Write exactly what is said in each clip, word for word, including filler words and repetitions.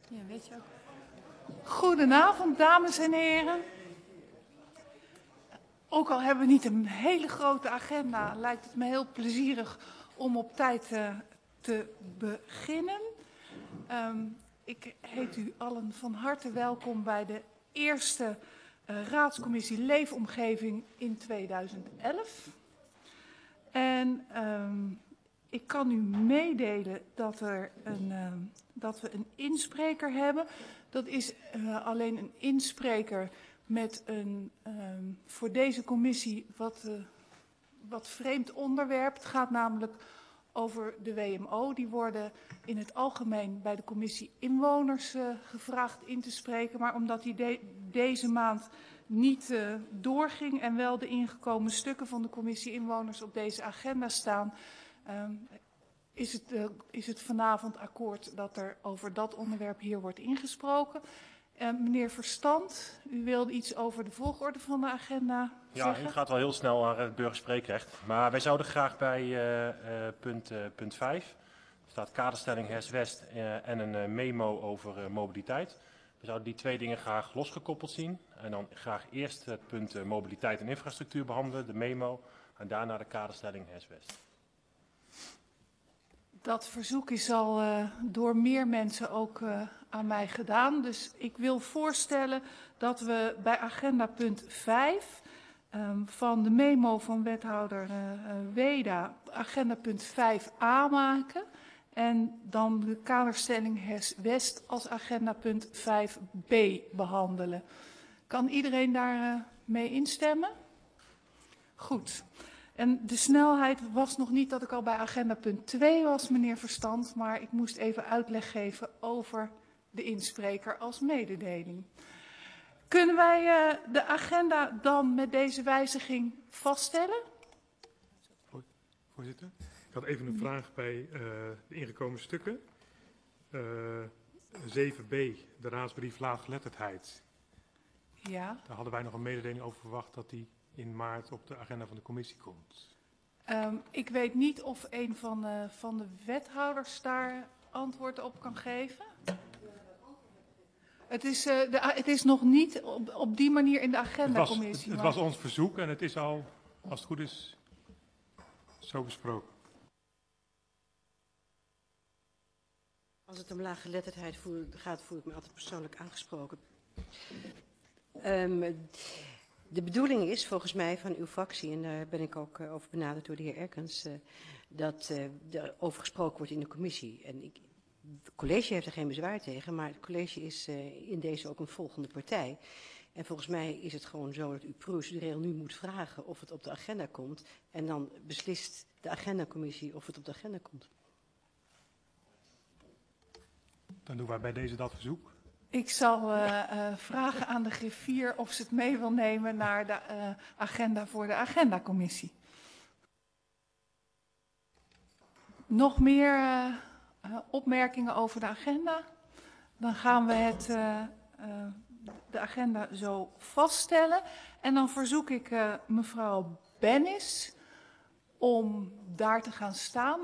Ja, weet je ook. Goedenavond, dames en heren. Ook al hebben we niet een hele grote agenda, lijkt het me heel plezierig om op tijd uh, te beginnen. Um, ik heet u allen van harte welkom bij de eerste uh, Raadscommissie Leefomgeving in tweeduizend elf. En um, ik kan u meedelen dat, er een, uh, dat we een inspreker hebben. Dat is uh, alleen een inspreker met een um, voor deze commissie wat, uh, wat vreemd onderwerp. Het gaat namelijk over de W M O. Die worden in het algemeen bij de commissie inwoners uh, gevraagd in te spreken. Maar omdat die de deze maand niet uh, doorging en wel de ingekomen stukken van de commissie inwoners op deze agenda staan, um, is het, uh, is het vanavond akkoord dat er over dat onderwerp hier wordt ingesproken. Uh, meneer Verstand, u wilde iets over de volgorde van de agenda ja, zeggen? Ja, u gaat wel heel snel naar het burgerspreekrecht. Maar wij zouden graag bij uh, uh, punt, uh, punt vijf, er staat kaderstelling H E S West uh, en een uh, memo over uh, mobiliteit. We zouden die twee dingen graag losgekoppeld zien. En dan graag eerst het punt uh, mobiliteit en infrastructuur behandelen, de memo, en daarna de kaderstelling H E S West. Dat verzoek is al uh, door meer mensen ook uh, aan mij gedaan. Dus ik wil voorstellen dat we bij agenda punt vijf um, van de memo van wethouder uh, uh, Weda agenda punt vijf a maken. En dan de kaderstelling H E S West als agenda punt vijf b behandelen. Kan iedereen daar uh, mee instemmen? Goed. En de snelheid was nog niet dat ik al bij agenda punt twee was, meneer Verstand, maar ik moest even uitleg geven over de inspreker als mededeling. Kunnen wij uh, de agenda dan met deze wijziging vaststellen? Voorzitter, ik had even een vraag bij uh, de ingekomen stukken. Uh, zeven b, de raadsbrief laaggeletterdheid. Ja. Daar hadden wij nog een mededeling over verwacht dat die in maart op de agenda van de commissie komt. Um, ik weet niet of een van de, van de wethouders daar antwoord op kan geven. Het is, uh, de, het is nog niet op, op die manier in de agendacommissie. Het, was, het, het was ons verzoek en het is al, als het goed is, zo besproken. Als het om laaggeletterdheid gaat, voel ik me altijd persoonlijk aangesproken. Um, De bedoeling is volgens mij van uw fractie, en daar ben ik ook uh, over benaderd door de heer Erkens, uh, dat uh, er over gesproken wordt in de commissie. En ik, het college heeft er geen bezwaar tegen, maar het college is uh, in deze ook een volgende partij. En volgens mij is het gewoon zo dat u procedureel nu moet vragen of het op de agenda komt. En dan beslist de agendacommissie of het op de agenda komt. Dan doen wij bij deze dat verzoek. Ik zal uh, uh, vragen aan de griffier of ze het mee wil nemen naar de uh, agenda voor de agendacommissie. Nog meer uh, uh, opmerkingen over de agenda? Dan gaan we het, uh, uh, de agenda zo vaststellen. En dan verzoek ik uh, mevrouw Bennis om daar te gaan staan.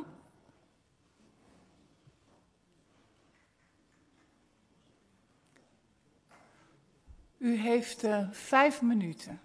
U heeft uh, vijf minuten.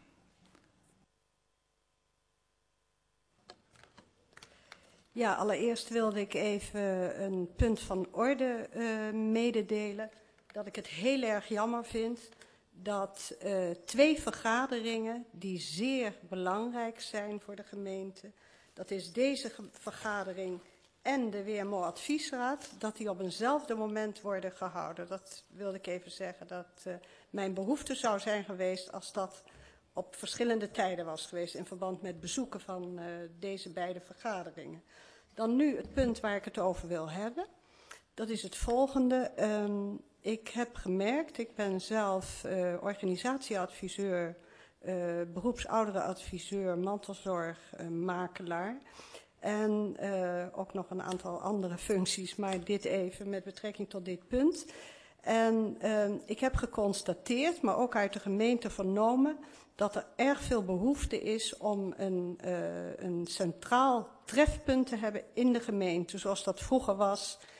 Ja, allereerst wilde ik even een punt van orde uh, mededelen. Dat ik het heel erg jammer vind dat uh, twee vergaderingen die zeer belangrijk zijn voor de gemeente, dat is deze vergadering en de W M O-adviesraad, dat die op eenzelfde moment worden gehouden. Dat wilde ik even zeggen, dat uh, mijn behoefte zou zijn geweest als dat op verschillende tijden was geweest in verband met bezoeken van uh, deze beide vergaderingen. Dan nu het punt waar ik het over wil hebben. Dat is het volgende. Um, ik heb gemerkt, ik ben zelf uh, organisatieadviseur, uh, beroepsouderenadviseur, mantelzorg, uh, makelaar. En uh, ook nog een aantal andere functies, maar dit even met betrekking tot dit punt. En uh, ik heb geconstateerd, maar ook uit de gemeente vernomen, dat er erg veel behoefte is om een, uh, een centraal trefpunt te hebben in de gemeente, zoals dat vroeger was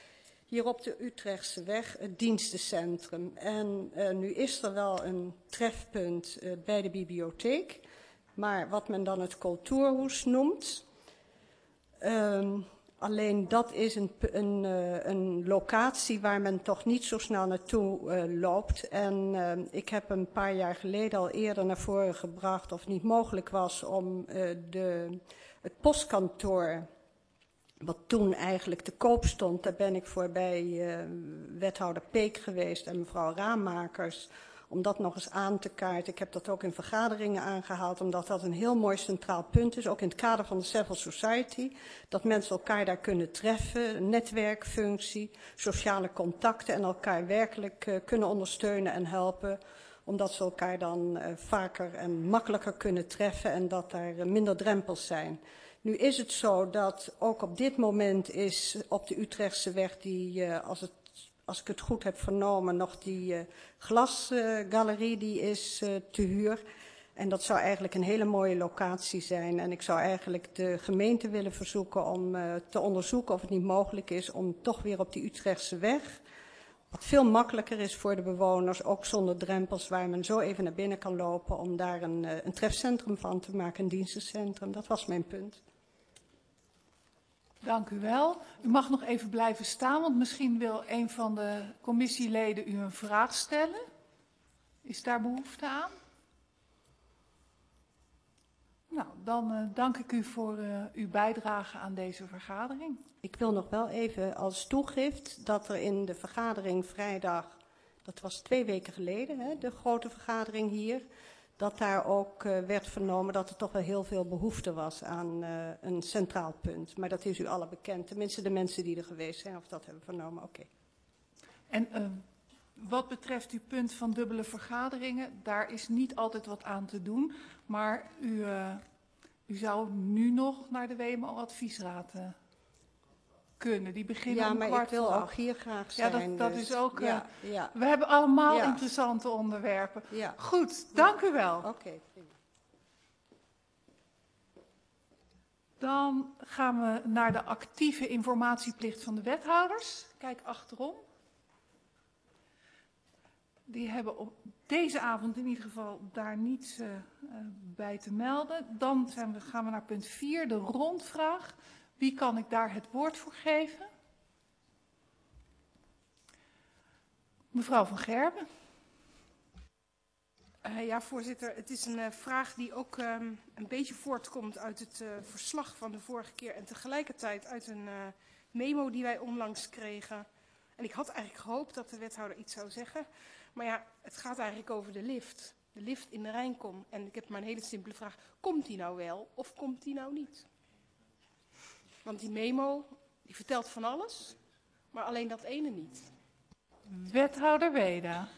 hier op de Utrechtse weg, het dienstencentrum. En uh, nu is er wel een trefpunt uh, bij de bibliotheek, maar wat men dan het Kulturhus noemt. Um, alleen dat is een, een, uh, een locatie waar men toch niet zo snel naartoe uh, loopt. En uh, ik heb een paar jaar geleden al eerder naar voren gebracht of het niet mogelijk was om uh, de, het postkantoor, wat toen eigenlijk te koop stond, daar ben ik voor bij uh, wethouder Peek geweest en mevrouw Raammakers, om dat nog eens aan te kaarten. Ik heb dat ook in vergaderingen aangehaald, omdat dat een heel mooi centraal punt is, ook in het kader van de Civil Society, dat mensen elkaar daar kunnen treffen, netwerkfunctie, sociale contacten en elkaar werkelijk uh, kunnen ondersteunen en helpen, omdat ze elkaar dan uh, vaker en makkelijker kunnen treffen en dat daar uh, minder drempels zijn. Nu is het zo dat ook op dit moment is op de Utrechtse weg, die, uh, als, het, als ik het goed heb vernomen, nog die uh, glasgalerie uh, die is uh, te huur. En dat zou eigenlijk een hele mooie locatie zijn. En ik zou eigenlijk de gemeente willen verzoeken om uh, te onderzoeken of het niet mogelijk is om toch weer op die Utrechtse weg, wat veel makkelijker is voor de bewoners, ook zonder drempels, waar men zo even naar binnen kan lopen, om daar een, uh, een trefcentrum van te maken, een dienstencentrum. Dat was mijn punt. Dank u wel. U mag nog even blijven staan, want misschien wil een van de commissieleden u een vraag stellen. Is daar behoefte aan? Nou, dan uh, dank ik u voor uh, uw bijdrage aan deze vergadering. Ik wil nog wel even als toegift dat er in de vergadering vrijdag, dat was twee weken geleden, hè, de grote vergadering hier, dat daar ook uh, werd vernomen dat er toch wel heel veel behoefte was aan uh, een centraal punt. Maar dat is u alle bekend, tenminste de mensen die er geweest zijn, of dat hebben vernomen, oké. Okay. En uh, wat betreft uw punt van dubbele vergaderingen, daar is niet altijd wat aan te doen, maar u, uh, u zou nu nog naar de W M O-adviesraad uh, kunnen. Die beginnen ja, om maar kwart ik wil voor ook acht. hier graag zijn. Ja, dat, dat dus. is ook... Uh, ja, ja. We hebben allemaal ja. interessante onderwerpen. Ja. Goed, dank ja. u wel. Oké, okay, prima. Dan gaan we naar de actieve informatieplicht van de wethouders. Kijk achterom. Die hebben op deze avond in ieder geval daar niets uh, bij te melden. Dan zijn we, gaan we naar punt vier, de rondvraag. Wie kan ik daar het woord voor geven? Mevrouw van Gerben. Uh, ja, voorzitter. Het is een uh, vraag die ook um, een beetje voortkomt uit het uh, verslag van de vorige keer en tegelijkertijd uit een uh, memo die wij onlangs kregen. En ik had eigenlijk gehoopt dat de wethouder iets zou zeggen. Maar ja, het gaat eigenlijk over de lift. De lift in de Rijnkom. En ik heb maar een hele simpele vraag. Komt die nou wel of komt die nou niet? Want die memo, die vertelt van alles, maar alleen dat ene niet. Wethouder Weda.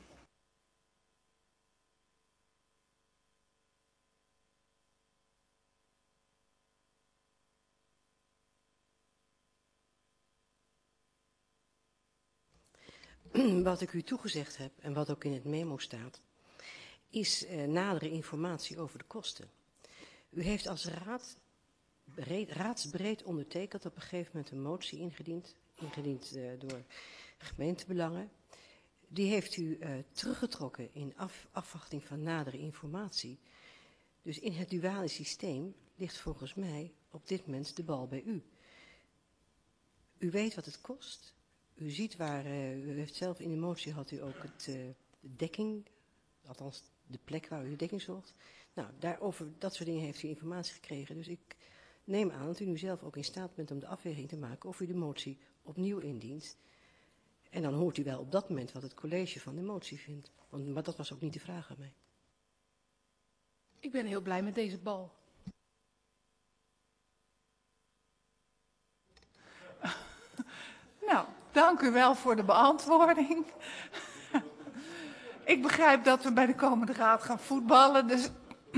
Wat ik u toegezegd heb en wat ook in het memo staat, is uh, nadere informatie over de kosten. U heeft als raad breed, raadsbreed ondertekend op een gegeven moment een motie ingediend, ingediend uh, door gemeentebelangen. Die heeft u uh, teruggetrokken in af, afwachting van nadere informatie. Dus in het duale systeem ligt volgens mij op dit moment de bal bij u. U weet wat het kost. U ziet waar, uh, u heeft zelf in de motie had u ook het, uh, de dekking, althans de plek waar u de dekking zocht. Nou, daarover dat soort dingen heeft u informatie gekregen. Dus ik neem aan dat u nu zelf ook in staat bent om de afweging te maken of u de motie opnieuw indient. En dan hoort u wel op dat moment wat het college van de motie vindt. Want, maar dat was ook niet de vraag aan mij. Ik ben heel blij met deze bal. Nou, dank u wel voor de beantwoording. Ik begrijp dat we bij de komende raad gaan voetballen, dus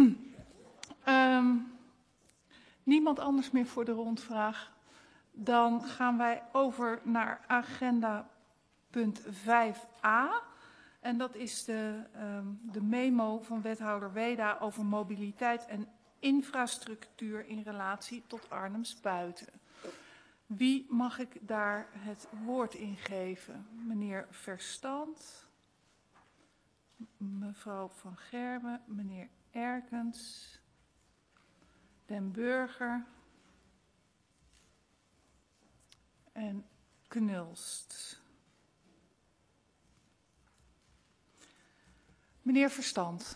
um, niemand anders meer voor de rondvraag. Dan gaan wij over naar agenda punt vijf a. En dat is de, um, de memo van wethouder Weda over mobiliteit en infrastructuur in relatie tot Arnhems Buiten. Wie mag ik daar het woord in geven? Meneer Verstand, mevrouw Van Gerwen, meneer Erkens, Den Burger en Knulst. Meneer Verstand.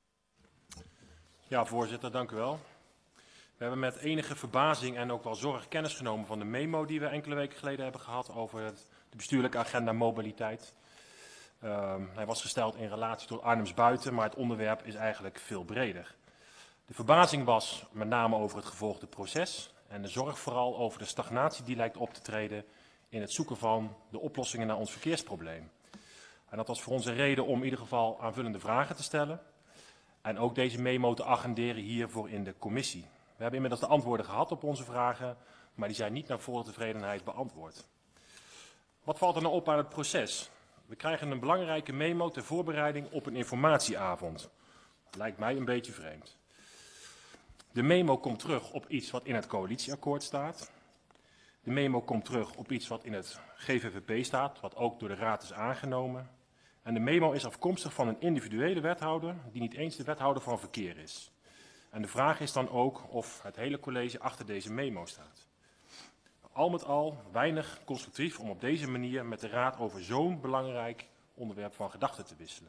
Ja, voorzitter, dank u wel. We hebben met enige verbazing en ook wel zorg kennis genomen van de memo die we enkele weken geleden hebben gehad over het, de bestuurlijke agenda mobiliteit. Uh, hij was gesteld in relatie tot Arnhems Buiten, maar het onderwerp is eigenlijk veel breder. De verbazing was met name over het gevolgde proces en de zorg vooral over de stagnatie die lijkt op te treden in het zoeken van de oplossingen naar ons verkeersprobleem. En dat was voor ons een reden om in ieder geval aanvullende vragen te stellen en ook deze memo te agenderen hiervoor in de commissie. We hebben inmiddels de antwoorden gehad op onze vragen, maar die zijn niet naar volle tevredenheid beantwoord. Wat valt er nou op aan het proces? We krijgen een belangrijke memo ter voorbereiding op een informatieavond. Lijkt mij een beetje vreemd. De memo komt terug op iets wat in het coalitieakkoord staat. De memo komt terug op iets wat in het G V V P staat, wat ook door de Raad is aangenomen. En de memo is afkomstig van een individuele wethouder die niet eens de wethouder van verkeer is. En de vraag is dan ook of het hele college achter deze memo staat. Al met al weinig constructief om op deze manier met de Raad over zo'n belangrijk onderwerp van gedachten te wisselen.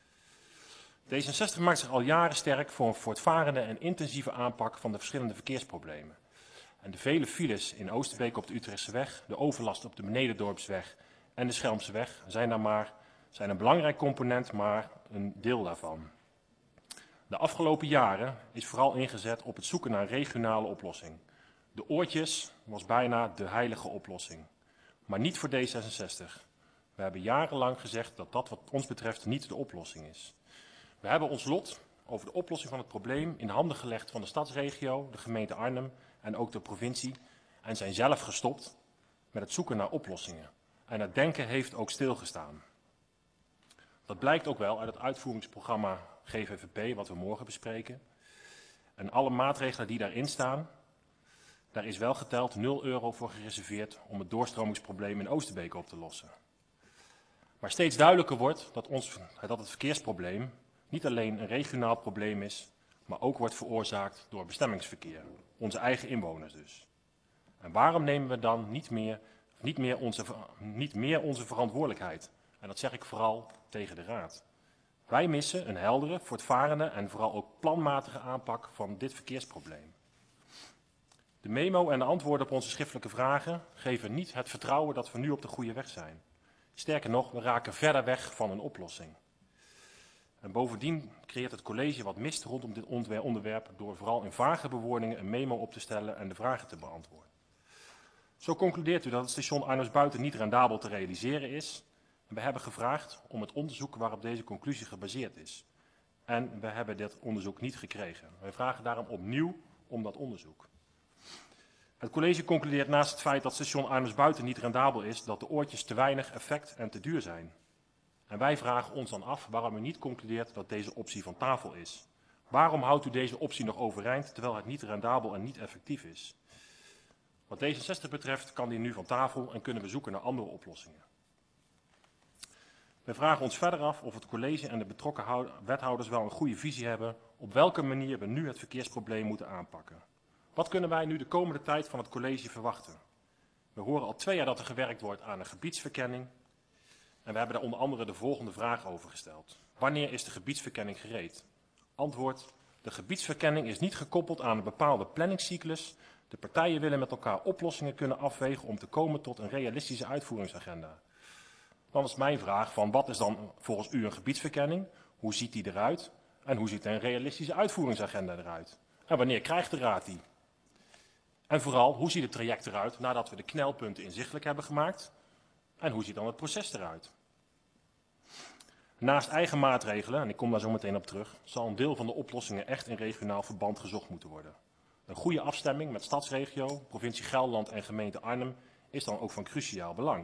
D zesenzestig maakt zich al jaren sterk voor een voortvarende en intensieve aanpak van de verschillende verkeersproblemen. En de vele files in Oosterbeek op de Utrechtseweg, de overlast op de Benedendorpsweg en de Schelmseweg zijn, daar maar, zijn een belangrijk component, maar een deel daarvan. De afgelopen jaren is vooral ingezet op het zoeken naar een regionale oplossing. De oortjes was bijna de heilige oplossing, maar niet voor D zesenzestig. We hebben jarenlang gezegd dat dat wat ons betreft niet de oplossing is. We hebben ons lot over de oplossing van het probleem in de handen gelegd van de stadsregio, de gemeente Arnhem en ook de provincie en zijn zelf gestopt met het zoeken naar oplossingen. En het denken heeft ook stilgestaan. Dat blijkt ook wel uit het uitvoeringsprogramma G V V P wat we morgen bespreken. En alle maatregelen die daarin staan, daar is wel geteld nul euro voor gereserveerd om het doorstromingsprobleem in Oosterbeek op te lossen. Maar steeds duidelijker wordt dat, ons, dat het verkeersprobleem niet alleen een regionaal probleem is, maar ook wordt veroorzaakt door bestemmingsverkeer. Onze eigen inwoners dus. En waarom nemen we dan niet meer, niet meer, onze, niet meer onze verantwoordelijkheid? En dat zeg ik vooral tegen de Raad. Wij missen een heldere, voortvarende en vooral ook planmatige aanpak van dit verkeersprobleem. De memo en de antwoorden op onze schriftelijke vragen geven niet het vertrouwen dat we nu op de goede weg zijn. Sterker nog, we raken verder weg van een oplossing. En bovendien creëert het college wat mist rondom dit onderwerp door vooral in vage bewoordingen een memo op te stellen en de vragen te beantwoorden. Zo concludeert u dat het station Arnhems Buiten niet rendabel te realiseren is. En we hebben gevraagd om het onderzoek waarop deze conclusie gebaseerd is. En we hebben dit onderzoek niet gekregen. Wij vragen daarom opnieuw om dat onderzoek. Het college concludeert naast het feit dat station Arnhems Buiten niet rendabel is, dat de oortjes te weinig effect en te duur zijn. En wij vragen ons dan af waarom u niet concludeert dat deze optie van tafel is. Waarom houdt u deze optie nog overeind terwijl het niet rendabel en niet effectief is? Wat D zesenzestig betreft kan die nu van tafel en kunnen we zoeken naar andere oplossingen. We vragen ons verder af of het college en de betrokken wethouders wel een goede visie hebben op welke manier we nu het verkeersprobleem moeten aanpakken. Wat kunnen wij nu de komende tijd van het college verwachten? We horen al twee jaar dat er gewerkt wordt aan een gebiedsverkenning. En we hebben daar onder andere de volgende vraag over gesteld. Wanneer is de gebiedsverkenning gereed? Antwoord, de gebiedsverkenning is niet gekoppeld aan een bepaalde planningscyclus. De partijen willen met elkaar oplossingen kunnen afwegen om te komen tot een realistische uitvoeringsagenda. Dan is mijn vraag van wat is dan volgens u een gebiedsverkenning? Hoe ziet die eruit? En hoe ziet een realistische uitvoeringsagenda eruit? En wanneer krijgt de Raad die? En vooral, hoe ziet het traject eruit nadat we de knelpunten inzichtelijk hebben gemaakt? En hoe ziet dan het proces eruit? Naast eigen maatregelen, en ik kom daar zo meteen op terug, zal een deel van de oplossingen echt in regionaal verband gezocht moeten worden. Een goede afstemming met stadsregio, provincie Gelderland en gemeente Arnhem is dan ook van cruciaal belang.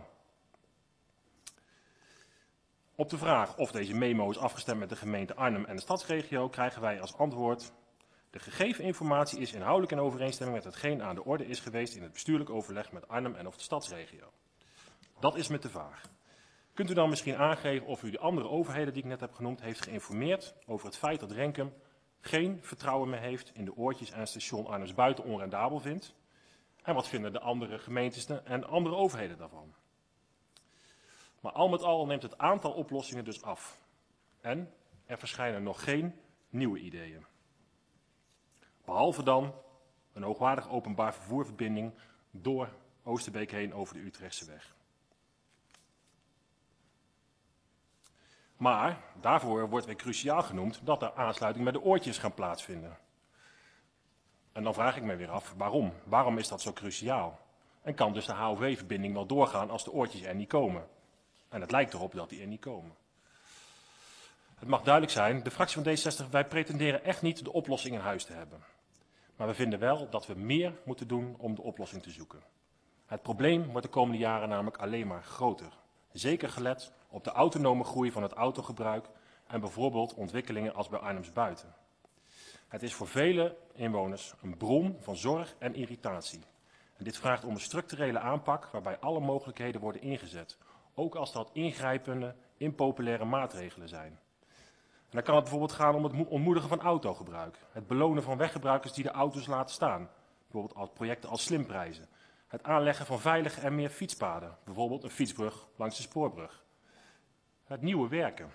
Op de vraag of deze memo is afgestemd met de gemeente Arnhem en de stadsregio krijgen wij als antwoord: D De gegeven informatie is inhoudelijk in overeenstemming met hetgeen aan de orde is geweest in het bestuurlijk overleg met Arnhem en of de stadsregio. Dat is me te vaag. Kunt u dan misschien aangeven of u de andere overheden die ik net heb genoemd heeft geïnformeerd over het feit dat Renkum geen vertrouwen meer heeft in de oortjes en station Arnhems buiten onrendabel vindt? En wat vinden de andere gemeentes en andere overheden daarvan? Maar al met al neemt het aantal oplossingen dus af. En er verschijnen nog geen nieuwe ideeën. Behalve dan een hoogwaardig openbaar vervoerverbinding door Oosterbeek heen over de Utrechtse weg. Maar daarvoor wordt weer cruciaal genoemd dat er aansluiting met de oortjes gaan plaatsvinden. En dan vraag ik me weer af, waarom? Waarom is dat zo cruciaal? En kan dus de H O V-verbinding wel doorgaan als de oortjes er niet komen? En het lijkt erop dat die er niet komen. Het mag duidelijk zijn, de fractie van D zestig, wij pretenderen echt niet de oplossing in huis te hebben. Maar we vinden wel dat we meer moeten doen om de oplossing te zoeken. Het probleem wordt de komende jaren namelijk alleen maar groter. Zeker gelet op de autonome groei van het autogebruik en bijvoorbeeld ontwikkelingen als bij Arnhems buiten. Het is voor vele inwoners een bron van zorg en irritatie. En dit vraagt om een structurele aanpak waarbij alle mogelijkheden worden ingezet. Ook als dat ingrijpende, impopulaire maatregelen zijn. En dan kan het bijvoorbeeld gaan om het ontmoedigen van autogebruik. Het belonen van weggebruikers die de auto's laten staan. Bijvoorbeeld als projecten als slimprijzen. Het aanleggen van veilige en meer fietspaden. Bijvoorbeeld een fietsbrug langs de spoorbrug. Het nieuwe werken.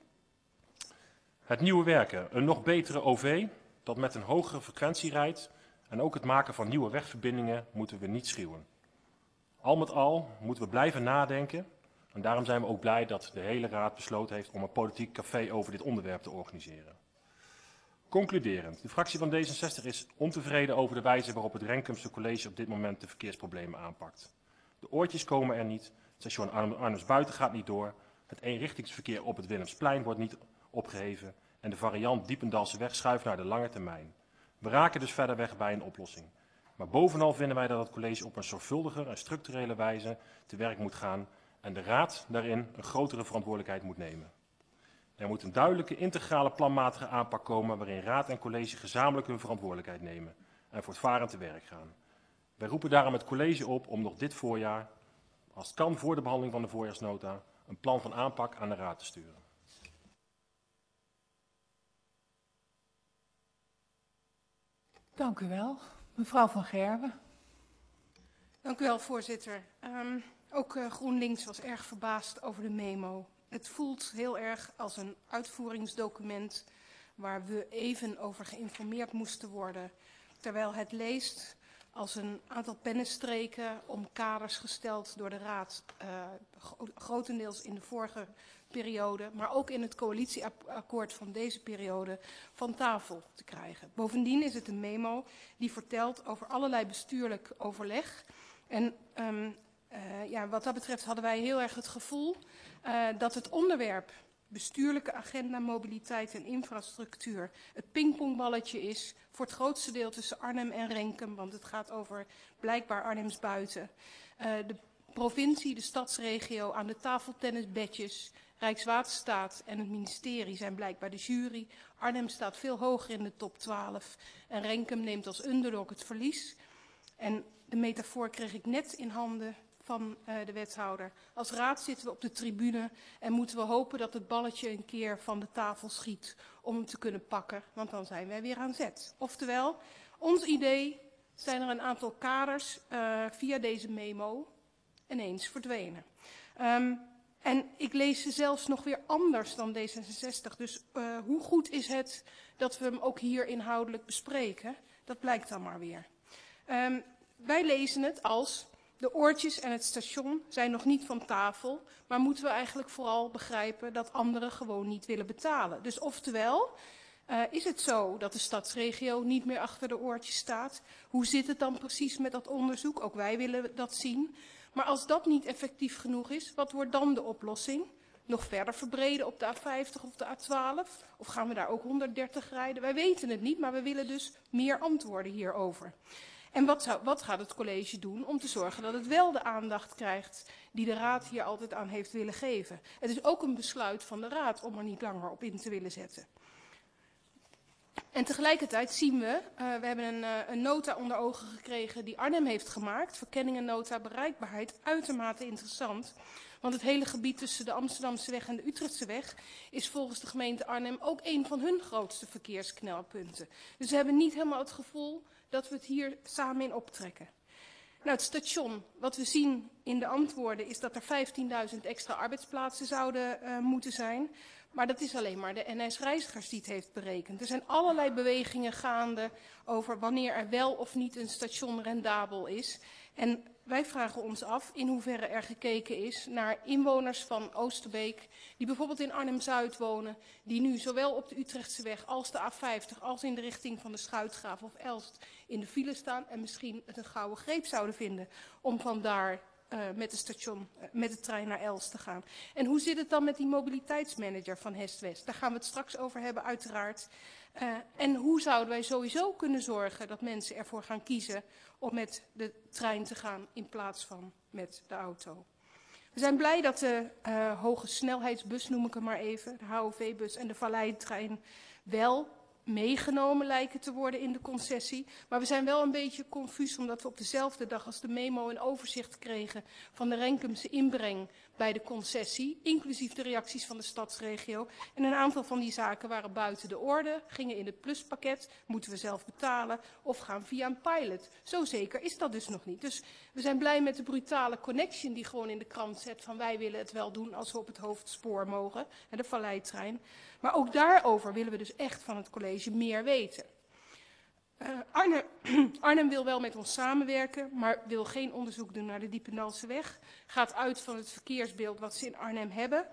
Het nieuwe werken. Een nog betere O V dat met een hogere frequentie rijdt. En ook het maken van nieuwe wegverbindingen moeten we niet schuwen. Al met al moeten we blijven nadenken. En daarom zijn we ook blij dat de hele raad besloten heeft om een politiek café over dit onderwerp te organiseren. Concluderend, de fractie van D zesenzestig is ontevreden over de wijze waarop het Renkumse college op dit moment de verkeersproblemen aanpakt. De oortjes komen er niet, het station Arnhems buiten gaat niet door, het eenrichtingsverkeer op het Willemsplein wordt niet opgeheven en de variant Diependalseweg schuift naar de lange termijn. We raken dus verder weg bij een oplossing. Maar bovenal vinden wij dat het college op een zorgvuldiger en structurele wijze te werk moet gaan en de raad daarin een grotere verantwoordelijkheid moet nemen. Er moet een duidelijke, integrale, planmatige aanpak komen waarin raad en college gezamenlijk hun verantwoordelijkheid nemen en voortvarend te werk gaan. Wij roepen daarom het college op om nog dit voorjaar, als het kan voor de behandeling van de voorjaarsnota, een plan van aanpak aan de raad te sturen. Dank u wel. Mevrouw van Gerwen. Dank u wel, voorzitter. Um, ook uh, GroenLinks was erg verbaasd over de memo. Het voelt heel erg als een uitvoeringsdocument waar we even over geïnformeerd moesten worden. Terwijl het leest als een aantal pennenstreken om kaders gesteld door de raad, uh, grotendeels in de vorige periode, maar ook in het coalitieakkoord van deze periode, van tafel te krijgen. Bovendien is het een memo die vertelt over allerlei bestuurlijk overleg. En um, uh, ja, wat dat betreft hadden wij heel erg het gevoel uh, dat het onderwerp bestuurlijke agenda, mobiliteit en infrastructuur het pingpongballetje is voor het grootste deel tussen Arnhem en Renkum, want het gaat over blijkbaar Arnhems buiten. Uh, de provincie, de stadsregio aan de tafeltennisbedjes, Rijkswaterstaat en het ministerie zijn blijkbaar de jury. Arnhem staat veel hoger in de top twaalf en Renkum neemt als underdog het verlies. En de metafoor kreeg ik net in handen van uh, de wethouder. Als raad zitten we op de tribune en moeten we hopen dat het balletje een keer van de tafel schiet om hem te kunnen pakken, want dan zijn wij weer aan zet. Oftewel, ons idee zijn er een aantal kaders uh, via deze memo ineens verdwenen. Um, en ik lees ze zelfs nog weer anders dan D zesenzestig. Dus uh, hoe goed is het dat we hem ook hier inhoudelijk bespreken? Dat blijkt dan maar weer. Um, wij lezen het als de oortjes en het station zijn nog niet van tafel, maar moeten we eigenlijk vooral begrijpen dat anderen gewoon niet willen betalen. Dus oftewel, uh, is het zo dat de stadsregio niet meer achter de oortjes staat? Hoe zit het dan precies met dat onderzoek? Ook wij willen dat zien. Maar als dat niet effectief genoeg is, wat wordt dan de oplossing? Nog verder verbreden op de A vijftig of de A twaalf? Of gaan we daar ook honderddertig rijden? Wij weten het niet, maar we willen dus meer antwoorden hierover. En wat, zou, wat gaat het college doen om te zorgen dat het wel de aandacht krijgt die de raad hier altijd aan heeft willen geven? Het is ook een besluit van de raad om er niet langer op in te willen zetten. En tegelijkertijd zien we, uh, we hebben een, uh, een nota onder ogen gekregen die Arnhem heeft gemaakt. Verkenningnota bereikbaarheid, uitermate interessant. Want het hele gebied tussen de Amsterdamse weg en de Utrechtse weg is volgens de gemeente Arnhem ook een van hun grootste verkeersknelpunten. Dus we hebben niet helemaal het gevoel dat we het hier samen in optrekken. Nou, het station, wat we zien in de antwoorden, is dat er vijftienduizend extra arbeidsplaatsen zouden uh, moeten zijn. Maar dat is alleen maar de N S-reizigers die het heeft berekend. Er zijn allerlei bewegingen gaande over wanneer er wel of niet een station rendabel is. En wij vragen ons af in hoeverre er gekeken is naar inwoners van Oosterbeek, die bijvoorbeeld in Arnhem-Zuid wonen, die nu zowel op de Utrechtse weg als de A vijftig als in de richting van de Schuitgraaf of Elst in de file staan en misschien het een gouden greep zouden vinden om vandaar uh, met, de station, uh, met de trein naar Elst te gaan. En hoe zit het dan met die mobiliteitsmanager van Hest-West? Daar gaan we het straks over hebben uiteraard. Uh, en hoe zouden wij sowieso kunnen zorgen dat mensen ervoor gaan kiezen om met de trein te gaan in plaats van met de auto? We zijn blij dat de uh, hoge snelheidsbus, noem ik hem maar even, de H O V-bus en de Valleitrein wel meegenomen lijken te worden in de concessie. Maar we zijn wel een beetje confuus omdat we op dezelfde dag als de memo een overzicht kregen van de Renkumse inbreng bij de concessie, inclusief de reacties van de stadsregio. En een aantal van die zaken waren buiten de orde, gingen in het pluspakket, moeten we zelf betalen of gaan via een pilot. Zo zeker is dat dus nog niet. Dus we zijn blij met de brutale connection die gewoon in de krant zet van wij willen het wel doen als we op het hoofdspoor mogen, de Valleitrein. Maar ook daarover willen we dus echt van het college meer weten. Uh, Arnhem, Arnhem wil wel met ons samenwerken, maar wil geen onderzoek doen naar de Diependalseweg. Gaat uit van het verkeersbeeld wat ze in Arnhem hebben.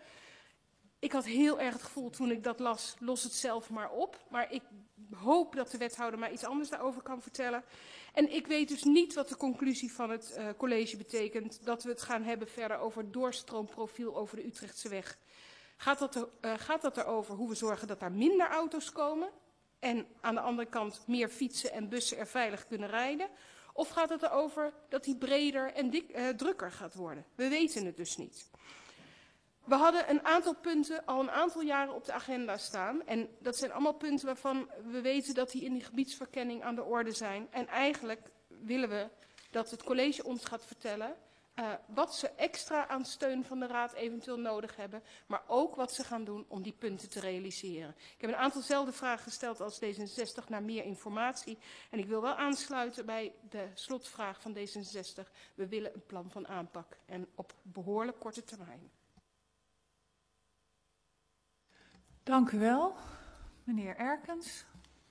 Ik had heel erg het gevoel toen ik dat las, los het zelf maar op. Maar ik hoop dat de wethouder mij iets anders daarover kan vertellen. En ik weet dus niet wat de conclusie van het uh, college betekent, dat we het gaan hebben verder over het doorstroomprofiel over de Utrechtse weg. Gaat dat, er, uh, gaat dat erover hoe we zorgen dat er minder auto's komen en aan de andere kant meer fietsen en bussen er veilig kunnen rijden? Of gaat het erover dat die breder en dik, uh, drukker gaat worden? We weten het dus niet. We hadden een aantal punten al een aantal jaren op de agenda staan. En dat zijn allemaal punten waarvan we weten dat die in die gebiedsverkenning aan de orde zijn. En eigenlijk willen we dat het college ons gaat vertellen Uh, wat ze extra aan steun van de Raad eventueel nodig hebben, maar ook wat ze gaan doen om die punten te realiseren. Ik heb een aantalzelfde vragen gesteld als D zesenzestig naar meer informatie. En ik wil wel aansluiten bij de slotvraag van D zesenzestig. We willen een plan van aanpak en op behoorlijk korte termijn. Dank u wel, meneer Erkens.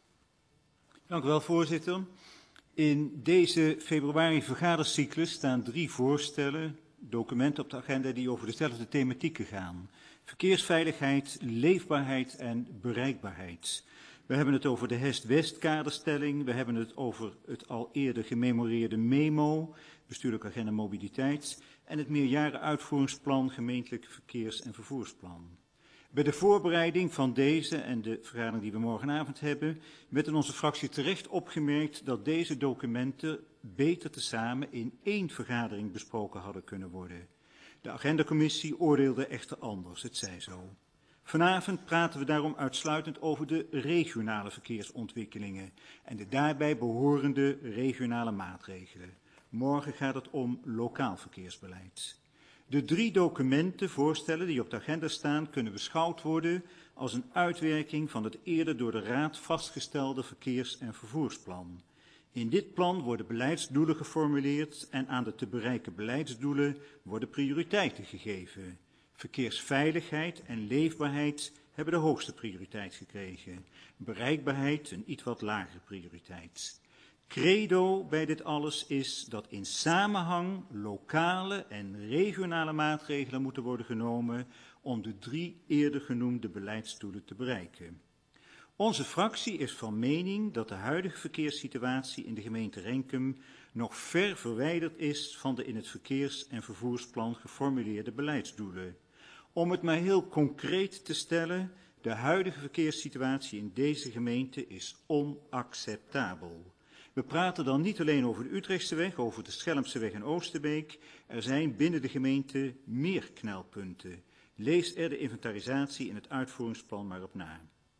Dank u wel, voorzitter. In deze februari vergadercyclus staan drie voorstellen, documenten op de agenda die over dezelfde thematieken gaan. Verkeersveiligheid, leefbaarheid en bereikbaarheid. We hebben het over de Hest-West kaderstelling, we hebben het over het al eerder gememoreerde memo, bestuurlijke agenda mobiliteit, en het meerjaren uitvoeringsplan gemeentelijk verkeers- en vervoersplan. Bij de voorbereiding van deze en de vergadering die we morgenavond hebben, werd in onze fractie terecht opgemerkt dat deze documenten beter tezamen in één vergadering besproken hadden kunnen worden. De agendacommissie oordeelde echter anders, het zij zo. Vanavond praten we daarom uitsluitend over de regionale verkeersontwikkelingen en de daarbij behorende regionale maatregelen. Morgen gaat het om lokaal verkeersbeleid. De drie documenten, voorstellen die op de agenda staan, kunnen beschouwd worden als een uitwerking van het eerder door de Raad vastgestelde verkeers- en vervoersplan. In dit plan worden beleidsdoelen geformuleerd en aan de te bereiken beleidsdoelen worden prioriteiten gegeven. Verkeersveiligheid en leefbaarheid hebben de hoogste prioriteit gekregen. Bereikbaarheid een iets wat lagere prioriteit. Credo bij dit alles is dat in samenhang lokale en regionale maatregelen moeten worden genomen om de drie eerder genoemde beleidsdoelen te bereiken. Onze fractie is van mening dat de huidige verkeerssituatie in de gemeente Renkum nog ver verwijderd is van de in het verkeers- en vervoersplan geformuleerde beleidsdoelen. Om het maar heel concreet te stellen, de huidige verkeerssituatie in deze gemeente is onacceptabel. We praten dan niet alleen over de Utrechtse weg, over de Schelmseweg en Oosterbeek. Er zijn binnen de gemeente meer knelpunten. Lees er de inventarisatie in het uitvoeringsplan maar op na.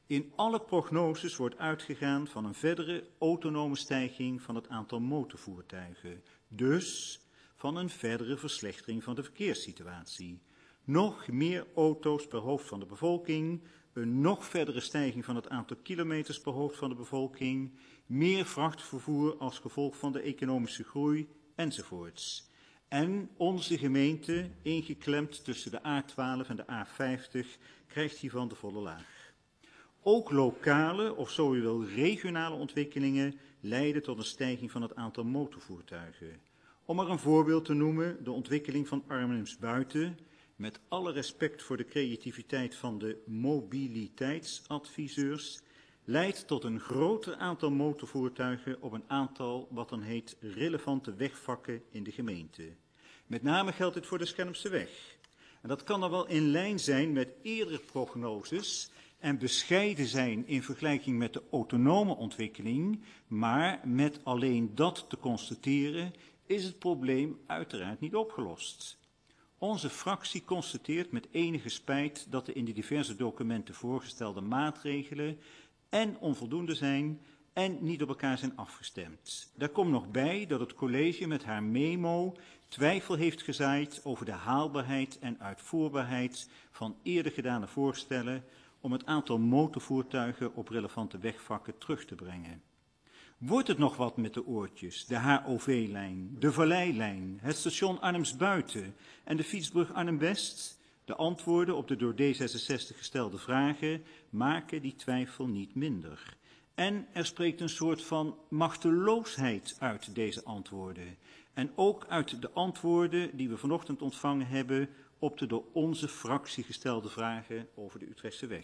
In alle prognoses wordt uitgegaan van een verdere autonome stijging van het aantal motorvoertuigen. Dus van een verdere verslechtering van de verkeerssituatie. Nog meer auto's per hoofd van de bevolking, een nog verdere stijging van het aantal kilometers per hoofd van de bevolking, meer vrachtvervoer als gevolg van de economische groei enzovoorts. En onze gemeente, ingeklemd tussen de A twaalf en de A vijftig, krijgt hiervan de volle laag. Ook lokale, of zo u wil regionale ontwikkelingen leiden tot een stijging van het aantal motorvoertuigen. Om maar een voorbeeld te noemen, de ontwikkeling van Arnhems-Buiten, met alle respect voor de creativiteit van de mobiliteitsadviseurs, leidt tot een groter aantal motorvoertuigen op een aantal wat dan heet relevante wegvakken in de gemeente. Met name geldt dit voor de Schermse weg. En dat kan dan wel in lijn zijn met eerdere prognoses en bescheiden zijn in vergelijking met de autonome ontwikkeling, maar met alleen dat te constateren is het probleem uiteraard niet opgelost. Onze fractie constateert met enige spijt dat de in de diverse documenten voorgestelde maatregelen en onvoldoende zijn en niet op elkaar zijn afgestemd. Daar komt nog bij dat het college met haar memo twijfel heeft gezaaid over de haalbaarheid en uitvoerbaarheid van eerder gedane voorstellen om het aantal motorvoertuigen op relevante wegvakken terug te brengen. Wordt het nog wat met de oortjes, de H O V-lijn, de Valleilijn, het station Arnhems-Buiten en de fietsbrug Arnhem-West? De antwoorden op de door D zesenzestig gestelde vragen maken die twijfel niet minder. En er spreekt een soort van machteloosheid uit deze antwoorden. En ook uit de antwoorden die we vanochtend ontvangen hebben op de door onze fractie gestelde vragen over de Utrechtse weg.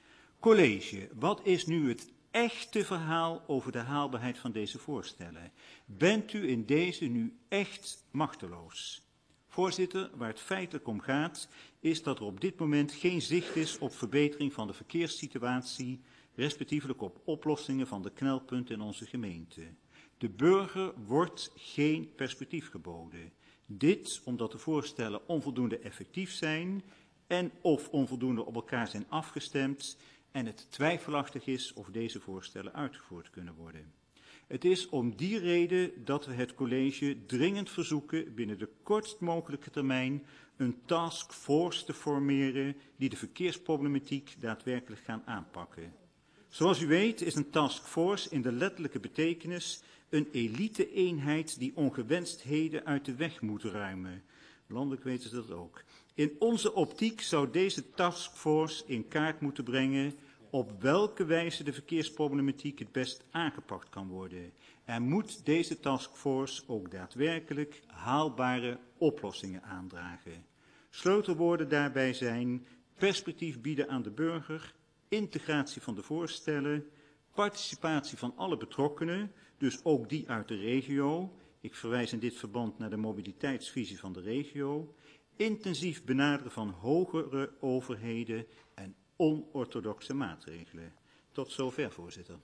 College, wat is nu het echte verhaal over de haalbaarheid van deze voorstellen? Bent u in deze nu echt machteloos? Voorzitter, waar het feitelijk om gaat, is dat er op dit moment geen zicht is op verbetering van de verkeerssituatie, respectievelijk op oplossingen van de knelpunten in onze gemeente. De burger wordt geen perspectief geboden. Dit omdat de voorstellen onvoldoende effectief zijn en of onvoldoende op elkaar zijn afgestemd en het twijfelachtig is of deze voorstellen uitgevoerd kunnen worden. Het is om die reden dat we het college dringend verzoeken binnen de kortst mogelijke termijn een taskforce te formeren die de verkeersproblematiek daadwerkelijk gaan aanpakken. Zoals u weet is een taskforce in de letterlijke betekenis een elite-eenheid die ongewenstheden uit de weg moet ruimen. Landelijk weten ze dat ook. In onze optiek zou deze taskforce in kaart moeten brengen op welke wijze de verkeersproblematiek het best aangepakt kan worden. En moet deze taskforce ook daadwerkelijk haalbare oplossingen aandragen. Sleutelwoorden daarbij zijn perspectief bieden aan de burger, integratie van de voorstellen, participatie van alle betrokkenen, dus ook die uit de regio. Ik verwijs in dit verband naar de mobiliteitsvisie van de regio. Intensief benaderen van hogere overheden en onorthodoxe maatregelen. Tot zover, voorzitter.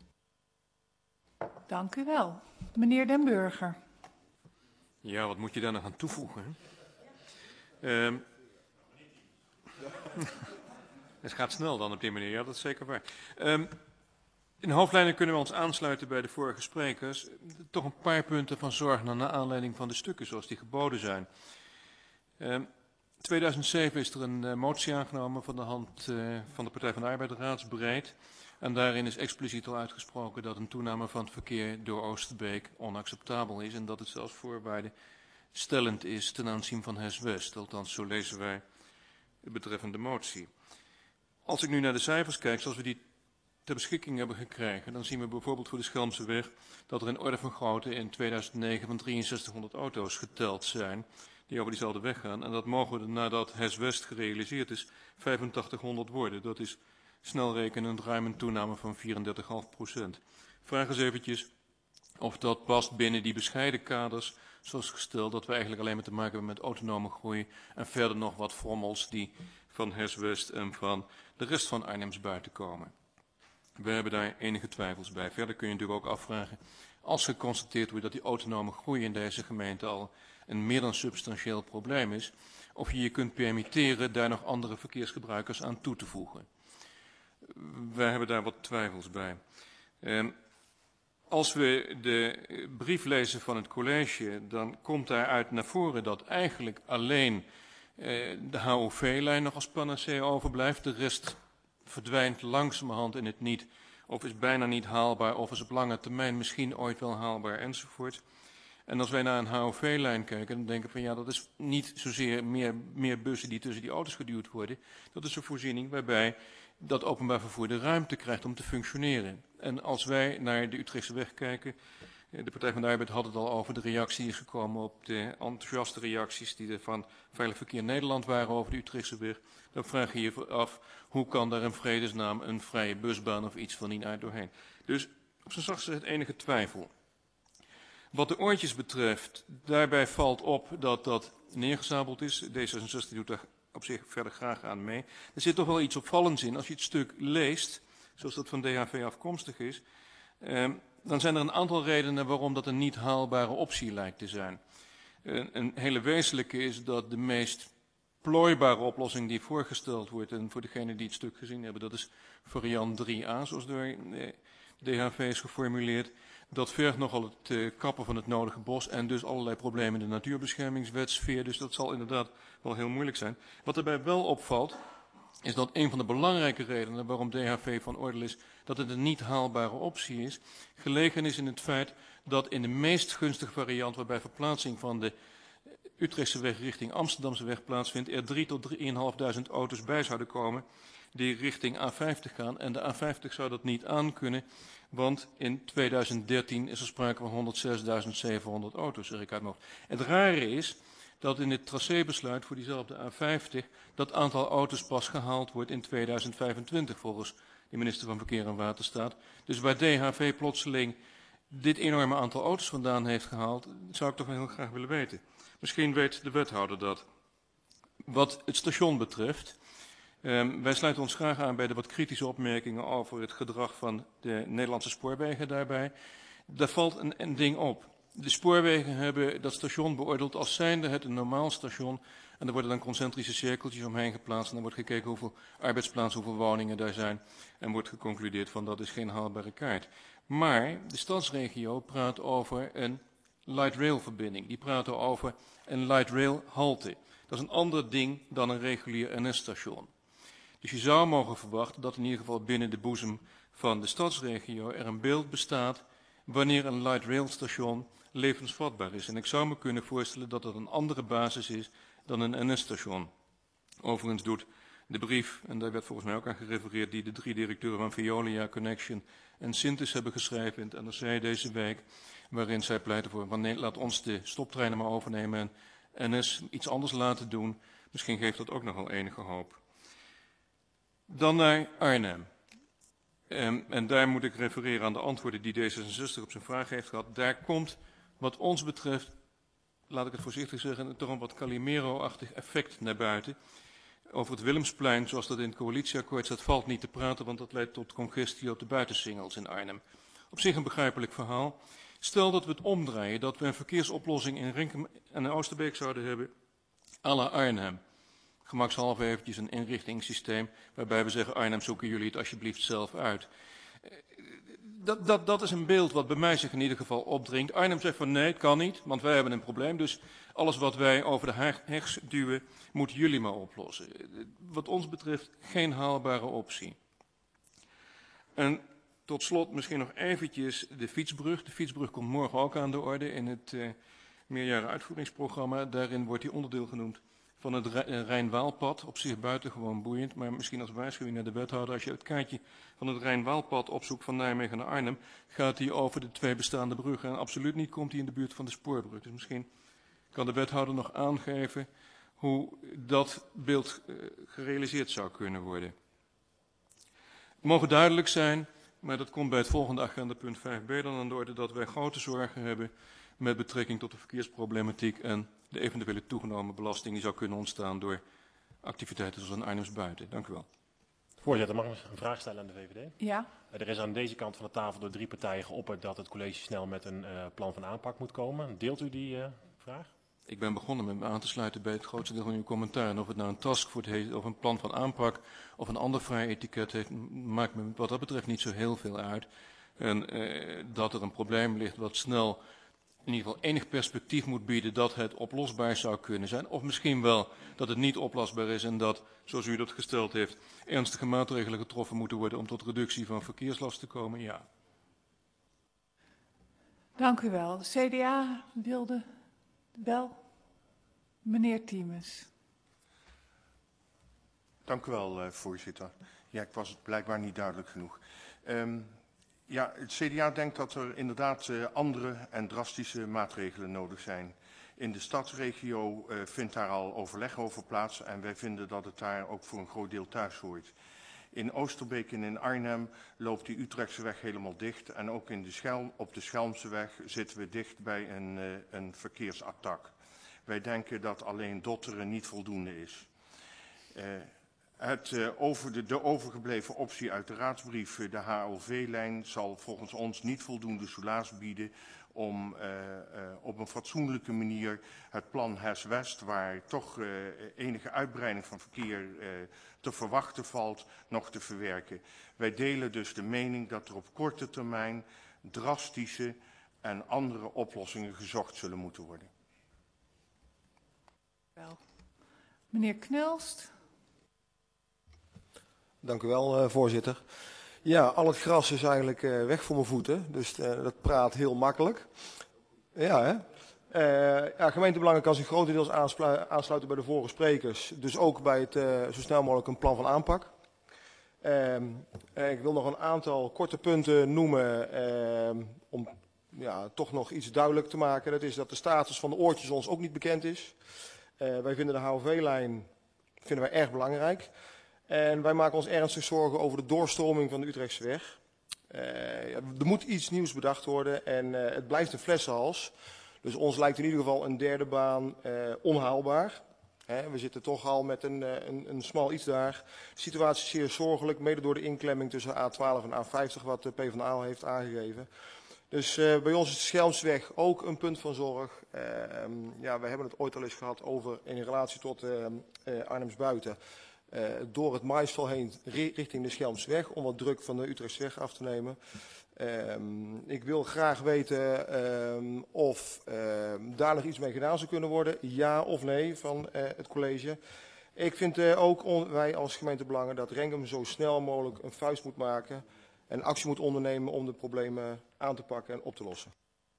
Dank u wel. Meneer Den Burger. Ja, wat moet je daar nog aan toevoegen? Hè? Um, het gaat snel dan op die manier, ja, dat is zeker waar. Um, in hoofdlijnen kunnen we ons aansluiten bij de vorige sprekers. Toch een paar punten van zorg naar aanleiding van de stukken zoals die geboden zijn. Um, tweeduizend zeven is er een uh, motie aangenomen van de hand uh, van de Partij van de Arbeid raadsbreed. En daarin is expliciet al uitgesproken dat een toename van het verkeer door Oosterbeek onacceptabel is. En dat het zelfs voorwaarde stellend is ten aanzien van Heswest. Althans, zo lezen wij de betreffende motie. Als ik nu naar de cijfers kijk, zoals we die ter beschikking hebben gekregen, dan zien we bijvoorbeeld voor de Schelmseweg dat er in orde van grootte in tweeduizend negen van drieënzestighonderd auto's geteld zijn die over diezelfde weg gaan. En dat mogen we nadat Heswest gerealiseerd is vijfentachtighonderd worden. Dat is snel rekenend ruim een toename van vierendertig komma vijf procent. Vraag eens eventjes of dat past binnen die bescheiden kaders, zoals gesteld dat we eigenlijk alleen maar te maken hebben met autonome groei en verder nog wat frommels die van Heswest en van de rest van Arnhems buiten komen. We hebben daar enige twijfels bij. Verder kun je natuurlijk ook afvragen, als geconstateerd wordt dat die autonome groei in deze gemeente al een meer dan substantieel probleem is, of je je kunt permitteren daar nog andere verkeersgebruikers aan toe te voegen. wij hebben daar wat twijfels bij. Uh, als we de brief lezen van het college, dan komt daaruit naar voren dat eigenlijk alleen uh, de H O V-lijn nog als panacee overblijft. De rest verdwijnt langzamerhand in het niet, of is bijna niet haalbaar, of is op lange termijn misschien ooit wel haalbaar, enzovoort. En als wij naar een H O V-lijn kijken, dan denken we van ja, dat is niet zozeer meer, meer bussen die tussen die auto's geduwd worden. Dat is een voorziening waarbij dat openbaar vervoer de ruimte krijgt om te functioneren. En als wij naar de Utrechtse weg kijken, de Partij van de Arbeid had het al over de reactie die is gekomen op de enthousiaste reacties die er van Veilig Verkeer Nederland waren over de Utrechtse weg. Dan vraag je je af, hoe kan daar in vredesnaam een vrije busbaan of iets van die uit doorheen? Dus op zijn zachtste het enige twijfel. Wat de oortjes betreft, daarbij valt op dat dat neergezabeld is. D zesenzestig doet daar op zich verder graag aan mee. Er zit toch wel iets opvallends in. Als je het stuk leest, zoals dat van D H V afkomstig is, eh, dan zijn er een aantal redenen waarom dat een niet haalbare optie lijkt te zijn. Een, een hele wezenlijke is dat de meest plooibare oplossing die voorgesteld wordt, en voor degenen die het stuk gezien hebben, dat is variant drie a, zoals door D H V is geformuleerd. Dat vergt nogal het uh, kappen van het nodige bos en dus allerlei problemen in de natuurbeschermingswetsfeer. Dus dat zal inderdaad wel heel moeilijk zijn. Wat daarbij wel opvalt, is dat een van de belangrijke redenen waarom D H V van oordeel is dat het een niet haalbare optie is, gelegen is in het feit dat in de meest gunstige variant waarbij verplaatsing van de Utrechtse weg richting Amsterdamse weg plaatsvindt, er drie tot drieënhalfduizend auto's bij zouden komen die richting A vijftig gaan. En de A vijftig zou dat niet aankunnen, want in tweeduizend dertien is er sprake van honderdzesduizend zevenhonderd auto's, zeg ik uit mijn hoofd. Het rare is dat in het tracébesluit voor diezelfde A vijftig dat aantal auto's pas gehaald wordt in tweeduizend vijfentwintig volgens de minister van Verkeer en Waterstaat. Dus waar D H V plotseling dit enorme aantal auto's vandaan heeft gehaald, zou ik toch wel heel graag willen weten. Misschien weet de wethouder dat. Wat het station betreft, um, wij sluiten ons graag aan bij de wat kritische opmerkingen over het gedrag van de Nederlandse spoorwegen daarbij. Daar valt een, een ding op. De spoorwegen hebben dat station beoordeeld als zijnde het een normaal station. En er worden dan concentrische cirkeltjes omheen geplaatst. En dan wordt gekeken hoeveel arbeidsplaatsen, hoeveel woningen daar zijn. En wordt geconcludeerd van dat is geen haalbare kaart. Maar de stadsregio praat over een light rail verbinding. Die praten over een light rail halte. Dat is een ander ding dan een regulier N S-station. Dus je zou mogen verwachten dat in ieder geval binnen de boezem van de stadsregio er een beeld bestaat wanneer een light rail station levensvatbaar is. En ik zou me kunnen voorstellen dat dat een andere basis is dan een N S-station. Overigens doet de brief, en daar werd volgens mij ook aan gerefereerd, die de drie directeuren van Veolia, Connection en Syntus hebben geschreven in het N R C deze week, waarin zij pleiten voor, wanneer, laat ons de stoptreinen maar overnemen en N S iets anders laten doen. Misschien geeft dat ook nog wel enige hoop. Dan naar Arnhem. Um, en daar moet ik refereren aan de antwoorden die D zesenzestig op zijn vraag heeft gehad. Daar komt, wat ons betreft, laat ik het voorzichtig zeggen, toch een wat Calimero-achtig effect naar buiten. Over het Willemsplein, zoals dat in het coalitieakkoord staat, valt niet te praten, want dat leidt tot congestie op de buitensingels in Arnhem. Op zich een begrijpelijk verhaal. Stel dat we het omdraaien, dat we een verkeersoplossing in Rinkum en Oosterbeek zouden hebben, à la Arnhem. Gemakshalve eventjes een inrichtingssysteem, waarbij we zeggen, Arnhem, zoeken jullie het alsjeblieft zelf uit. Dat, dat, dat is een beeld wat bij mij zich in ieder geval opdringt. Arnhem zegt van nee, het kan niet, want wij hebben een probleem. Dus alles wat wij over de heks duwen, moeten jullie maar oplossen. Wat ons betreft geen haalbare optie. En tot slot misschien nog eventjes de fietsbrug. De fietsbrug komt morgen ook aan de orde in het uh, meerjaren uitvoeringsprogramma. Daarin wordt die onderdeel genoemd van het Rijn-Waalpad. Op zich buitengewoon boeiend, maar misschien als waarschuwing naar de wethouder. Als je het kaartje van het Rijn-Waalpad opzoekt van Nijmegen naar Arnhem, gaat die over de twee bestaande bruggen. En absoluut niet komt die in de buurt van de spoorbrug. Dus misschien kan de wethouder nog aangeven hoe dat beeld uh, gerealiseerd zou kunnen worden. Het mogen duidelijk zijn, maar dat komt bij het volgende agendapunt vijf b dan aan de orde, dat wij grote zorgen hebben met betrekking tot de verkeersproblematiek en de eventuele toegenomen belasting die zou kunnen ontstaan door activiteiten zoals een Arnhems buiten. Dank u wel. Voorzitter, mag ik een vraag stellen aan de V V D? Ja. Er is aan deze kant van de tafel door drie partijen geopperd dat het college snel met een uh, plan van aanpak moet komen. Deelt u die uh, vraag? Ik ben begonnen met me aan te sluiten bij het grootste deel van uw commentaar. En of het nou een taskforce heet, of een plan van aanpak, of een ander vrij etiket heeft, maakt me wat dat betreft niet zo heel veel uit. En eh, dat er een probleem ligt wat snel in ieder geval enig perspectief moet bieden dat het oplosbaar zou kunnen zijn. Of misschien wel dat het niet oplosbaar is en dat, zoals u dat gesteld heeft, ernstige maatregelen getroffen moeten worden om tot reductie van verkeerslast te komen. Ja. Dank u wel. De C D A wilde wel. Meneer Tiemens. Dank u wel, uh, voorzitter. Ja, ik was het blijkbaar niet duidelijk genoeg. Um, ja, het C D A denkt dat er inderdaad uh, andere en drastische maatregelen nodig zijn. In de stadsregio uh, vindt daar al overleg over plaats en wij vinden dat het daar ook voor een groot deel thuis hoort. In Oosterbeek en in Arnhem loopt die Utrechtseweg helemaal dicht. En ook in de Schelm, op de Schelmseweg zitten we dicht bij een, uh, een verkeersattack. Wij denken dat alleen Dotteren niet voldoende is. Uh, het, uh, over de, de overgebleven optie uit de raadsbrief, de H O V-lijn, zal volgens ons niet voldoende soelaas bieden om uh, uh, op een fatsoenlijke manier het plan H E S West, waar toch uh, enige uitbreiding van verkeer uh, te verwachten valt, nog te verwerken. Wij delen dus de mening dat er op korte termijn drastische en andere oplossingen gezocht zullen moeten worden. Wel. Meneer Knelst. Dank u wel, uh, voorzitter. Ja, al het gras is eigenlijk uh, weg voor mijn voeten, dus uh, dat praat heel makkelijk. Ja, hè? Uh, ja, gemeentebelangen kan zich grotendeels aansluiten bij de vorige sprekers, dus ook bij het uh, zo snel mogelijk een plan van aanpak. Uh, uh, ik wil nog een aantal korte punten noemen uh, om ja, toch nog iets duidelijk te maken. Dat is dat de status van de oortjes ons ook niet bekend is. Uh, wij vinden de H O V-lijn vinden wij erg belangrijk. En wij maken ons ernstig zorgen over de doorstroming van de Utrechtseweg. Uh, er moet iets nieuws bedacht worden en uh, het blijft een flessenhals. Dus ons lijkt in ieder geval een derde baan uh, onhaalbaar. He, we zitten toch al met een, een, een smal iets daar. De situatie is zeer zorgelijk, mede door de inklemming tussen A twaalf en A vijftig, wat de PvdA heeft aangegeven. Dus uh, bij ons is de Schelmsweg ook een punt van zorg. Uh, ja, we hebben het ooit al eens gehad over in relatie tot uh, uh, Arnhems-Buiten. Uh, door het maisveld heen richting de Schelmsweg om wat druk van de Utrechtsweg af te nemen. Um, ik wil graag weten um, of um, daar nog iets mee gedaan zou kunnen worden, ja of nee, van uh, het college. Ik vind uh, ook on, wij als gemeentebelangen dat Rengem zo snel mogelijk een vuist moet maken en actie moet ondernemen om de problemen aan te pakken en op te lossen.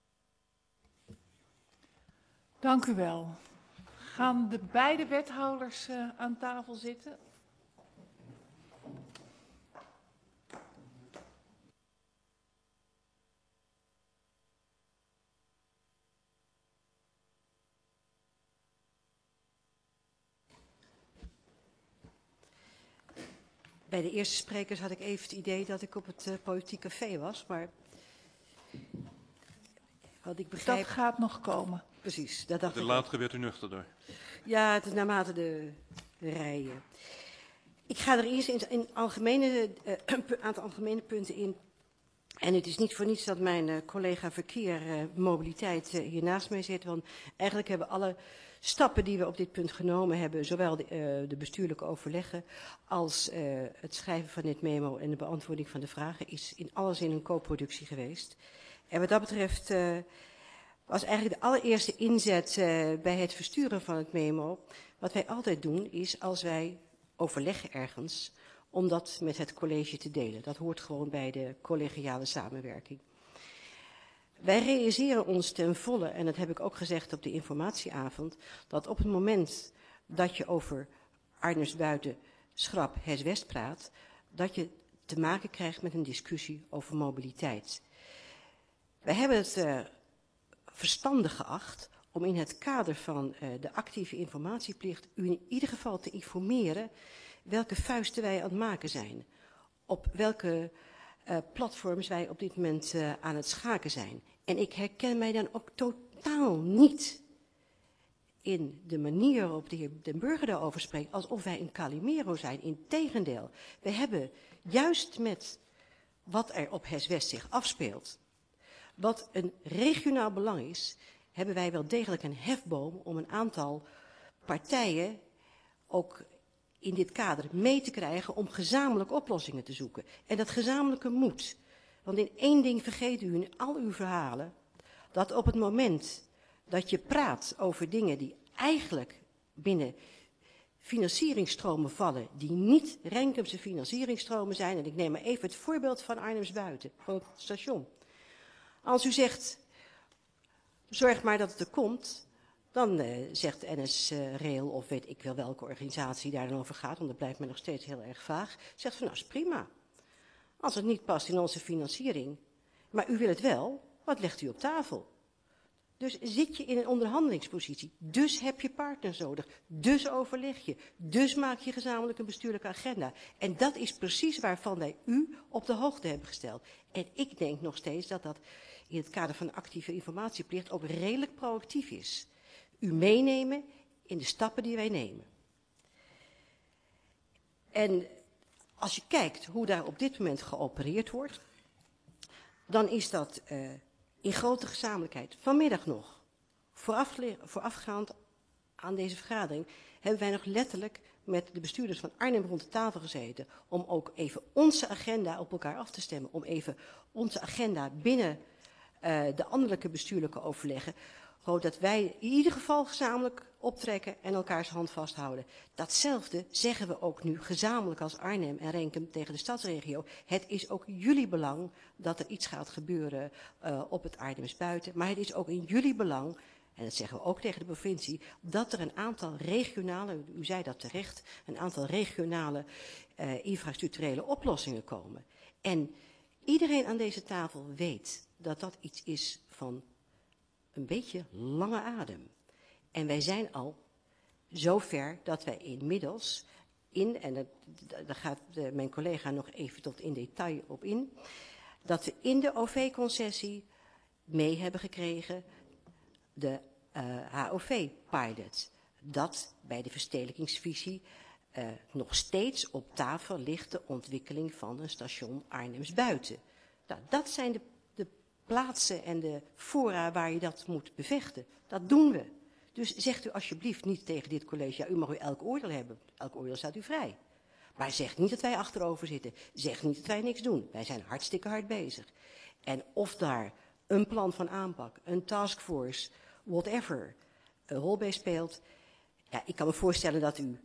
Dank u wel. Gaan de beide wethouders uh, aan tafel zitten? Bij de eerste sprekers had ik even het idee dat ik op het uh, politiek café was, maar wat ik begrijp... Dat gaat nog komen. Precies, dat dacht de ik latere ook. werd u nuchterder. Ja, het is naarmate de, de rijen. Ik ga er eerst in een algemene, uh, een aantal algemene punten in. En het is niet voor niets dat mijn uh, collega verkeer, uh, mobiliteit uh, hier naast mij zit. Want eigenlijk hebben alle stappen die we op dit punt genomen hebben, zowel de, uh, de bestuurlijke overleggen als uh, het schrijven van dit memo en de beantwoording van de vragen, is in alles in een co-productie geweest. En wat dat betreft uh, was eigenlijk de allereerste inzet uh, bij het versturen van het memo. Wat wij altijd doen is, als wij overleggen ergens, om dat met het college te delen. Dat hoort gewoon bij de collegiale samenwerking. Wij realiseren ons ten volle, en dat heb ik ook gezegd op de informatieavond, dat op het moment dat je over Arnhems-Buiten, Schrap, H E S West praat, dat je te maken krijgt met een discussie over mobiliteit. Wij hebben het uh, verstandig geacht om in het kader van uh, de actieve informatieplicht u in ieder geval te informeren welke vuisten wij aan het maken zijn, op welke uh, platforms wij op dit moment uh, aan het schaken zijn. En ik herken mij dan ook totaal niet in de manier waarop de heer Den Burger daarover spreekt, alsof wij een Calimero zijn. Integendeel, we hebben juist met wat er op H E S West zich afspeelt, wat een regionaal belang is, hebben wij wel degelijk een hefboom om een aantal partijen ook in dit kader mee te krijgen om gezamenlijk oplossingen te zoeken. En dat gezamenlijke moet. Want in één ding vergeet u in al uw verhalen, dat op het moment dat je praat over dingen die eigenlijk binnen financieringstromen vallen, die niet Renkumse financieringstromen zijn, en ik neem maar even het voorbeeld van Arnhems Buiten, van het station. Als u zegt, zorg maar dat het er komt, dan uh, zegt N S Rail of weet ik wel welke organisatie daar dan over gaat, want dat blijft me nog steeds heel erg vaag, zegt van nou is prima. Als het niet past in onze financiering, maar u wil het wel, wat legt u op tafel? Dus zit je in een onderhandelingspositie, dus heb je partners nodig, dus overleg je, dus maak je gezamenlijk een bestuurlijke agenda. En dat is precies waarvan wij u op de hoogte hebben gesteld. En ik denk nog steeds dat dat in het kader van de actieve informatieplicht ook redelijk proactief is. U meenemen in de stappen die wij nemen. En als je kijkt hoe daar op dit moment geopereerd wordt, dan is dat uh, in grote gezamenlijkheid. Vanmiddag nog, vooraf, voorafgaand aan deze vergadering, hebben wij nog letterlijk met de bestuurders van Arnhem rond de tafel gezeten om ook even onze agenda op elkaar af te stemmen, om even onze agenda binnen uh, de anderlijke bestuurlijke overleggen, zodat wij in ieder geval gezamenlijk optrekken en elkaars hand vasthouden. Datzelfde zeggen we ook nu gezamenlijk als Arnhem en Renkum tegen de stadsregio. Het is ook jullie belang dat er iets gaat gebeuren uh, op het Arnhems Buiten. Maar het is ook in jullie belang, en dat zeggen we ook tegen de provincie, dat er een aantal regionale, u zei dat terecht, een aantal regionale uh, infrastructurele oplossingen komen. En iedereen aan deze tafel weet dat dat iets is van een beetje lange adem. En wij zijn al zover dat wij inmiddels in, en daar gaat de, mijn collega nog even tot in detail op in, dat we in de O V-concessie mee hebben gekregen de uh, H O V-pilot. Dat bij de verstedelijkingsvisie uh, nog steeds op tafel ligt de ontwikkeling van een station Arnhems Buiten. Nou, dat zijn de plaatsen en de fora waar je dat moet bevechten. Dat doen we. Dus zegt u alsjeblieft niet tegen dit college, ja, u mag u elk oordeel hebben. Elk oordeel staat u vrij. Maar zeg niet dat wij achterover zitten. Zeg niet dat wij niks doen. Wij zijn hartstikke hard bezig. En of daar een plan van aanpak, een taskforce, whatever, een rol bij speelt. Ja, ik kan me voorstellen dat u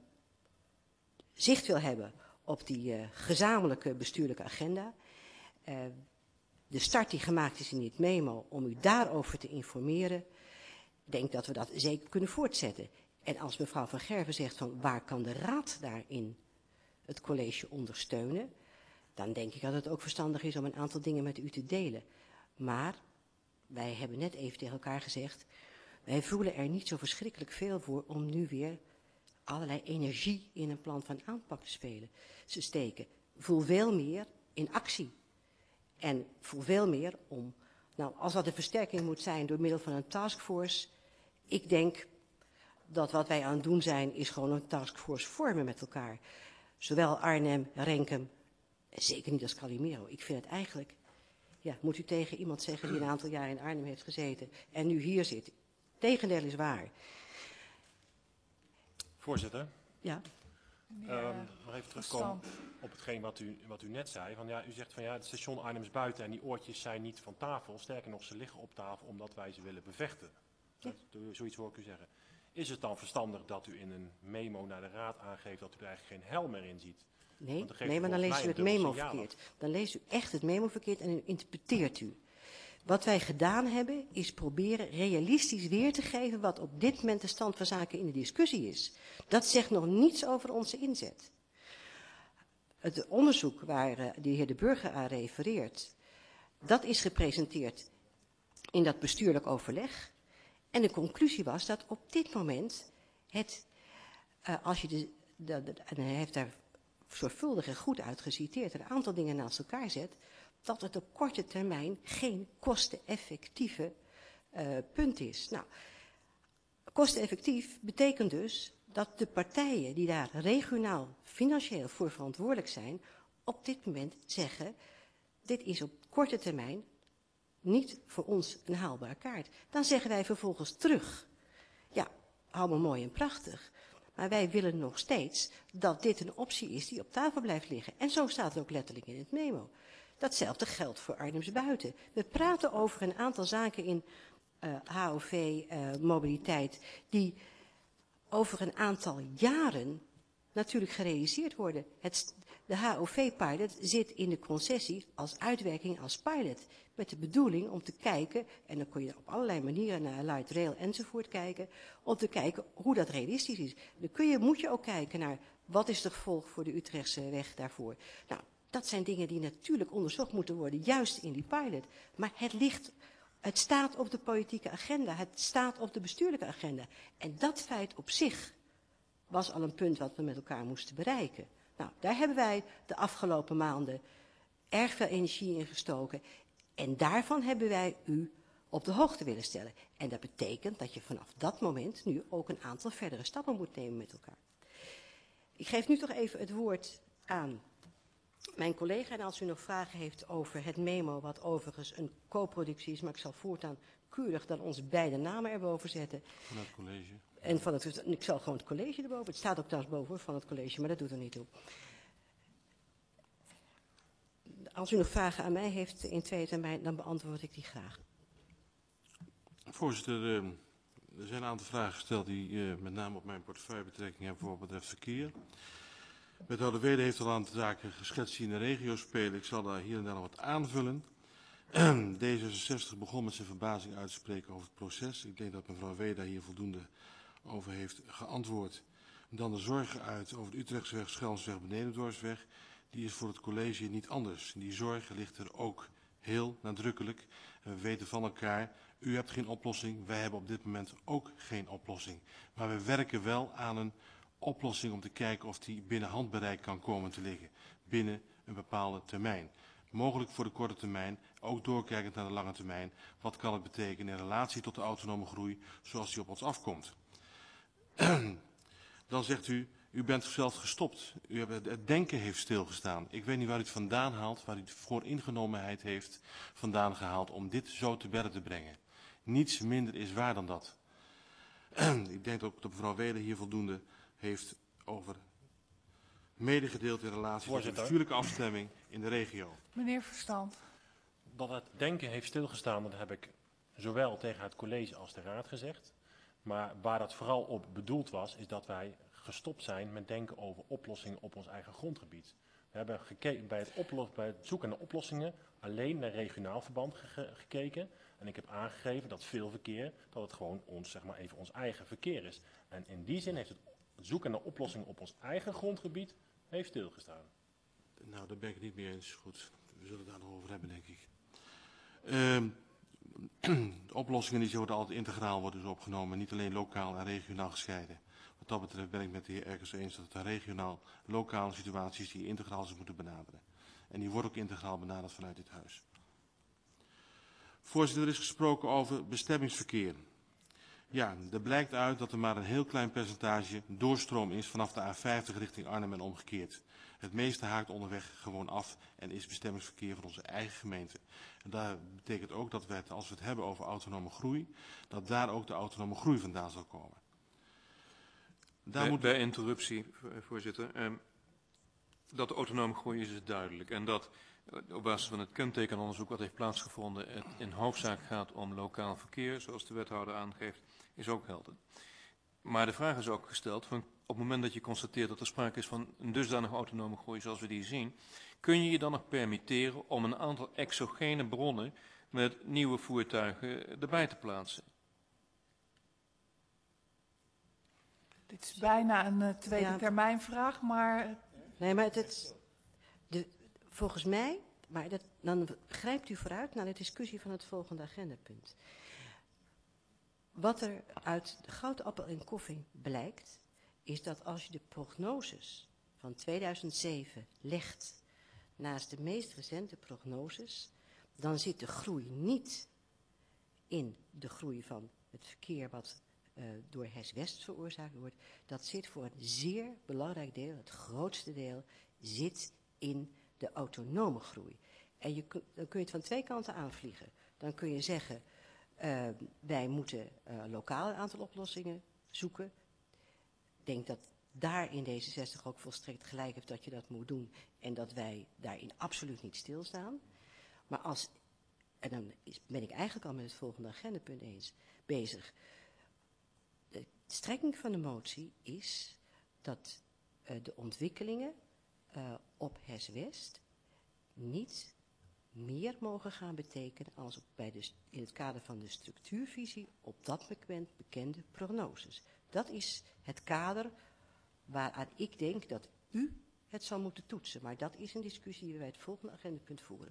zicht wil hebben op die uh, gezamenlijke bestuurlijke agenda. Uh, De start die gemaakt is in dit memo om u daarover te informeren, ik denk dat we dat zeker kunnen voortzetten. En als mevrouw Van Gerven zegt van waar kan de raad daarin het college ondersteunen, dan denk ik dat het ook verstandig is om een aantal dingen met u te delen. Maar wij hebben net even tegen elkaar gezegd, wij voelen er niet zo verschrikkelijk veel voor om nu weer allerlei energie in een plan van aanpak te spelen, te steken. Voel veel meer in actie. En voel veel meer om, nou als dat een versterking moet zijn door middel van een taskforce, ik denk dat wat wij aan het doen zijn is gewoon een taskforce vormen met elkaar. Zowel Arnhem, Renkum, zeker niet als Calimero. Ik vind het eigenlijk, ja, moet u tegen iemand zeggen die een aantal jaar in Arnhem heeft gezeten en nu hier zit. Tegendeel is waar. Voorzitter. Ja. Um, nog even terugkomen op hetgeen wat u, wat u net zei. Van, ja, u zegt van ja, het station Arnhems Buiten en die oortjes zijn niet van tafel. Sterker nog, ze liggen op tafel omdat wij ze willen bevechten. Ja. Dat, zoiets hoor ik u zeggen. Is het dan verstandig dat u in een memo naar de raad aangeeft dat u er eigenlijk geen hel meer in ziet? Nee, nee, maar dan leest u het memo verkeerd. Dan leest u echt het memo verkeerd en u interpreteert u. Wat wij gedaan hebben, is proberen realistisch weer te geven wat op dit moment de stand van zaken in de discussie is. Dat zegt nog niets over onze inzet. Het onderzoek waar uh, de heer De Burger aan refereert, dat is gepresenteerd in dat bestuurlijk overleg. En de conclusie was dat op dit moment het, uh, als je de, de, de, en hij heeft daar zorgvuldig en goed uitgeciteerd, een aantal dingen naast elkaar zet, dat het op korte termijn geen kosteneffectieve uh, punt is. Nou, kosteneffectief betekent dus dat de partijen die daar regionaal financieel voor verantwoordelijk zijn, op dit moment zeggen, dit is op korte termijn niet voor ons een haalbare kaart. Dan zeggen wij vervolgens terug. Ja, allemaal mooi en prachtig. Maar wij willen nog steeds dat dit een optie is die op tafel blijft liggen. En zo staat het ook letterlijk in het memo. Datzelfde geldt voor Arnhems Buiten. We praten over een aantal zaken in uh, H O V uh, mobiliteit die over een aantal jaren natuurlijk gerealiseerd worden. Het, de H O V-pilot zit in de concessie als uitwerking als pilot. Met de bedoeling om te kijken, en dan kun je op allerlei manieren naar light rail enzovoort kijken, om te kijken hoe dat realistisch is. Dan kun je, moet je ook kijken naar wat is de gevolg voor de Utrechtse weg daarvoor. Nou, dat zijn dingen die natuurlijk onderzocht moeten worden, juist in die pilot. Maar het ligt, het staat op de politieke agenda, het staat op de bestuurlijke agenda. En dat feit op zich was al een punt wat we met elkaar moesten bereiken. Nou, daar hebben wij de afgelopen maanden erg veel energie in gestoken. En daarvan hebben wij u op de hoogte willen stellen. En dat betekent dat je vanaf dat moment nu ook een aantal verdere stappen moet nemen met elkaar. Ik geef nu toch even het woord aan mijn collega. En als u nog vragen heeft over het memo, wat overigens een co-productie is, maar ik zal voortaan keurig dan onze beide namen erboven zetten. Van het college. En van het, ik zal gewoon het college erboven. Het staat ook trouwens boven van het college, maar dat doet er niet toe. Als u nog vragen aan mij heeft in tweede termijn, dan beantwoord ik die graag. Voorzitter, uh, er zijn een aantal vragen gesteld die uh, met name op mijn portefeuille betrekking hebben voor wat betreft verkeer. Wethouder Wede heeft al een aantal zaken geschetst die in de regio spelen. Ik zal daar hier en daar nog wat aanvullen. D zesenzestig begon met zijn verbazing uit te spreken over het proces. Ik denk dat mevrouw Wede hier voldoende over heeft geantwoord. Dan de zorgen uit over de Utrechtsweg, Schelmsweg, Benedendorpsweg. Die is voor het college niet anders. Die zorg ligt er ook heel nadrukkelijk. En we weten van elkaar, u hebt geen oplossing, wij hebben op dit moment ook geen oplossing. Maar we werken wel aan een oplossing om te kijken of die binnen handbereik kan komen te liggen. Binnen een bepaalde termijn. Mogelijk voor de korte termijn, ook doorkijkend naar de lange termijn. Wat kan het betekenen in relatie tot de autonome groei zoals die op ons afkomt. Dan zegt u, u bent zelf gestopt. U hebt, het denken heeft stilgestaan. Ik weet niet waar u het vandaan haalt, waar u de vooringenomenheid heeft vandaan gehaald om dit zo te berden te brengen. Niets minder is waar dan dat. Ik denk ook dat mevrouw Wede hier voldoende heeft over medegedeeld in relatie tot de bestuurlijke afstemming in de regio. Meneer Verstand. Dat het denken heeft stilgestaan, dat heb ik zowel tegen het college als de raad gezegd. Maar waar dat vooral op bedoeld was, is dat wij gestopt zijn met denken over oplossingen op ons eigen grondgebied. We hebben gekeken, bij, het bij het zoeken naar oplossingen alleen naar regionaal verband ge gekeken. En ik heb aangegeven dat veel verkeer, dat het gewoon ons, zeg maar even ons eigen verkeer is. En in die zin heeft het zoeken naar oplossingen op ons eigen grondgebied heeft stilgestaan. Nou, daar ben ik het niet mee eens. Goed, we zullen het daar nog over hebben, denk ik. Uh, de oplossingen die zouden altijd integraal worden dus opgenomen, niet alleen lokaal en regionaal gescheiden. Wat dat betreft ben ik met de heer Erkens eens dat het een regionaal, lokale situaties die integraal zou moeten benaderen. En die wordt ook integraal benaderd vanuit dit huis. Voorzitter, er is gesproken over bestemmingsverkeer. Ja, er blijkt uit dat er maar een heel klein percentage doorstroom is vanaf de A vijftig richting Arnhem en omgekeerd. Het meeste haakt onderweg gewoon af en is bestemmingsverkeer van onze eigen gemeente. En dat betekent ook dat we het, als we het hebben over autonome groei, dat daar ook de autonome groei vandaan zal komen. Daar bij, moet... bij interruptie, voorzitter. Um, dat de autonome groei is, is duidelijk. En dat op basis van het kentekenonderzoek wat heeft plaatsgevonden, het in hoofdzaak gaat om lokaal verkeer, zoals de wethouder aangeeft, is ook helder. Maar de vraag is ook gesteld, van op het moment dat je constateert dat er sprake is van een dusdanige autonome groei zoals we die zien, kun je je dan nog permitteren om een aantal exogene bronnen met nieuwe voertuigen erbij te plaatsen? Dit is bijna een uh, tweede ja. termijn vraag, maar... Nee, maar het, de, volgens mij, maar dat, dan grijpt u vooruit naar de discussie van het volgende agendapunt. Wat er uit de Goudappel en Koffing blijkt, is dat als je de prognoses van tweeduizend zeven legt naast de meest recente prognoses, dan zit de groei niet in de groei van het verkeer wat uh, door H E S West veroorzaakt wordt. Dat zit voor een zeer belangrijk deel, het grootste deel, zit in de autonome groei. En je, dan kun je het van twee kanten aanvliegen. Dan kun je zeggen, uh, wij moeten uh, lokaal een aantal oplossingen zoeken. Ik denk dat daar in D zesenzestig ook volstrekt gelijk heeft dat je dat moet doen. En dat wij daarin absoluut niet stilstaan. Maar als, en dan is, ben ik eigenlijk al met het volgende agendapunt eens bezig. De strekking van de motie is dat uh, de ontwikkelingen uh, op H E S West niet meer mogen gaan betekenen als op bij de, in het kader van de structuurvisie op dat moment bekende prognoses. Dat is het kader waaraan ik denk dat u het zal moeten toetsen. Maar dat is een discussie die wij het volgende agendapunt voeren.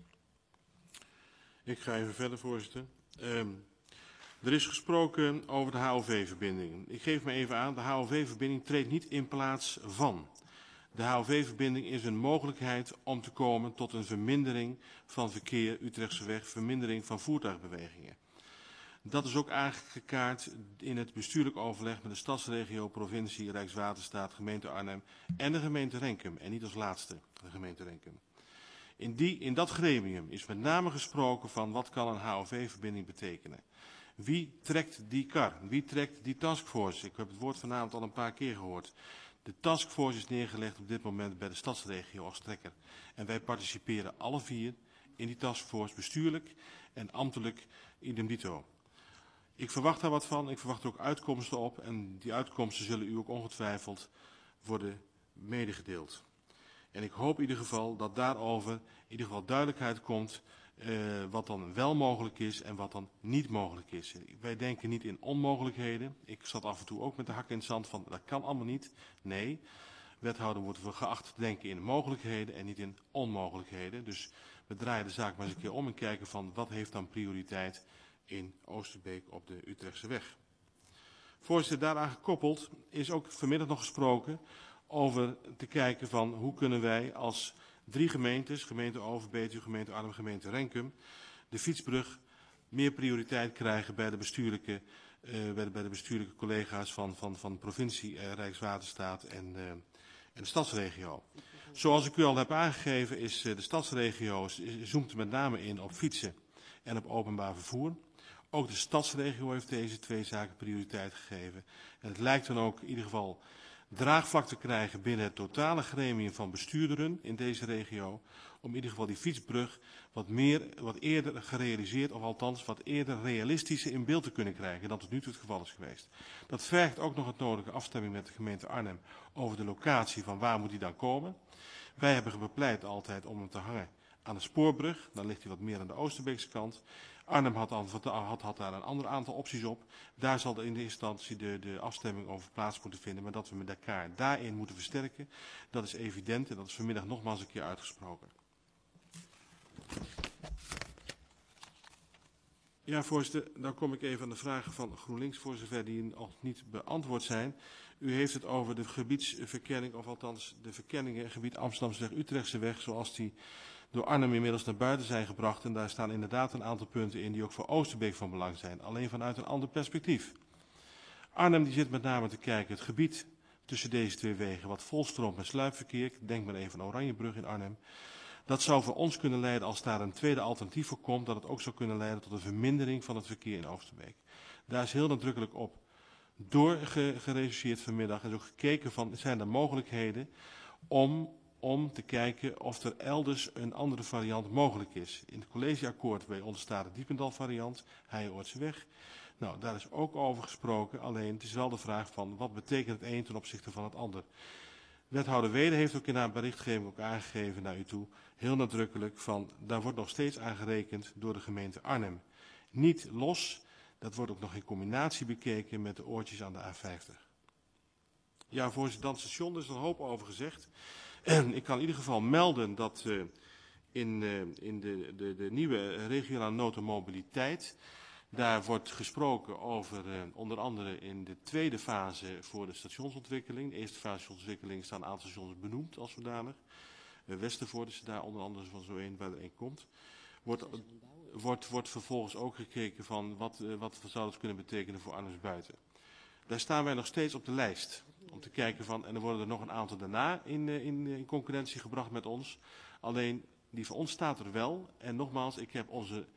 Ik ga even verder, voorzitter. Um, er is gesproken over de H O V-verbinding. Ik geef me even aan, de H O V-verbinding treedt niet in plaats van. De H O V-verbinding is een mogelijkheid om te komen tot een vermindering van verkeer Utrechtseweg, vermindering van voertuigbewegingen. Dat is ook aangekaart in het bestuurlijk overleg met de stadsregio, provincie, Rijkswaterstaat, gemeente Arnhem en de gemeente Renkum. En niet als laatste de gemeente Renkum. In, die, in dat gremium is met name gesproken van wat kan een H O V-verbinding betekenen. Wie trekt die kar? Wie trekt die taskforce? Ik heb het woord vanavond al een paar keer gehoord. De taskforce is neergelegd op dit moment bij de stadsregio als trekker. En wij participeren alle vier in die taskforce bestuurlijk en ambtelijk idem dito. Ik verwacht daar wat van, ik verwacht er ook uitkomsten op en die uitkomsten zullen u ook ongetwijfeld worden medegedeeld. En ik hoop in ieder geval dat daarover in ieder geval duidelijkheid komt uh, wat dan wel mogelijk is en wat dan niet mogelijk is. Wij denken niet in onmogelijkheden. Ik zat af en toe ook met de hak in het zand van dat kan allemaal niet. Nee, wethouder worden we geacht te denken in mogelijkheden en niet in onmogelijkheden. Dus we draaien de zaak maar eens een keer om en kijken van wat heeft dan prioriteit in Oosterbeek op de Utrechtse weg. Voorzitter, daaraan gekoppeld is ook vanmiddag nog gesproken over te kijken van hoe kunnen wij als drie gemeentes, gemeente Overbetuwe, gemeente Arnhem, gemeente Renkum, de fietsbrug meer prioriteit krijgen bij de bestuurlijke, uh, bij de, bij de bestuurlijke collega's van, van, van provincie, uh, Rijkswaterstaat en, uh, en de stadsregio. Zoals ik u al heb aangegeven is uh, de stadsregio zoomt met name in op fietsen en op openbaar vervoer. Ook de stadsregio heeft deze twee zaken prioriteit gegeven. En het lijkt dan ook in ieder geval draagvlak te krijgen binnen het totale gremium van bestuurderen in deze regio. Om in ieder geval die fietsbrug wat, meer, wat eerder gerealiseerd, of althans wat eerder realistischer in beeld te kunnen krijgen dan tot nu toe het geval is geweest. Dat vergt ook nog het nodige afstemming met de gemeente Arnhem over de locatie van waar moet die dan komen. Wij hebben bepleit altijd om hem te hangen aan de spoorbrug. Dan ligt hij wat meer aan de Oosterbeekse kant. Arnhem had, had, had daar een ander aantal opties op. Daar zal in de instantie de, de afstemming over plaats moeten vinden. Maar dat we met elkaar daarin moeten versterken, dat is evident. En dat is vanmiddag nogmaals een keer uitgesproken. Ja, voorzitter, dan kom ik even aan de vragen van GroenLinks, voor zover die nog niet beantwoord zijn. U heeft het over de gebiedsverkenning, of althans de verkenningen gebied Amsterdamseweg-Utrechtseweg, zoals die door Arnhem inmiddels naar buiten zijn gebracht. En daar staan inderdaad een aantal punten in die ook voor Oosterbeek van belang zijn. Alleen vanuit een ander perspectief. Arnhem die zit met name te kijken, het gebied tussen deze twee wegen, wat volstroomt met sluipverkeer. Ik denk maar even aan Oranjebrug in Arnhem. Dat zou voor ons kunnen leiden, als daar een tweede alternatief voor komt, dat het ook zou kunnen leiden tot een vermindering van het verkeer in Oosterbeek. Daar is heel nadrukkelijk op doorgerechercheerd vanmiddag. En is ook gekeken van, zijn er mogelijkheden om... om te kijken of er elders een andere variant mogelijk is. In het collegeakkoord bij ons staat de Diependal variant, Heijeoortseweg. Nou, daar is ook over gesproken, alleen het is wel de vraag van wat betekent het een ten opzichte van het ander. Wethouder Wede heeft ook in haar berichtgeving ook aangegeven naar u toe, heel nadrukkelijk van, daar wordt nog steeds aan gerekend door de gemeente Arnhem. Niet los, dat wordt ook nog in combinatie bekeken met de oortjes aan de A vijftig. Ja, voorzitter, dan station, er is een hoop over gezegd. En ik kan in ieder geval melden dat uh, in, uh, in de, de, de nieuwe regionale nota mobiliteit, daar wordt gesproken over uh, onder andere in de tweede fase voor de stationsontwikkeling. De eerste fase stationsontwikkeling staan een aantal stations benoemd als zodanig. Uh, Westervoort is daar onder andere van zo een waar er een komt. Wordt, wordt, wordt vervolgens ook gekeken van wat, uh, wat zou dat kunnen betekenen voor Arnhemsbuiten. Daar staan wij nog steeds op de lijst. Om te kijken van, en er worden er nog een aantal daarna in, in, in concurrentie gebracht met ons. Alleen, die voor ons staat er wel. En nogmaals, ik heb onze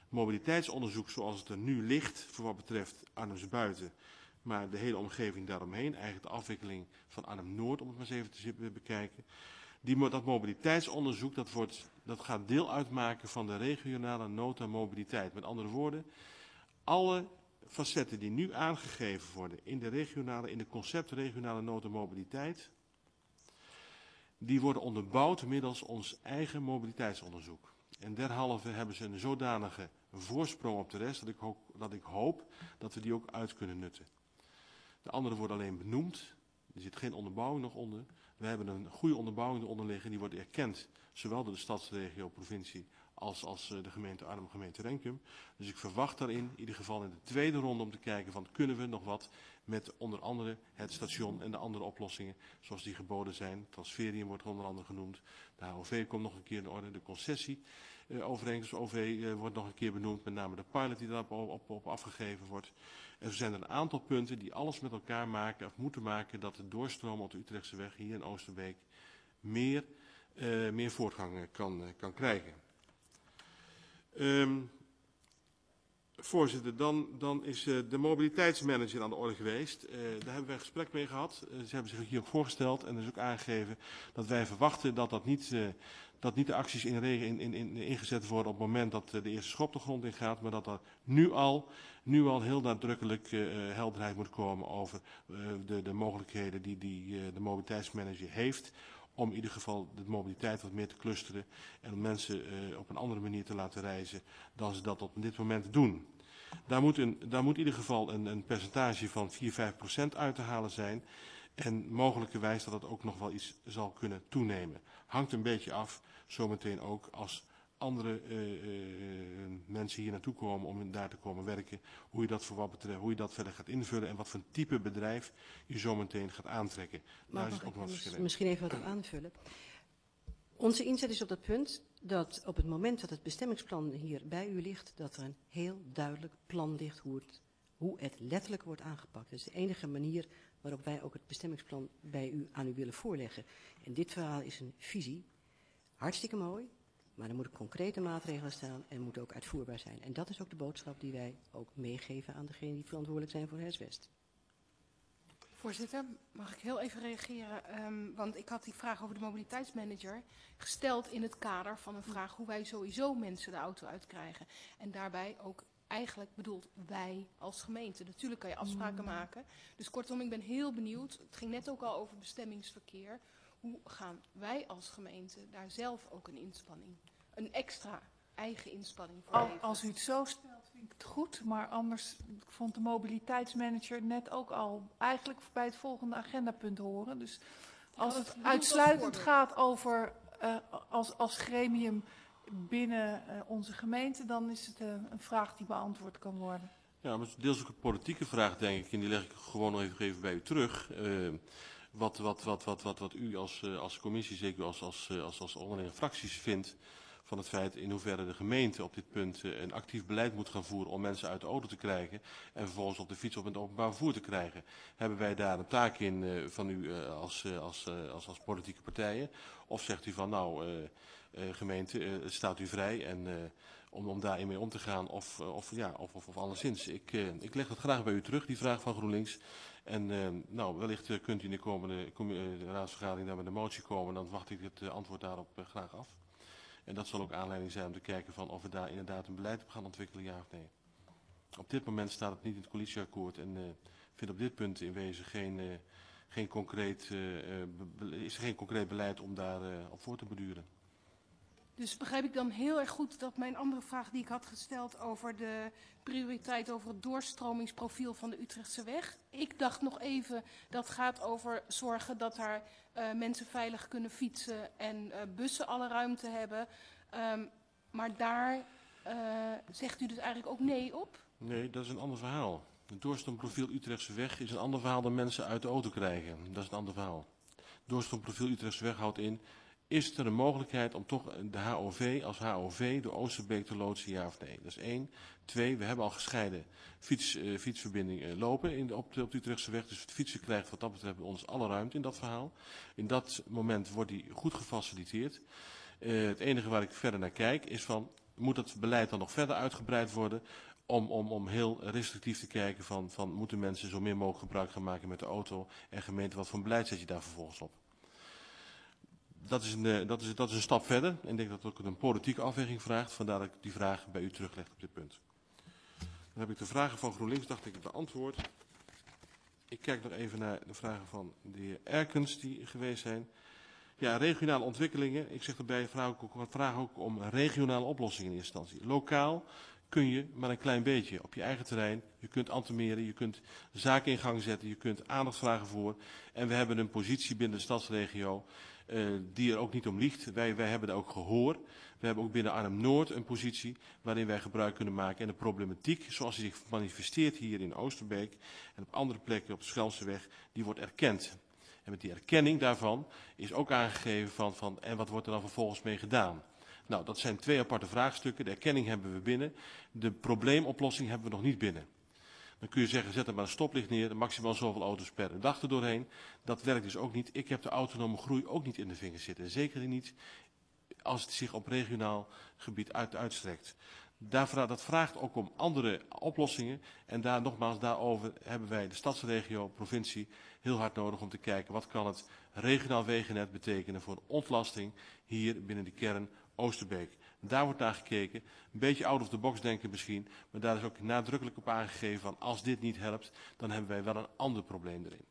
mobiliteitsonderzoek zoals het er nu ligt, voor wat betreft Arnhems-Buiten, maar de hele omgeving daaromheen, eigenlijk de afwikkeling van Arnhem-Noord, om het maar eens even te bekijken. Die, dat mobiliteitsonderzoek, dat, wordt, dat gaat deel uitmaken van de regionale nota mobiliteit. Met andere woorden, alle facetten die nu aangegeven worden in de regionale, in de concept regionale nota mobiliteit, die worden onderbouwd middels ons eigen mobiliteitsonderzoek. En derhalve hebben ze een zodanige voorsprong op de rest, dat ik, hoop, dat ik hoop dat we die ook uit kunnen nutten. De andere worden alleen benoemd, er zit geen onderbouwing nog onder. We hebben een goede onderbouwing eronder liggen, die wordt erkend, zowel door de stadsregio, provincie, als, als de gemeente Arnhem, gemeente Renkum. Dus ik verwacht daarin, in ieder geval in de tweede ronde, om te kijken van kunnen we nog wat met onder andere het station en de andere oplossingen zoals die geboden zijn. Transferium wordt onder andere genoemd. De H O V komt nog een keer in orde. De concessie uh, overeenkomst O V uh, wordt nog een keer benoemd. Met name de pilot die daarop op, op afgegeven wordt. En er zijn een aantal punten die alles met elkaar maken of moeten maken dat de doorstroom op de Utrechtse weg hier in Oosterbeek meer, uh, meer voortgang uh, kan, uh, kan krijgen. Um, Voorzitter, dan, dan is uh, de mobiliteitsmanager aan de orde geweest. Uh, daar hebben wij een gesprek mee gehad. Uh, ze hebben zich hier ook voorgesteld en er is ook aangegeven dat wij verwachten dat, dat, niet, uh, dat niet de acties in regen in, in, in, ingezet worden op het moment dat uh, de eerste schop de grond in gaat, maar dat er nu al, nu al heel nadrukkelijk uh, helderheid moet komen over uh, de, de mogelijkheden die, die uh, de mobiliteitsmanager heeft. Om in ieder geval de mobiliteit wat meer te clusteren en om mensen uh, op een andere manier te laten reizen dan ze dat op dit moment doen. Daar moet, een, daar moet in ieder geval een, een percentage van vier, vijf procent uit te halen zijn. En mogelijkerwijs dat het ook nog wel iets zal kunnen toenemen. Hangt een beetje af, zometeen ook als andere uh, uh, mensen hier naartoe komen om daar te komen werken. Hoe je dat voor wat betreft, hoe je dat verder gaat invullen en wat voor een type bedrijf je zometeen gaat aantrekken. Maar daar is het ook ik nog verschil. misschien even wat op aanvullen. Onze inzet is op dat punt dat op het moment dat het bestemmingsplan hier bij u ligt, dat er een heel duidelijk plan ligt hoe het, hoe het letterlijk wordt aangepakt. Dat is de enige manier waarop wij ook het bestemmingsplan bij u aan u willen voorleggen. En dit verhaal is een visie. Hartstikke mooi. Maar er moeten concrete maatregelen staan en moet ook uitvoerbaar zijn. En dat is ook de boodschap die wij ook meegeven aan degenen die verantwoordelijk zijn voor H E S West. Voorzitter, mag ik heel even reageren? Um, want ik had die vraag over de mobiliteitsmanager gesteld in het kader van een vraag hoe wij sowieso mensen de auto uitkrijgen. En daarbij ook eigenlijk bedoeld wij als gemeente. Natuurlijk kan je afspraken maken. Dus kortom, ik ben heel benieuwd. Het ging net ook al over bestemmingsverkeer. Hoe gaan wij als gemeente daar zelf ook een inspanning, een extra eigen inspanning voor geven? Als u het zo stelt, vind ik het goed. Maar anders, ik vond de mobiliteitsmanager net ook al eigenlijk bij het volgende agendapunt horen. Dus als het uitsluitend gaat over uh, als, als gremium binnen uh, onze gemeente, dan is het uh, een vraag die beantwoord kan worden. Ja, maar het is deels ook een politieke vraag, denk ik. En die leg ik gewoon nog even, even bij u terug. Uh, Wat, wat, wat, wat, wat, wat u als, uh, als commissie, zeker als, als, uh, als, als onderlinge fracties vindt van het feit in hoeverre de gemeente op dit punt uh, een actief beleid moet gaan voeren om mensen uit de auto te krijgen en vervolgens op de fiets op het openbaar vervoer te krijgen. Hebben wij daar een taak in uh, van u uh, als, uh, als, uh, als, als politieke partijen? Of zegt u van nou uh, uh, gemeente, uh, staat u vrij en uh, om, om daarin mee om te gaan of, uh, of, ja, of, of, of anderszins. Ik, uh, ik leg dat graag bij u terug, die vraag van GroenLinks. En uh, nou, wellicht uh, kunt u in de komende uh, raadsvergadering daar met een motie komen. Dan wacht ik het uh, antwoord daarop uh, graag af. En dat zal ook aanleiding zijn om te kijken van of we daar inderdaad een beleid op gaan ontwikkelen, ja of nee. Op dit moment staat het niet in het coalitieakkoord en uh, vind op dit punt in wezen geen, uh, geen concreet, uh, uh, is er geen concreet beleid om daar uh, op voor te beduren. Dus begrijp ik dan heel erg goed dat mijn andere vraag die ik had gesteld over de prioriteit over het doorstromingsprofiel van de Utrechtse weg. Ik dacht nog even dat gaat over zorgen dat er uh, mensen veilig kunnen fietsen en uh, bussen alle ruimte hebben. Um, maar daar uh, zegt u dus eigenlijk ook nee op? Nee, dat is een ander verhaal. Het doorstroomprofiel Utrechtse weg is een ander verhaal dan mensen uit de auto krijgen. Dat is een ander verhaal. Het doorstroomprofiel Utrechtse weg houdt in... Is er een mogelijkheid om toch de H O V als H O V de Oosterbeek te loodsen, ja of nee? Dat is één. Twee, we hebben al gescheiden fiets, uh, fietsverbinding uh, lopen in de, op, de, op de Utrechtse weg. Dus het fietsen krijgt wat dat betreft bij ons alle ruimte in dat verhaal. In dat moment wordt die goed gefaciliteerd. Uh, het enige waar ik verder naar kijk is van, moet het beleid dan nog verder uitgebreid worden om, om, om heel restrictief te kijken van, van moeten mensen zo min mogelijk gebruik gaan maken met de auto en gemeente, wat voor een beleid zet je daar vervolgens op? Dat is, een, dat, is, dat is een stap verder en ik denk dat het ook een politieke afweging vraagt, vandaar dat ik die vraag bij u terugleg op dit punt. Dan heb ik de vragen van GroenLinks, dacht ik, beantwoord. Ik kijk nog even naar de vragen van de heer Erkens die geweest zijn. Ja, regionale ontwikkelingen. Ik zeg erbij, vraag ook, vraag ook om regionale oplossingen in eerste instantie. Lokaal kun je maar een klein beetje op je eigen terrein. Je kunt antemeren, je kunt zaken in gang zetten, je kunt aandacht vragen voor. En we hebben een positie binnen de stadsregio uh, die er ook niet om liegt. Wij, wij hebben daar ook gehoor. We hebben ook binnen Arnhem-Noord een positie waarin wij gebruik kunnen maken. En de problematiek zoals die zich manifesteert hier in Oosterbeek en op andere plekken op de Schelmseweg, die wordt erkend. En met die erkenning daarvan is ook aangegeven van, van en wat wordt er dan vervolgens mee gedaan. Nou, dat zijn twee aparte vraagstukken. De erkenning hebben we binnen. De probleemoplossing hebben we nog niet binnen. Dan kun je zeggen, zet er maar een stoplicht neer, maximaal zoveel auto's per dag er doorheen. Dat werkt dus ook niet. Ik heb de autonome groei ook niet in de vingers zitten. Zeker niet als het zich op regionaal gebied uit, uitstrekt. Daar, dat vraagt ook om andere oplossingen. En daar nogmaals, daarover hebben wij de stadsregio, provincie, heel hard nodig om te kijken wat kan het regionaal wegennet betekenen voor een ontlasting hier binnen de kern Oosterbeek. Daar wordt naar gekeken, een beetje out of the box denken misschien, maar daar is ook nadrukkelijk op aangegeven van als dit niet helpt, dan hebben wij wel een ander probleem erin.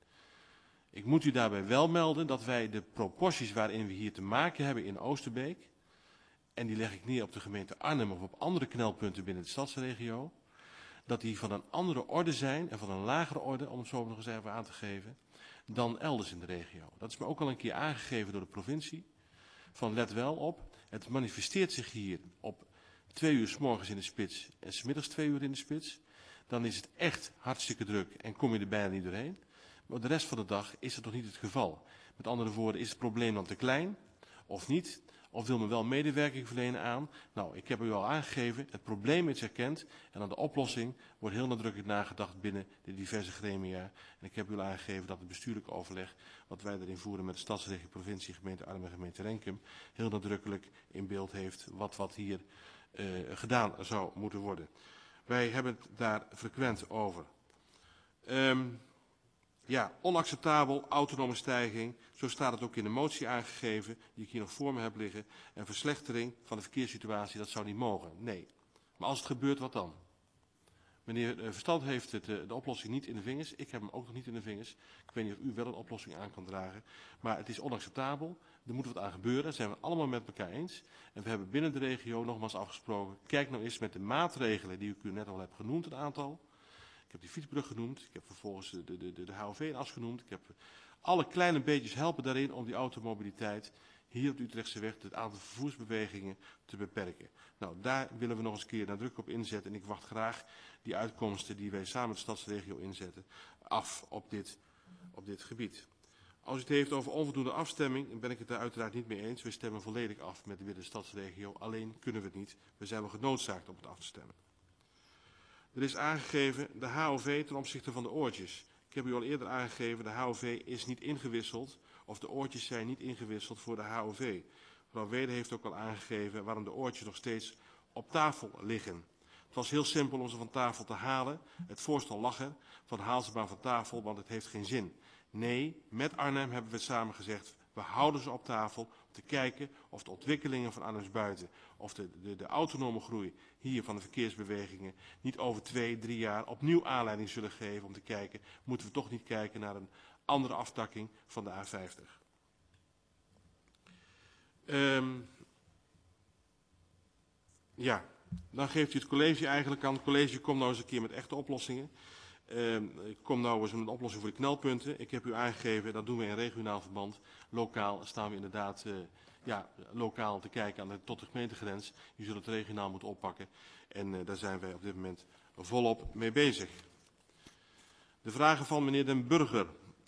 Ik moet u daarbij wel melden dat wij de proporties waarin we hier te maken hebben in Oosterbeek, en die leg ik neer op de gemeente Arnhem of op andere knelpunten binnen de stadsregio, dat die van een andere orde zijn en van een lagere orde, om het zo nog eens even aan te geven, dan elders in de regio. Dat is me ook al een keer aangegeven door de provincie. Van let wel op, het manifesteert zich hier op twee uur 's morgens in de spits en 's middags twee uur in de spits. Dan is het echt hartstikke druk en kom je er bijna niet doorheen. Maar de rest van de dag is dat nog niet het geval. Met andere woorden, is het probleem dan te klein of niet? Of wil men wel medewerking verlenen aan? Nou, ik heb u al aangegeven, het probleem is erkend en aan de oplossing wordt heel nadrukkelijk nagedacht binnen de diverse gremia. En ik heb u al aangegeven dat het bestuurlijk overleg, wat wij erin voeren met de stadsregio, provincie, gemeente Arnhem en gemeente Renkum, heel nadrukkelijk in beeld heeft wat, wat hier uh, gedaan zou moeten worden. Wij hebben het daar frequent over. Um, Ja, onacceptabel, autonome stijging, zo staat het ook in de motie aangegeven, die ik hier nog voor me heb liggen. En verslechtering van de verkeerssituatie, dat zou niet mogen. Nee. Maar als het gebeurt, wat dan? Meneer Verstand heeft het, de oplossing niet in de vingers. Ik heb hem ook nog niet in de vingers. Ik weet niet of u wel een oplossing aan kan dragen. Maar het is onacceptabel. Er moet wat aan gebeuren. Dat zijn we allemaal met elkaar eens. En we hebben binnen de regio nogmaals afgesproken. Kijk nou eens met de maatregelen die ik u net al heb genoemd, een aantal. Ik heb die fietsbrug genoemd, ik heb vervolgens de, de, de, de H O V-as genoemd. Ik heb alle kleine beetjes helpen daarin om die automobiliteit hier op de Utrechtse weg, het aantal vervoersbewegingen te beperken. Nou, daar willen we nog eens een keer nadruk op inzetten. En ik wacht graag die uitkomsten die wij samen met de stadsregio inzetten af op dit, op dit gebied. Als u het heeft over onvoldoende afstemming, dan ben ik het daar uiteraard niet mee eens. We stemmen volledig af met de stadsregio, alleen kunnen we het niet. We zijn wel genoodzaakt om het af te stemmen. Er is aangegeven de H O V ten opzichte van de oortjes. Ik heb u al eerder aangegeven, de H O V is niet ingewisseld, of de oortjes zijn niet ingewisseld voor de H O V. Mevrouw Wede heeft ook al aangegeven waarom de oortjes nog steeds op tafel liggen. Het was heel simpel om ze van tafel te halen. Het voorstel lag er, van haal ze maar van tafel, want het heeft geen zin. Nee, met Arnhem hebben we samen gezegd, we houden ze op tafel om te kijken of de ontwikkelingen van Arnhems buiten, of de, de, de autonome groei hier van de verkeersbewegingen niet over twee, drie jaar opnieuw aanleiding zullen geven om te kijken, moeten we toch niet kijken naar een andere aftakking van de A vijftig. Um, ja, dan geeft u het college eigenlijk aan. Het college komt nou eens een keer met echte oplossingen. Uh, ik kom nou eens met een oplossing voor de knelpunten. Ik heb u aangegeven, dat doen we in regionaal verband. Lokaal staan we inderdaad uh, ja, lokaal te kijken aan de, tot de gemeentegrens. U zult het regionaal moeten oppakken. En uh, daar zijn wij op dit moment volop mee bezig. De vragen van meneer Den Burger.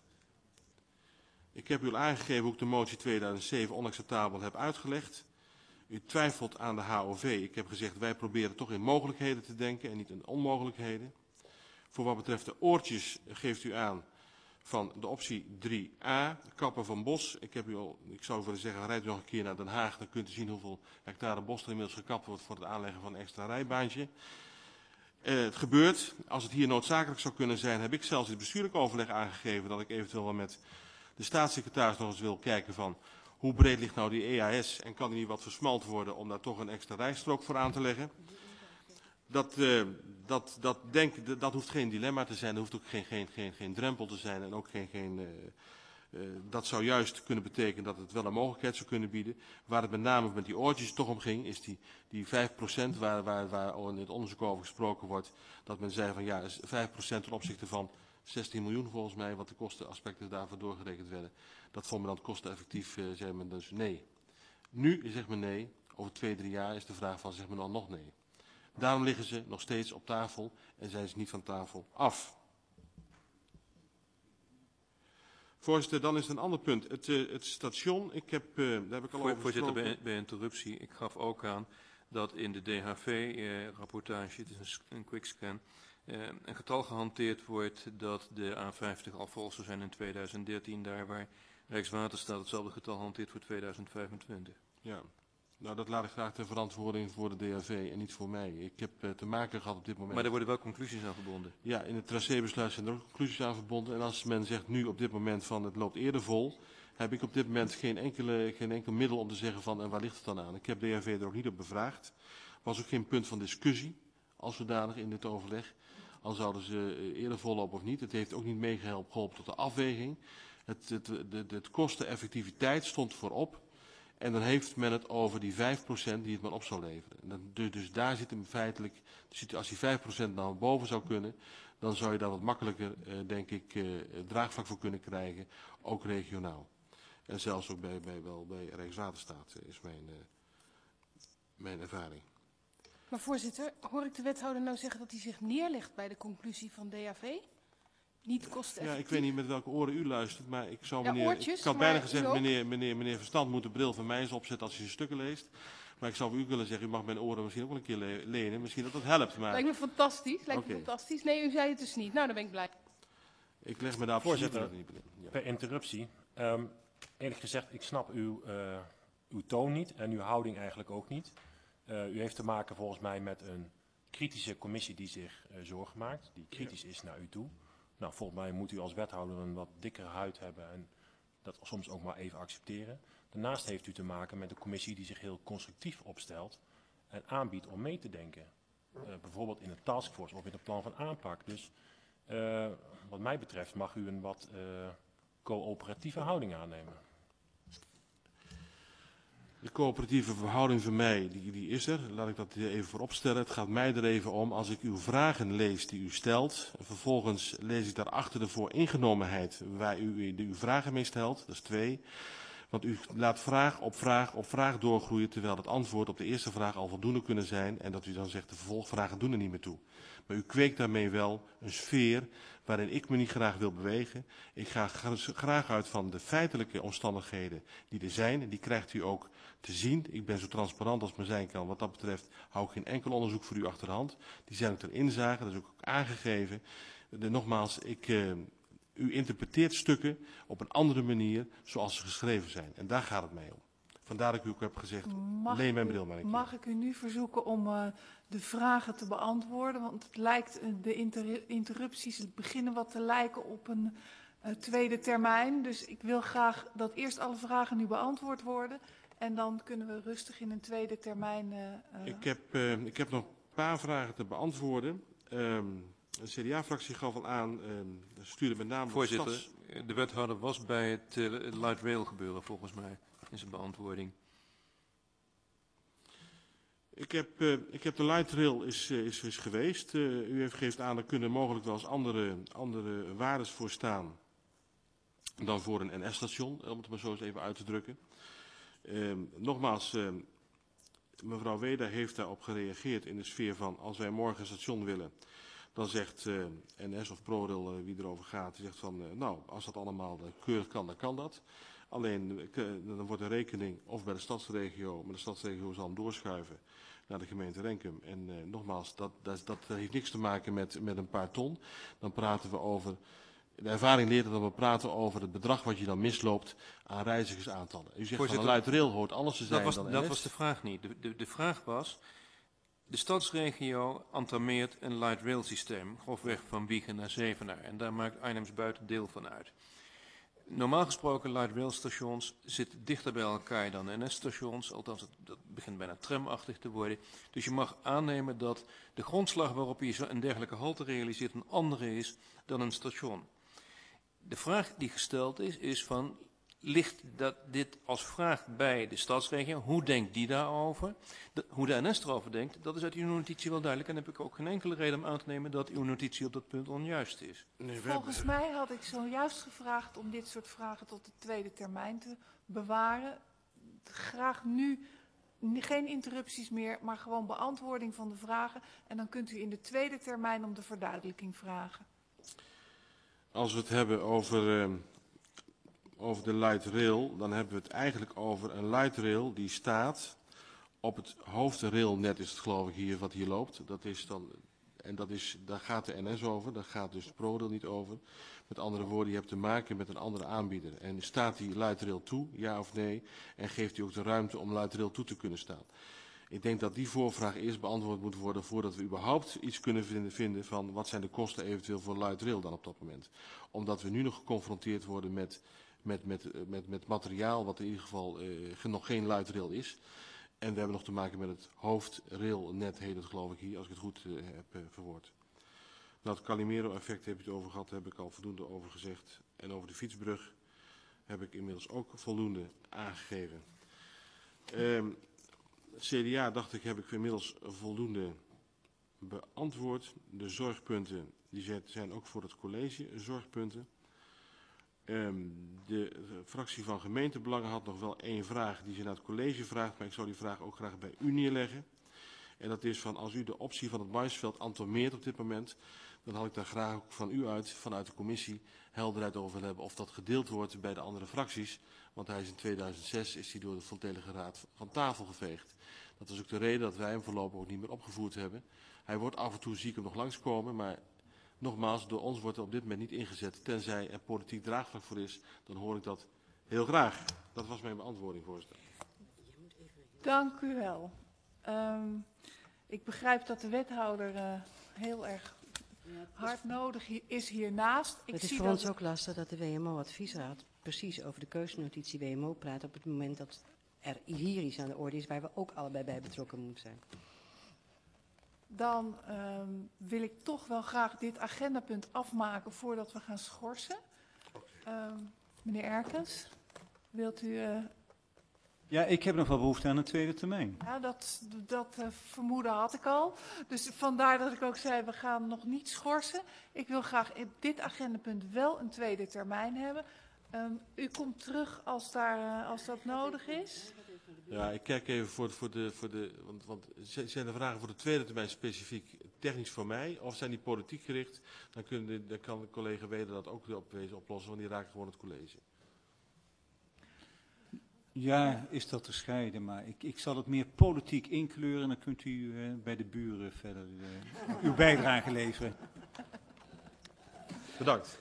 Ik heb u al aangegeven hoe ik de motie tweeduizend zeven onacceptabel heb uitgelegd. U twijfelt aan de H O V. Ik heb gezegd, wij proberen toch in mogelijkheden te denken en niet in onmogelijkheden. Voor wat betreft de oortjes geeft u aan van de optie drie a, Kappen van Bos. Ik, heb u al, ik zou willen zeggen, rijdt u nog een keer naar Den Haag, dan kunt u zien hoeveel hectare bos er inmiddels gekapt wordt voor het aanleggen van een extra rijbaantje. Uh, het gebeurt, als het hier noodzakelijk zou kunnen zijn, heb ik zelfs in het bestuurlijk overleg aangegeven dat ik eventueel wel met de staatssecretaris nog eens wil kijken van hoe breed ligt nou die E A S en kan die niet wat versmalt worden om daar toch een extra rijstrook voor aan te leggen. Dat, uh, dat, dat, denk, dat hoeft geen dilemma te zijn, dat hoeft ook geen, geen, geen, geen drempel te zijn en ook geen, geen uh, uh, dat zou juist kunnen betekenen dat het wel een mogelijkheid zou kunnen bieden. Waar het met name met die oortjes toch om ging, is die, die vijf procent waar, waar, waar in het onderzoek over gesproken wordt, dat men zei van ja, vijf procent ten opzichte van zestien miljoen volgens mij, wat de kostenaspecten daarvoor doorgerekend werden. Dat vond men dan kosteneffectief, uh, zei men dus nee. Nu zegt men nee, over twee, drie jaar is de vraag van, zegt men dan nog nee. Daarom liggen ze nog steeds op tafel en zijn ze niet van tafel af. Voorzitter, dan is het een ander punt. Het, uh, het station, ik heb, uh, daar heb ik al Voor, over Voorzitter, gesproken. bij, bij interruptie. Ik gaf ook aan dat in de D H V-rapportage, het is een, een quickscan, uh, een getal gehanteerd wordt dat de A vijftig al vol zou zijn in tweeduizend dertien, daar waar Rijkswaterstaat hetzelfde getal hanteert voor tweeduizend vijfentwintig. Ja. Nou, dat laat ik graag ter verantwoording voor de D H V en niet voor mij. Ik heb uh, te maken gehad op dit moment. Maar er worden wel conclusies aan verbonden. Ja, in het tracébesluit zijn er ook conclusies aan verbonden. En als men zegt nu op dit moment van het loopt eerder vol, heb ik op dit moment geen, enkele, geen enkel middel om te zeggen van en waar ligt het dan aan. Ik heb D H V er ook niet op bevraagd. Was ook geen punt van discussie als zodanig in dit overleg. Al zouden ze eerder vollopen of niet. Het heeft ook niet meegeholpen tot de afweging. Het, het, de, de, het kosteneffectiviteit stond voorop. En dan heeft men het over die vijf procent die het maar op zou leveren. En dan, dus, dus daar zit hem feitelijk, als die vijf procent naar boven zou kunnen, dan zou je daar wat makkelijker, uh, denk ik, uh, draagvlak voor kunnen krijgen, ook regionaal. En zelfs ook bij, bij, wel bij Rijkswaterstaat uh, is mijn, uh, mijn ervaring. Maar voorzitter, hoor ik de wethouder nou zeggen dat hij zich neerlegt bij de conclusie van D H V? Niet kosteneffectief? Ja, ik weet niet met welke oren u luistert, maar ik zou Ja, meneer, oortjes, ik had maar bijna u gezegd, ook? meneer, meneer, meneer Verstand moet de bril van mij eens opzetten als hij zijn stukken leest. Maar ik zou voor u willen zeggen, u mag mijn oren misschien ook wel een keer le lenen, misschien dat dat helpt. Maar Lijkt me fantastisch, lijkt Oké. me fantastisch. Nee, u zei het dus niet. Nou, dan ben ik blij. ik leg me daar absoluut Voorzitter, niet in. Ja. per interruptie. Um, eerlijk gezegd, ik snap uw, uh, uw toon niet en uw houding eigenlijk ook niet. Uh, u heeft te maken volgens mij met een kritische commissie die zich uh, zorgen maakt, die kritisch is naar u toe. Nou, volgens mij moet u als wethouder een wat dikkere huid hebben en dat soms ook maar even accepteren. Daarnaast heeft u te maken met een commissie die zich heel constructief opstelt en aanbiedt om mee te denken. Uh, bijvoorbeeld in een taskforce of in een plan van aanpak. Dus uh, wat mij betreft mag u een wat uh, coöperatieve houding aannemen. De coöperatieve verhouding van mij, die, die is er. Laat ik dat even voorop stellen. Het gaat mij er even om, als ik uw vragen lees die u stelt, vervolgens lees ik daarachter de vooringenomenheid waar u de, uw vragen mee stelt. Dat is twee. Want u laat vraag op vraag op vraag doorgroeien, terwijl het antwoord op de eerste vraag al voldoende kunnen zijn. En dat u dan zegt, de vervolgvragen doen er niet meer toe. Maar u kweekt daarmee wel een sfeer waarin ik me niet graag wil bewegen. Ik ga graag uit van de feitelijke omstandigheden die er zijn. En die krijgt u ook te zien. Ik ben zo transparant als men zijn kan. Wat dat betreft hou ik geen enkel onderzoek voor u achter de hand. Die zijn ook ter inzage, dat is ook aangegeven. De, nogmaals, ik... Uh, U interpreteert stukken op een andere manier zoals ze geschreven zijn. En daar gaat het mee om. Vandaar dat ik u ook heb gezegd, Mag leen mijn u- bril maar een keer. Mag ik u nu verzoeken om uh, de vragen te beantwoorden? Want het lijkt, uh, de inter interrupties beginnen wat te lijken op een uh, tweede termijn. Dus ik wil graag dat eerst alle vragen nu beantwoord worden. En dan kunnen we rustig in een tweede termijn... Uh, uh, Ik, heb, uh, ik heb nog een paar vragen te beantwoorden. Um, de C D A-fractie gaf al aan, um, stuurde met name... Voorzitter, stads... de wethouder was bij het uh, light rail gebeuren volgens mij in zijn beantwoording. Ik heb, uh, ik heb de light rail is, uh, is, is geweest. Uh, u heeft geeft aan, er kunnen mogelijk wel eens andere, andere waardes voor staan dan voor een N S-station, om het maar zo eens even uit te drukken. Uh, nogmaals, uh, mevrouw Weda heeft daarop gereageerd in de sfeer van, als wij morgen een station willen, dan zegt uh, N S of ProRail, uh, wie erover gaat, die zegt van, uh, nou, als dat allemaal uh, keurig kan, dan kan dat. Alleen, uh, dan wordt de rekening of bij de stadsregio, maar de stadsregio zal hem doorschuiven naar de gemeente Renkum. En uh, nogmaals, dat, dat, dat heeft niks te maken met, met een paar ton. Dan praten we over de ervaring leert dat we praten over het bedrag wat je dan misloopt aan reizigersaantallen. U zegt van een light rail hoort alles te zijn dat was, dan Dat N S. was de vraag niet. De, de, de vraag was, de stadsregio entameert een light rail systeem, grofweg van Wijchen naar Zevenaar. En daar maakt Arnhems-Buiten deel van uit. Normaal gesproken, light rail stations zitten dichter bij elkaar dan N S-stations. Althans, het, dat begint bijna tramachtig te worden. Dus je mag aannemen dat de grondslag waarop je zo een dergelijke halte realiseert een andere is dan een station. De vraag die gesteld is, is van, ligt dat dit als vraag bij de stadsregio? Hoe denkt die daarover? De, hoe de N S erover denkt, dat is uit uw notitie wel duidelijk. En heb ik ook geen enkele reden om aan te nemen dat uw notitie op dat punt onjuist is. Nee, Volgens hebben... mij had ik zojuist gevraagd om dit soort vragen tot de tweede termijn te bewaren. Graag nu geen interrupties meer, maar gewoon beantwoording van de vragen. En dan kunt u in de tweede termijn om de verduidelijking vragen. Als we het hebben over, uh, over de light rail, dan hebben we het eigenlijk over een light rail die staat op het hoofdrailnet, is het geloof ik hier, wat hier loopt. Dat is dan, en dat is, daar gaat de N S over, daar gaat dus de ProRail niet over. Met andere woorden, je hebt te maken met een andere aanbieder. En staat die light rail toe, ja of nee? En geeft hij ook de ruimte om light rail toe te kunnen staan? Ik denk dat die voorvraag eerst beantwoord moet worden voordat we überhaupt iets kunnen vinden, vinden van wat zijn de kosten eventueel voor light rail dan op dat moment. Omdat we nu nog geconfronteerd worden met, met, met, met, met materiaal wat in ieder geval uh, nog geen light rail is. En we hebben nog te maken met het hoofdrailnet, heet het geloof ik hier, als ik het goed uh, heb uh, verwoord. Nou, het Calimero-effect heb je het over gehad, daar heb ik al voldoende over gezegd. En over de fietsbrug heb ik inmiddels ook voldoende aangegeven. Um, C D A, dacht ik, heb ik inmiddels voldoende beantwoord. De zorgpunten die zijn ook voor het college zorgpunten. Um, de fractie van gemeentebelangen had nog wel één vraag die ze naar het college vraagt, maar ik zou die vraag ook graag bij u neerleggen. En dat is van, als u de optie van het Maisveld entameert op dit moment, dan had ik daar graag ook van u uit, vanuit de commissie, helderheid over willen hebben of dat gedeeld wordt bij de andere fracties. Want hij is in tweeduizend zes is hij door de volledige raad van tafel geveegd. Dat is ook de reden dat wij hem voorlopig ook niet meer opgevoerd hebben. Hij wordt af en toe, zie ik hem nog langskomen, maar nogmaals, door ons wordt er op dit moment niet ingezet. Tenzij er politiek draagvlak voor is, dan hoor ik dat heel graag. Dat was mijn beantwoording, voorzitter. Dank u wel. Um, ik begrijp dat de wethouder uh, heel erg hard nodig is hiernaast. Ik het is zie voor dat ons ook lastig dat de W M O-adviesraad precies over de keuzenotitie W M O praat op het moment dat er hier iets aan de orde is waar we ook allebei bij betrokken moeten zijn. Dan um, wil ik toch wel graag dit agendapunt afmaken voordat we gaan schorsen. Um, meneer Erkens, wilt u... Uh, Ja, ik heb nog wel behoefte aan een tweede termijn. Ja, dat, dat uh, vermoeden had ik al. Dus vandaar dat ik ook zei, we gaan nog niet schorsen. Ik wil graag in dit agendapunt wel een tweede termijn hebben. Um, u komt terug als, daar, uh, als dat nodig is. Ja, ik kijk even voor, voor de... Voor de want, want zijn de vragen voor de tweede termijn specifiek technisch voor mij? Of zijn die politiek gericht? Dan, kunnen de, dan kan de collega Weder dat ook op wezen oplossen, want die raken gewoon het college. Ja, is dat te scheiden, maar ik, ik zal het meer politiek inkleuren en dan kunt u uh, bij de buren verder uh, uw bijdrage leveren. Bedankt.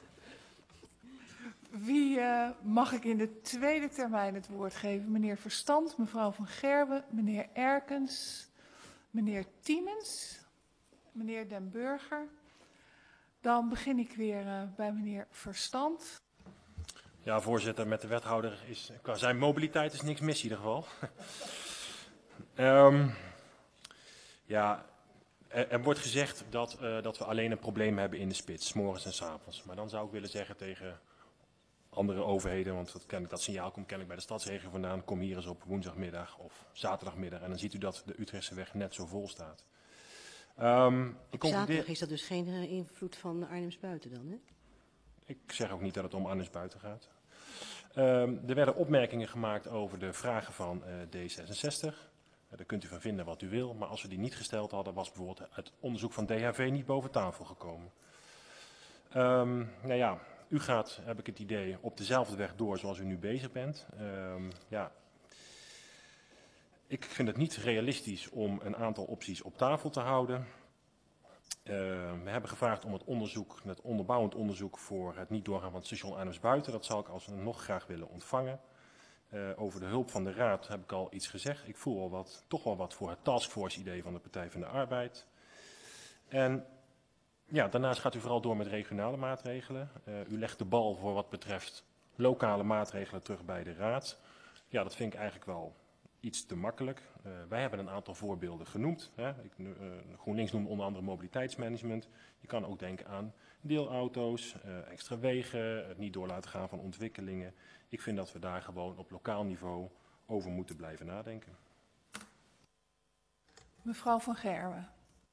Wie uh, mag ik in de tweede termijn het woord geven? Meneer Verstand, mevrouw Van Gerwen, meneer Erkens, meneer Tiemens, meneer Den Burger. Dan begin ik weer uh, bij meneer Verstand. Ja, voorzitter, met de wethouder is, qua zijn mobiliteit is niks mis in ieder geval. um, ja, er, er wordt gezegd dat, uh, dat we alleen een probleem hebben in de spits, 's morgens en 's avonds. Maar dan zou ik willen zeggen tegen andere overheden, want dat, ken ik, dat signaal komt kennelijk bij de stadsregio vandaan, kom hier eens op woensdagmiddag of zaterdagmiddag en dan ziet u dat de Utrechtse weg net zo vol staat. Um, op zaterdag is dat dus geen uh, invloed van Arnhems-Buiten dan, hè? Ik zeg ook niet dat het om Arnhems-Buiten gaat. Um, er werden opmerkingen gemaakt over de vragen van uh, D zesenzestig. Uh, daar kunt u van vinden wat u wil, maar als we die niet gesteld hadden, was bijvoorbeeld het onderzoek van D H V niet boven tafel gekomen. Um, nou ja, u gaat, heb ik het idee, op dezelfde weg door zoals u nu bezig bent. Um, ja. Ik vind het niet realistisch om een aantal opties op tafel te houden. Uh, we hebben gevraagd om het onderzoek, het onderbouwend onderzoek voor het niet doorgaan van het station Arnhems-Buiten. Dat zou ik alsnog graag willen ontvangen. Uh, over de hulp van de Raad heb ik al iets gezegd. Ik voel al wat, toch wel wat voor het taskforce-idee van de Partij van de Arbeid. En ja, daarnaast gaat u vooral door met regionale maatregelen. Uh, u legt de bal voor wat betreft lokale maatregelen terug bij de Raad. Ja, dat vind ik eigenlijk wel iets te makkelijk. Uh, wij hebben een aantal voorbeelden genoemd. Hè. Ik, uh, GroenLinks noemt onder andere mobiliteitsmanagement. Je kan ook denken aan deelauto's, uh, extra wegen, het niet door laten gaan van ontwikkelingen. Ik vind dat we daar gewoon op lokaal niveau over moeten blijven nadenken. Mevrouw van Gerwen.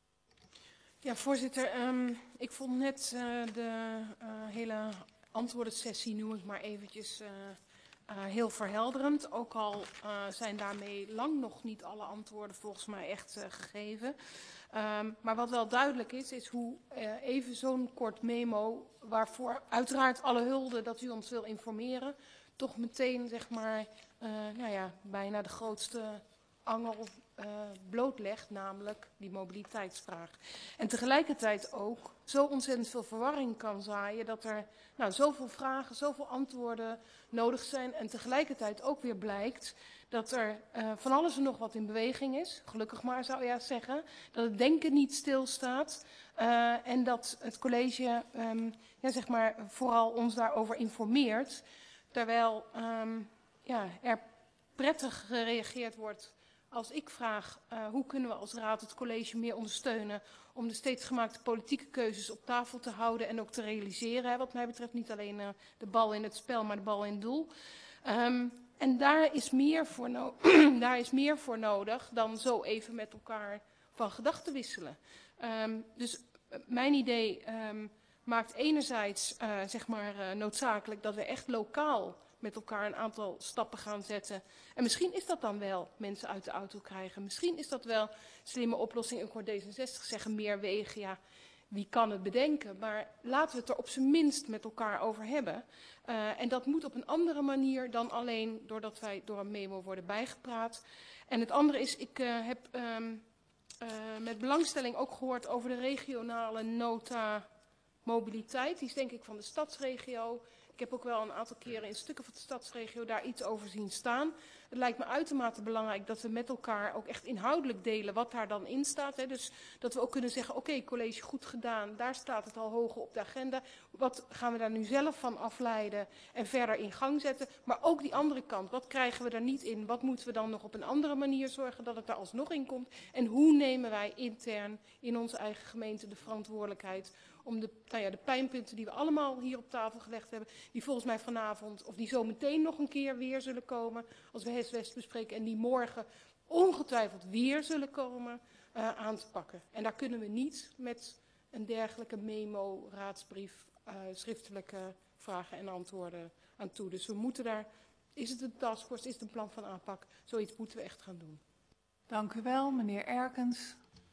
Ja, voorzitter. Um, ik vond net uh, de uh, hele antwoordensessie, noem ik maar eventjes, uh, uh, heel verhelderend. Ook al uh, zijn daarmee lang nog niet alle antwoorden volgens mij echt uh, gegeven. Um, maar wat wel duidelijk is, is hoe uh, even zo'n kort memo, waarvoor uiteraard alle hulde dat u ons wil informeren, toch meteen, zeg maar, uh, nou ja, bijna de grootste angel uh, blootlegt, namelijk die mobiliteitsvraag. En tegelijkertijd ook zo ontzettend veel verwarring kan zaaien dat er nou, zoveel vragen, zoveel antwoorden nodig zijn en tegelijkertijd ook weer blijkt dat er uh, van alles en nog wat in beweging is, gelukkig maar zou je zeggen, dat het denken niet stilstaat uh, en dat het college um, ja, zeg maar, vooral ons daarover informeert, terwijl um, ja, er prettig gereageerd wordt als ik vraag uh, hoe kunnen we als raad het college meer ondersteunen om de steeds gemaakte politieke keuzes op tafel te houden en ook te realiseren. Hè, wat mij betreft niet alleen uh, de bal in het spel, maar de bal in het doel. Um, en daar is, meer voor no- daar is meer voor nodig dan zo even met elkaar van gedachten wisselen. Um, dus uh, mijn idee um, maakt enerzijds uh, zeg maar, uh, noodzakelijk dat we echt lokaal met elkaar een aantal stappen gaan zetten. En misschien is dat dan wel mensen uit de auto krijgen. Misschien is dat wel slimme oplossing. Ik hoor D zesenzestig zeggen meer wegen. Ja, wie kan het bedenken? Maar laten we het er op zijn minst met elkaar over hebben. Uh, en dat moet op een andere manier dan alleen doordat wij door een memo worden bijgepraat. En het andere is, ik uh, heb um, uh, met belangstelling ook gehoord over de regionale nota mobiliteit. Die is denk ik van de stadsregio. Ik heb ook wel een aantal keren in stukken van de stadsregio daar iets over zien staan. Het lijkt me uitermate belangrijk dat we met elkaar ook echt inhoudelijk delen wat daar dan in staat. Hè. Dus dat we ook kunnen zeggen, oké, okay, college goed gedaan, daar staat het al hoger op de agenda. Wat gaan we daar nu zelf van afleiden en verder in gang zetten? Maar ook die andere kant, wat krijgen we daar niet in? Wat moeten we dan nog op een andere manier zorgen dat het daar alsnog in komt? En hoe nemen wij intern in onze eigen gemeente de verantwoordelijkheid om de, nou ja, de pijnpunten die we allemaal hier op tafel gelegd hebben, die volgens mij vanavond, of die zo meteen nog een keer weer zullen komen, als we H E S West bespreken, en die morgen ongetwijfeld weer zullen komen, uh, aan te pakken. En daar kunnen we niet met een dergelijke memo, raadsbrief, uh, schriftelijke vragen en antwoorden aan toe. Dus we moeten daar, is het een taskforce, is het een plan van aanpak, zoiets moeten we echt gaan doen. Dank u wel, meneer Erkens.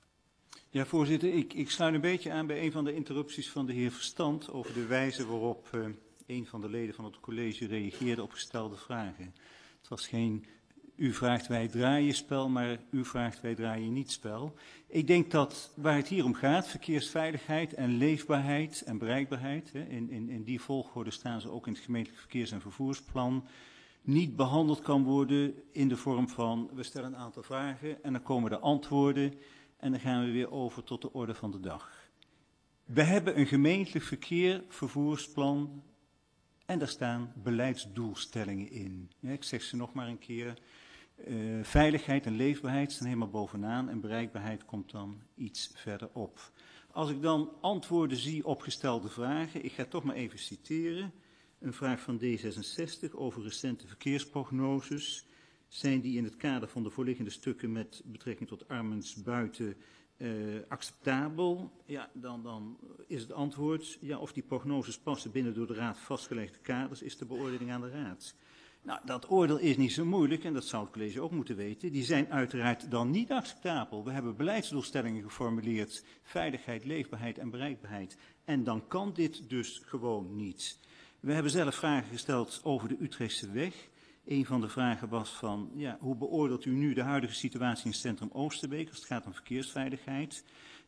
Ja, voorzitter, ik, ik sluit een beetje aan bij een van de interrupties van de heer Verstand over de wijze waarop uh, een van de leden van het college reageerde op gestelde vragen. Het was geen u vraagt wij draaien spel, maar u vraagt wij draaien niet spel. Ik denk dat waar het hier om gaat, verkeersveiligheid en leefbaarheid en bereikbaarheid, hè, in, in, in die volgorde staan ze ook in het gemeentelijk verkeers- en vervoersplan, niet behandeld kan worden in de vorm van we stellen een aantal vragen en dan komen de antwoorden. En dan gaan we weer over tot de orde van de dag. We hebben een gemeentelijk verkeer, vervoersplan en daar staan beleidsdoelstellingen in. Ja, ik zeg ze nog maar een keer. Uh, veiligheid en leefbaarheid staan helemaal bovenaan en bereikbaarheid komt dan iets verderop. Als ik dan antwoorden zie op gestelde vragen, ik ga toch maar even citeren. Een vraag van D zesenzestig over recente verkeersprognoses. Zijn die in het kader van de voorliggende stukken met betrekking tot Arnhems-Buiten uh, acceptabel? Ja, dan, dan is het antwoord, ja, of die prognoses passen binnen door de Raad vastgelegde kaders, is de beoordeling aan de Raad. Nou, dat oordeel is niet zo moeilijk en dat zou het college ook moeten weten. Die zijn uiteraard dan niet acceptabel. We hebben beleidsdoelstellingen geformuleerd, veiligheid, leefbaarheid en bereikbaarheid. En dan kan dit dus gewoon niet. We hebben zelf vragen gesteld over de Utrechtse weg. Een van de vragen was van, ja, hoe beoordeelt u nu de huidige situatie in het centrum Oosterbeek als het gaat om verkeersveiligheid?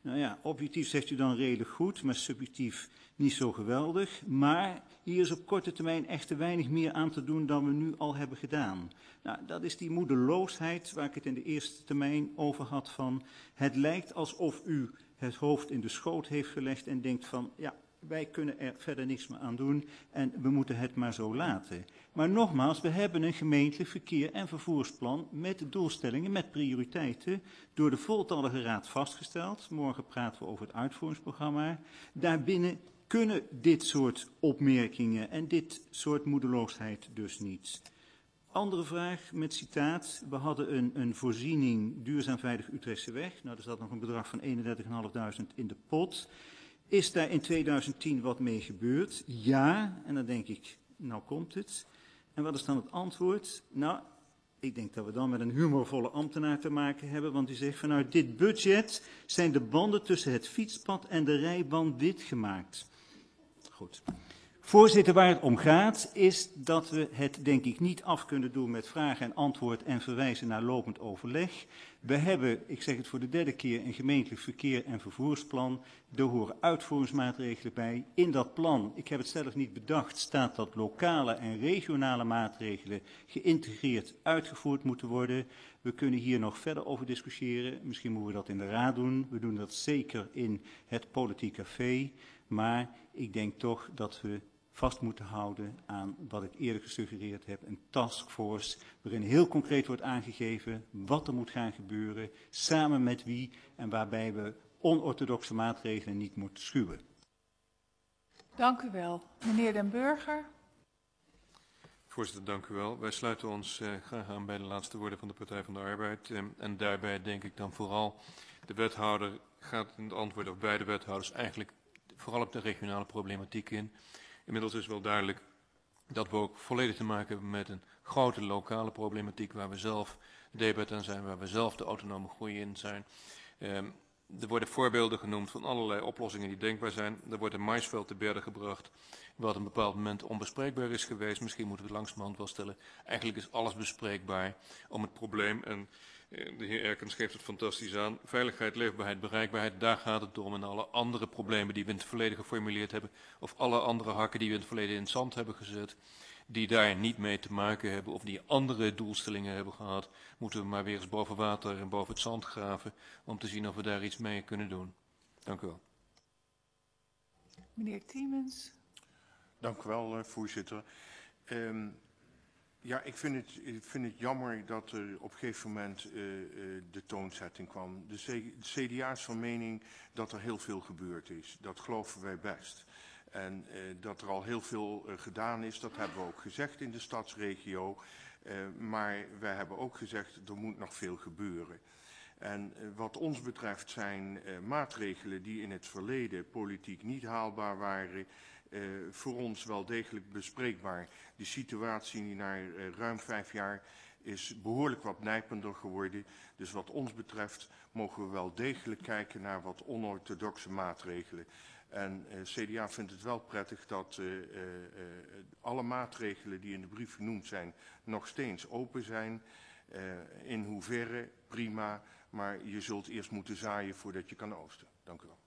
Nou ja, objectief zegt u dan redelijk goed, maar subjectief niet zo geweldig. Maar hier is op korte termijn echt te weinig meer aan te doen dan we nu al hebben gedaan. Nou, dat is die moedeloosheid waar ik het in de eerste termijn over had van... Het lijkt alsof u het hoofd in de schoot heeft gelegd en denkt van... ja, wij kunnen er verder niks meer aan doen en we moeten het maar zo laten. Maar nogmaals, we hebben een gemeentelijk verkeer- en vervoersplan met doelstellingen, met prioriteiten, door de voltallige raad vastgesteld. Morgen praten we over het uitvoeringsprogramma. Daarbinnen kunnen dit soort opmerkingen en dit soort moedeloosheid dus niet. Andere vraag met citaat. We hadden een, een voorziening duurzaam veilig Utrechtseweg. Nou, er zat nog een bedrag van eenendertig vijfhonderd in de pot. Is daar in tweeduizend tien wat mee gebeurd? Ja, en dan denk ik, nou komt het. En wat is dan het antwoord? Nou, ik denk dat we dan met een humorvolle ambtenaar te maken hebben, want die zegt vanuit dit budget zijn de banden tussen het fietspad en de rijbaan wit gemaakt. Goed. Voorzitter, waar het om gaat is dat we het denk ik niet af kunnen doen met vraag en antwoord en verwijzen naar lopend overleg. We hebben, ik zeg het voor de derde keer, een gemeentelijk verkeer- en vervoersplan. Er horen uitvoeringsmaatregelen bij. In dat plan, ik heb het zelf niet bedacht, staat dat lokale en regionale maatregelen geïntegreerd uitgevoerd moeten worden. We kunnen hier nog verder over discussiëren. Misschien moeten we dat in de raad doen. We doen dat zeker in het politiek café. Maar ik denk toch dat we vast moeten houden aan wat ik eerder gesuggereerd heb. Een taskforce waarin heel concreet wordt aangegeven wat er moet gaan gebeuren, samen met wie en waarbij we onorthodoxe maatregelen niet moeten schuwen. Dank u wel. Meneer Den Burger. Voorzitter, dank u wel. Wij sluiten ons uh, graag aan bij de laatste woorden van de Partij van de Arbeid. Um, en daarbij denk ik dan vooral, de wethouder gaat in het antwoord, of beide wethouders, eigenlijk vooral op de regionale problematiek in. Inmiddels is wel duidelijk dat we ook volledig te maken hebben met een grote lokale problematiek waar we zelf debat aan zijn, waar we zelf de autonome groei in zijn. Um, er worden voorbeelden genoemd van allerlei oplossingen die denkbaar zijn. Er wordt een maisveld te berden gebracht wat op een bepaald moment onbespreekbaar is geweest. Misschien moeten we het langzamerhand wel stellen. Eigenlijk is alles bespreekbaar om het probleem, en de heer Erkens geeft het fantastisch aan, veiligheid, leefbaarheid, bereikbaarheid, daar gaat het om. En alle andere problemen die we in het verleden geformuleerd hebben, of alle andere hakken die we in het verleden in het zand hebben gezet, die daar niet mee te maken hebben, of die andere doelstellingen hebben gehad, moeten we maar weer eens boven water en boven het zand graven, om te zien of we daar iets mee kunnen doen. Dank u wel. Meneer Tiemens. Dank u wel, voorzitter. Um, Ja, ik vind, het, ik vind het jammer dat er op een gegeven moment uh, uh, de toonzetting kwam. De C D A is van mening dat er heel veel gebeurd is. Dat geloven wij best. En uh, dat er al heel veel uh, gedaan is, dat hebben we ook gezegd in de stadsregio. Uh, maar wij hebben ook gezegd, er moet nog veel gebeuren. En uh, wat ons betreft zijn uh, maatregelen die in het verleden politiek niet haalbaar waren, Uh, voor ons wel degelijk bespreekbaar. De situatie na uh, ruim vijf jaar is behoorlijk wat nijpender geworden. Dus wat ons betreft mogen we wel degelijk kijken naar wat onorthodoxe maatregelen. En uh, C D A vindt het wel prettig dat uh, uh, uh, alle maatregelen die in de brief genoemd zijn nog steeds open zijn. Uh, in hoeverre, prima, maar je zult eerst moeten zaaien voordat je kan oogsten. Dank u wel.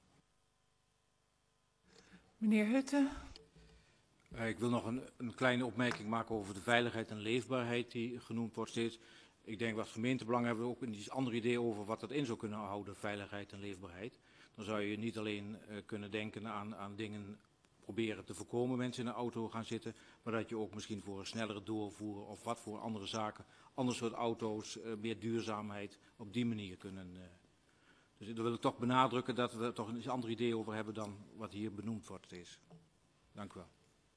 Meneer Hutte. Uh, ik wil nog een, een kleine opmerking maken over de veiligheid en leefbaarheid die genoemd wordt steeds. Ik denk wat gemeentebelang hebben we ook een ander idee over wat dat in zou kunnen houden, veiligheid en leefbaarheid. Dan zou je niet alleen uh, kunnen denken aan, aan dingen proberen te voorkomen, mensen in een auto gaan zitten, maar dat je ook misschien voor een snellere doorvoer of wat voor andere zaken, ander soort auto's, uh, meer duurzaamheid op die manier kunnen. Uh, Dus daar wil ik toch benadrukken dat we toch een ander idee over hebben dan wat hier benoemd wordt is. Dank u wel.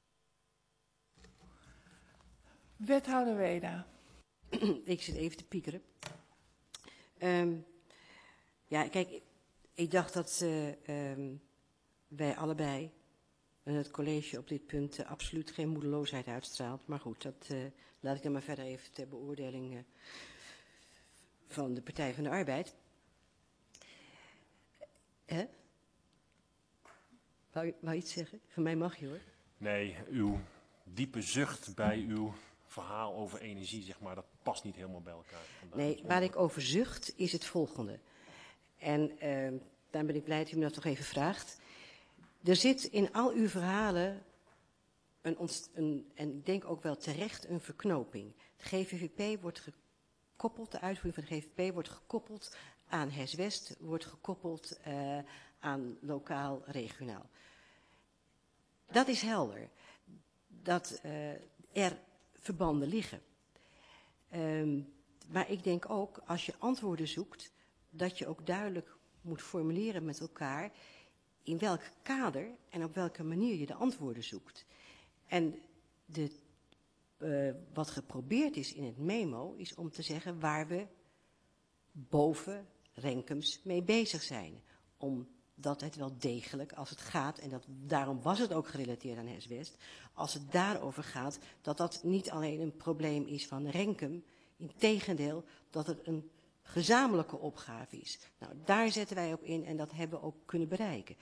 Wethouder Weda. Ik zit even te piekeren. Um, ja, kijk, ik dacht dat uh, um, wij allebei, en het college op dit punt, uh, absoluut geen moedeloosheid uitstraalt. Maar goed, dat uh, laat ik dan maar verder even ter beoordeling uh, van de Partij van de Arbeid. Hè? Wou je, wou je iets zeggen? Van mij mag je hoor. Nee, uw diepe zucht bij uw verhaal over energie, zeg maar, dat past niet helemaal bij elkaar. Vandaag Nee, waar ik over zucht is het volgende. En uh, Daarom ben ik blij dat u me dat toch even vraagt. Er zit in al uw verhalen, een, een, en ik denk ook wel terecht, een verknoping. De G V V P wordt gekoppeld, de uitvoering van de G V V P wordt gekoppeld aan H E S West, wordt gekoppeld uh, aan lokaal, regionaal. Dat is helder, dat uh, er verbanden liggen. Um, maar ik denk ook, als je antwoorden zoekt, dat je ook duidelijk moet formuleren met elkaar in welk kader en op welke manier je de antwoorden zoekt. En de, uh, wat geprobeerd is in het memo, is om te zeggen waar we boven Renkems mee bezig zijn. Omdat het wel degelijk, als het gaat, en dat, daarom was het ook gerelateerd aan H E S West, als het daarover gaat, dat dat niet alleen een probleem is van Renkum, integendeel, dat het een gezamenlijke opgave is. Nou, daar zetten wij op in en dat hebben we ook kunnen bereiken.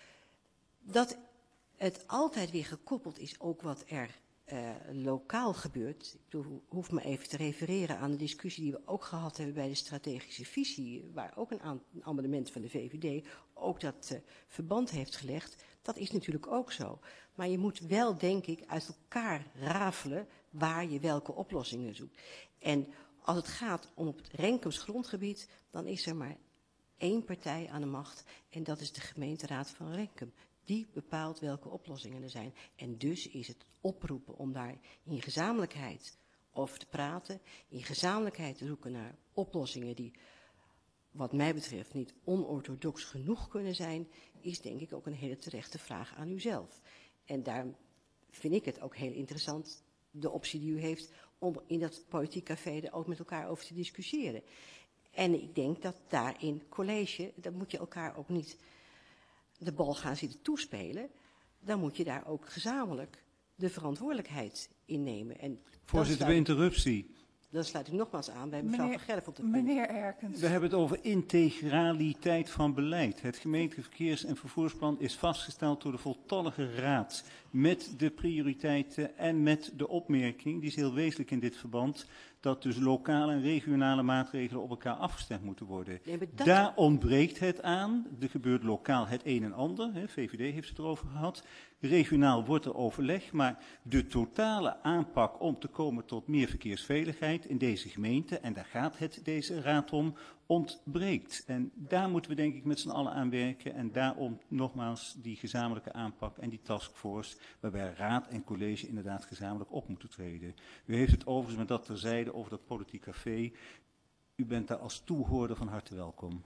Dat het altijd weer gekoppeld is, ook wat er uh, lokaal gebeurt. Ik bedoel, hoef me even te refereren aan de discussie die we ook gehad hebben bij de strategische visie, waar ook een, een amendement van de V V D ook dat uh, verband heeft gelegd. Dat is natuurlijk ook zo. Maar je moet wel, denk ik, uit elkaar rafelen waar je welke oplossingen zoekt. En als het gaat om het Renkems grondgebied, dan is er maar één partij aan de macht en dat is de gemeenteraad van Renkum. Die bepaalt welke oplossingen er zijn. En dus is het oproepen om daar in gezamenlijkheid over te praten, in gezamenlijkheid te zoeken naar oplossingen die, wat mij betreft, niet onorthodox genoeg kunnen zijn, is denk ik ook een hele terechte vraag aan uzelf. En daar vind ik het ook heel interessant, de optie die u heeft, om in dat politiek café er ook met elkaar over te discussiëren. En ik denk dat daar in college, dan moet je elkaar ook niet de bal gaan zitten toespelen. Dan moet je daar ook gezamenlijk de verantwoordelijkheid in nemen. En Voorzitter, bij interruptie. Dan sluit ik nogmaals aan bij mevrouw Meneer, Van Gerf op de meneer Erkens. We hebben het over integraliteit van beleid. Het gemeentelijk verkeers- en vervoersplan is vastgesteld door de voltallige raad. Met de prioriteiten en met de opmerking, die is heel wezenlijk in dit verband, dat dus lokale en regionale maatregelen op elkaar afgestemd moeten worden. Nee, dat... Daar ontbreekt het aan. Er gebeurt lokaal het een en ander. Hè, V V D heeft het erover gehad. Regionaal wordt er overleg, maar de totale aanpak om te komen tot meer verkeersveiligheid in deze gemeente, en daar gaat het deze raad om, ontbreekt. En daar moeten we denk ik met z'n allen aan werken en daarom nogmaals die gezamenlijke aanpak en die taskforce waarbij raad en college inderdaad gezamenlijk op moeten treden. U heeft het overigens met dat terzijde over dat politiek café. U bent daar als toehoorder van harte welkom.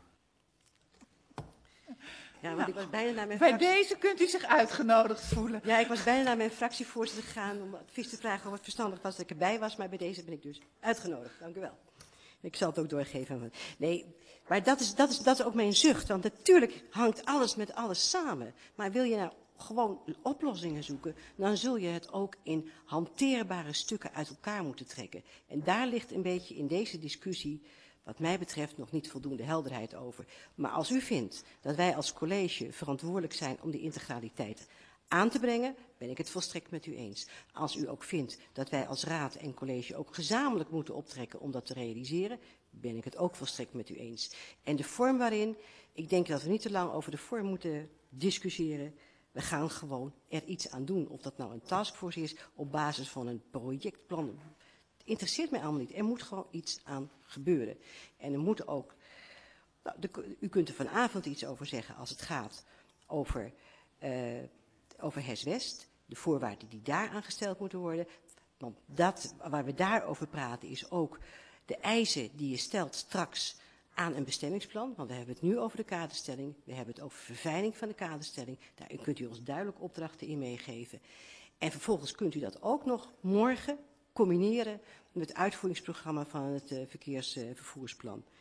Ja, want ik was bijna naar mijn Bij fractie... deze kunt u zich uitgenodigd voelen. Ja, ik was bijna naar mijn fractievoorzitter gegaan om advies te vragen of het verstandig was dat ik erbij was, maar bij deze ben ik dus uitgenodigd. Dank u wel. Ik zal het ook doorgeven. Nee, maar dat is, dat is, dat is ook mijn zucht, want natuurlijk hangt alles met alles samen. Maar wil je nou gewoon oplossingen zoeken, dan zul je het ook in hanteerbare stukken uit elkaar moeten trekken. En daar ligt een beetje in deze discussie, wat mij betreft, nog niet voldoende helderheid over. Maar als u vindt dat wij als college verantwoordelijk zijn om die integraliteit aan te brengen, ben ik het volstrekt met u eens. Als u ook vindt dat wij als raad en college ook gezamenlijk moeten optrekken om dat te realiseren, ben ik het ook volstrekt met u eens. En de vorm waarin, ik denk dat we niet te lang over de vorm moeten discussiëren. We gaan gewoon er iets aan doen. Of dat nou een taskforce is op basis van een projectplan. Het interesseert mij allemaal niet. Er moet gewoon iets aan gebeuren. En er moet ook, nou, de, u kunt er vanavond iets over zeggen als het gaat over, uh, over H E S West. De voorwaarden die daar aangesteld moeten worden. Want dat, waar we daarover praten is ook de eisen die je stelt straks aan een bestemmingsplan. Want we hebben het nu over de kaderstelling. We hebben het over verfijning van de kaderstelling. Daar kunt u ons duidelijk opdrachten in meegeven. En vervolgens kunt u dat ook nog morgen combineren met het uitvoeringsprogramma van het uh, verkeersvervoersplan. Uh,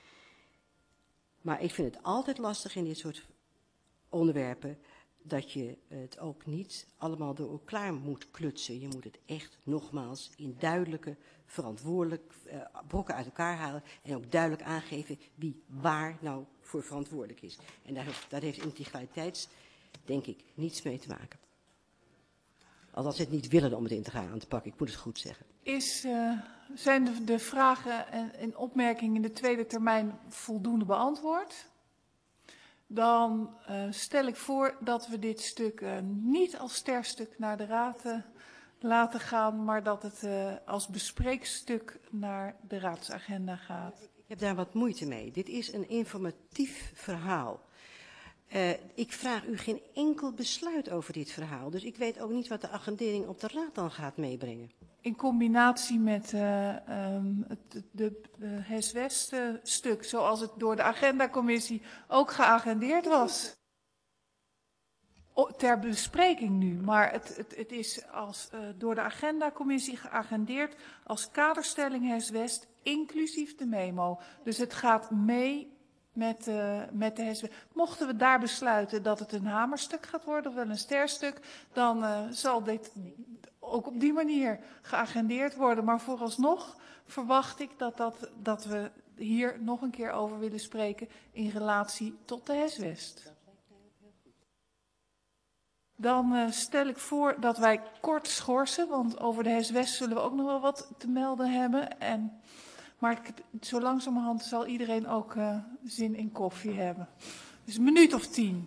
maar ik vind het altijd lastig in dit soort onderwerpen dat je het ook niet allemaal door elkaar moet klutsen. Je moet het echt nogmaals in duidelijke, verantwoordelijk uh, brokken uit elkaar halen en ook duidelijk aangeven wie waar nou voor verantwoordelijk is. En daar heeft, daar heeft integriteits, denk ik, niets mee te maken. Althans het niet willen om het in te gaan aan te pakken, ik moet het goed zeggen. Is, uh, zijn de, de vragen en, en opmerkingen in de tweede termijn voldoende beantwoord? Dan uh, stel ik voor dat we dit stuk uh, niet als sterstuk naar de raad uh, laten gaan, maar dat het uh, als bespreekstuk naar de raadsagenda gaat. Ik heb daar wat moeite mee. Dit is een informatief verhaal. Uh, ik vraag u geen enkel besluit over dit verhaal, dus ik weet ook niet wat de agendering op de raad dan gaat meebrengen. In combinatie met uh, um, het de, de H E S West uh, stuk, zoals het door de agendacommissie ook geagendeerd was. O, ter bespreking nu, maar het, het, het is als, uh, door de agendacommissie geagendeerd als kaderstelling H E S West, inclusief de memo. Dus het gaat mee met, uh, met de H E S West. Mochten we daar besluiten dat het een hamerstuk gaat worden, of wel een sterstuk, dan uh, zal dit ook op die manier geagendeerd worden. Maar vooralsnog verwacht ik dat, dat, dat we hier nog een keer over willen spreken in relatie tot de H E S West. Dan uh, stel ik voor dat wij kort schorsen, want over de H E S West zullen we ook nog wel wat te melden hebben. En, maar ik, zo langzamerhand zal iedereen ook uh, zin in koffie hebben. Dus een minuut of tien.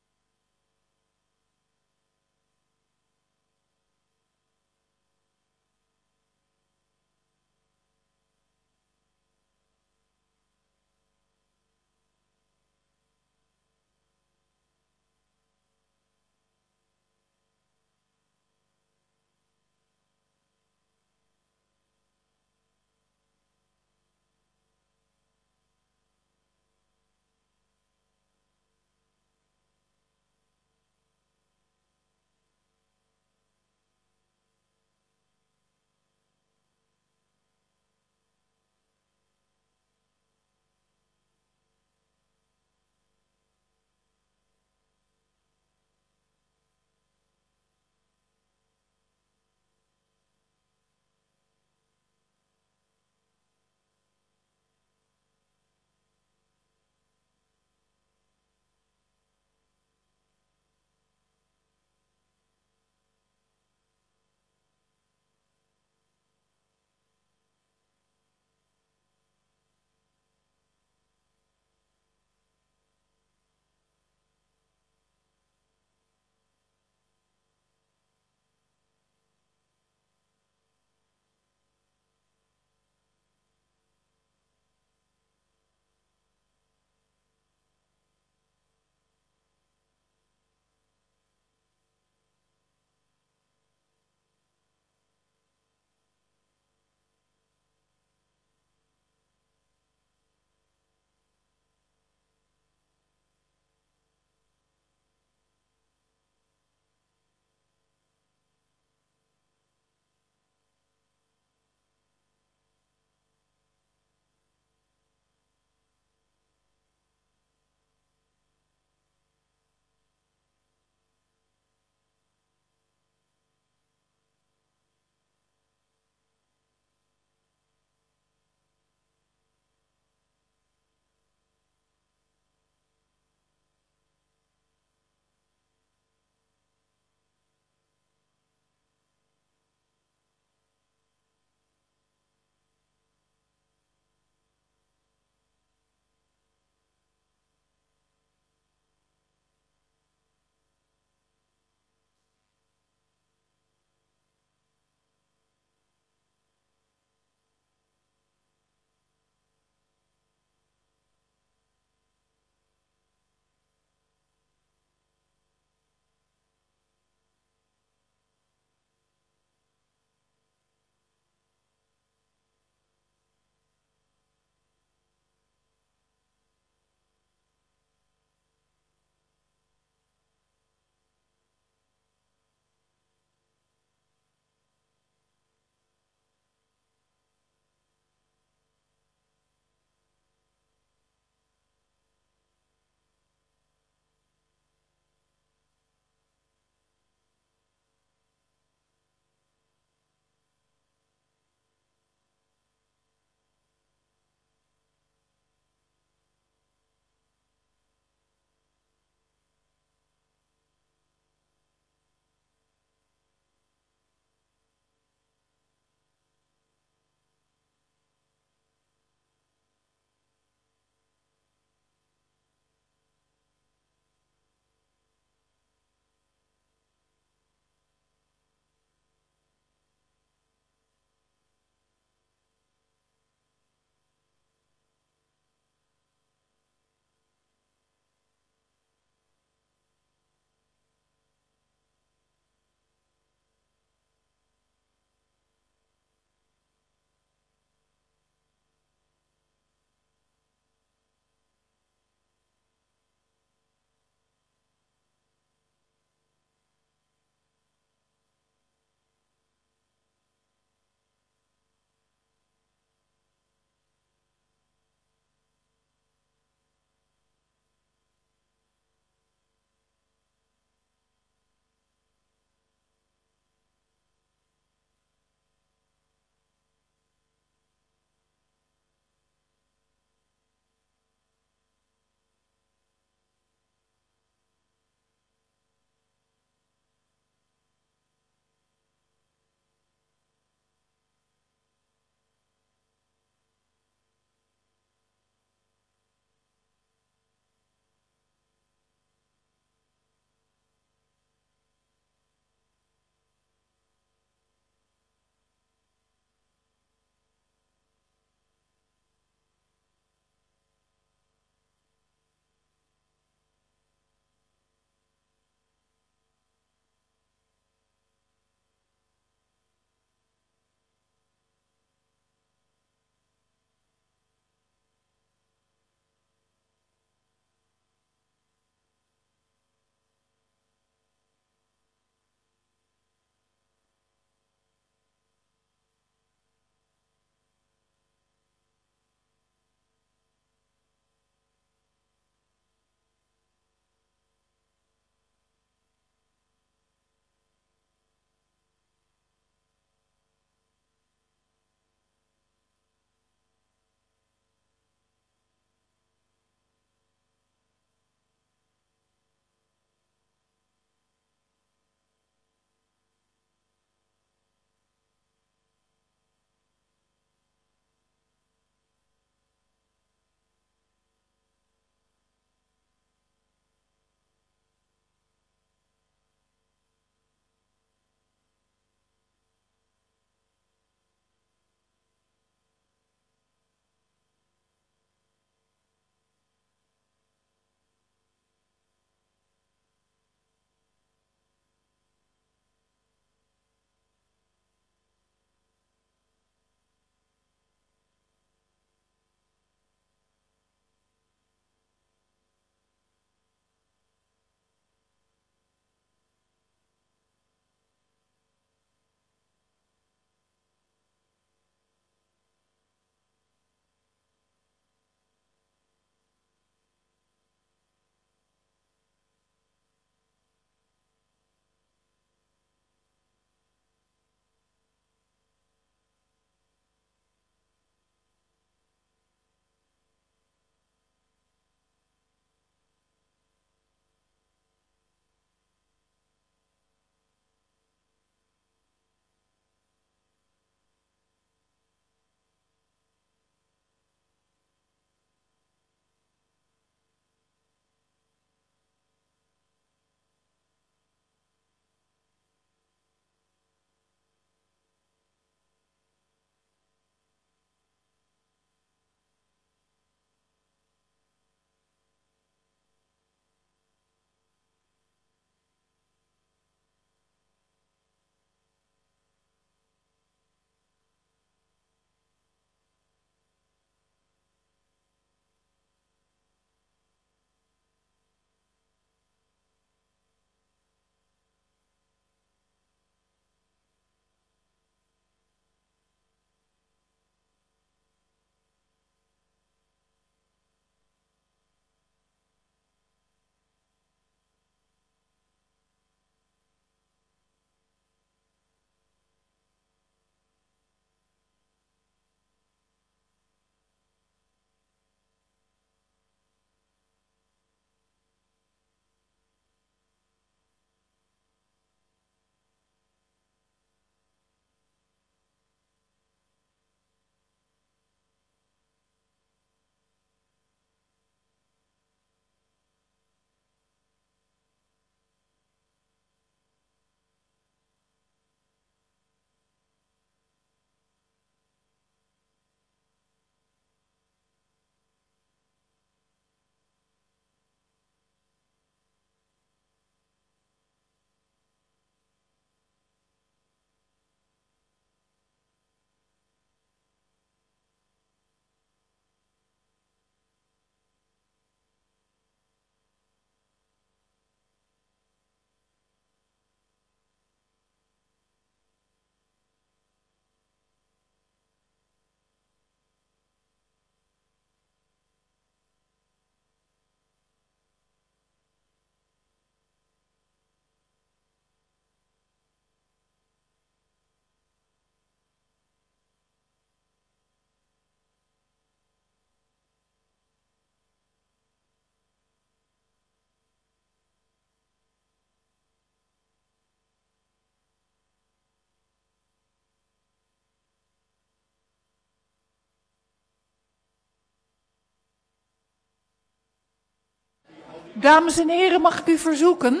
Dames en heren, mag ik u verzoeken?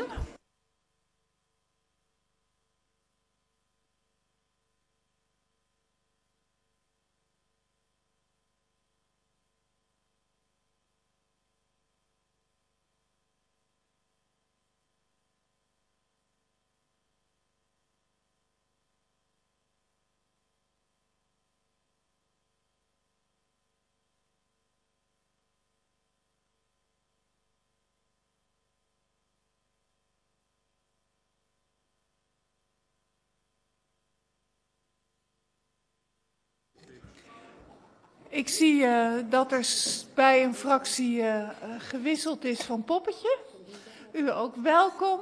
Ik zie uh, dat er bij een fractie uh, gewisseld is van poppetje. U ook welkom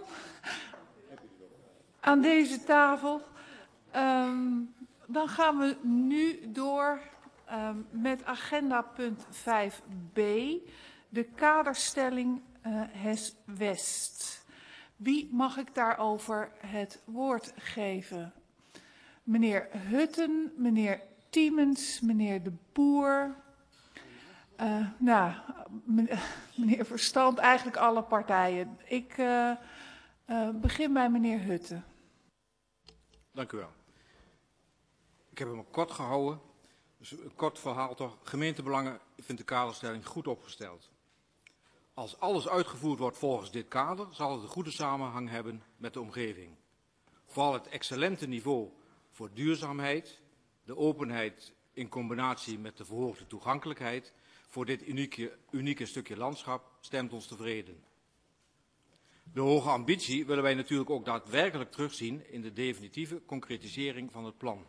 aan deze tafel. Um, dan gaan we nu door um, met agenda punt vijf b, de kaderstelling uh, H E S West. Wie mag ik daarover het woord geven? Meneer Hutten, meneer Tiemens, meneer De Boer, uh, nou, meneer Verstand, eigenlijk alle partijen. Ik uh, uh, begin bij meneer Hutten. Dank u wel. Ik heb hem kort gehouden. Dus een kort verhaal toch. Gemeentebelangen vindt de kaderstelling goed opgesteld. Als alles uitgevoerd wordt volgens dit kader, zal het een goede samenhang hebben met de omgeving. Vooral het excellente niveau voor duurzaamheid, de openheid in combinatie met de verhoogde toegankelijkheid voor dit unieke, unieke stukje landschap stemt ons tevreden. De hoge ambitie willen wij natuurlijk ook daadwerkelijk terugzien in de definitieve concretisering van het plan.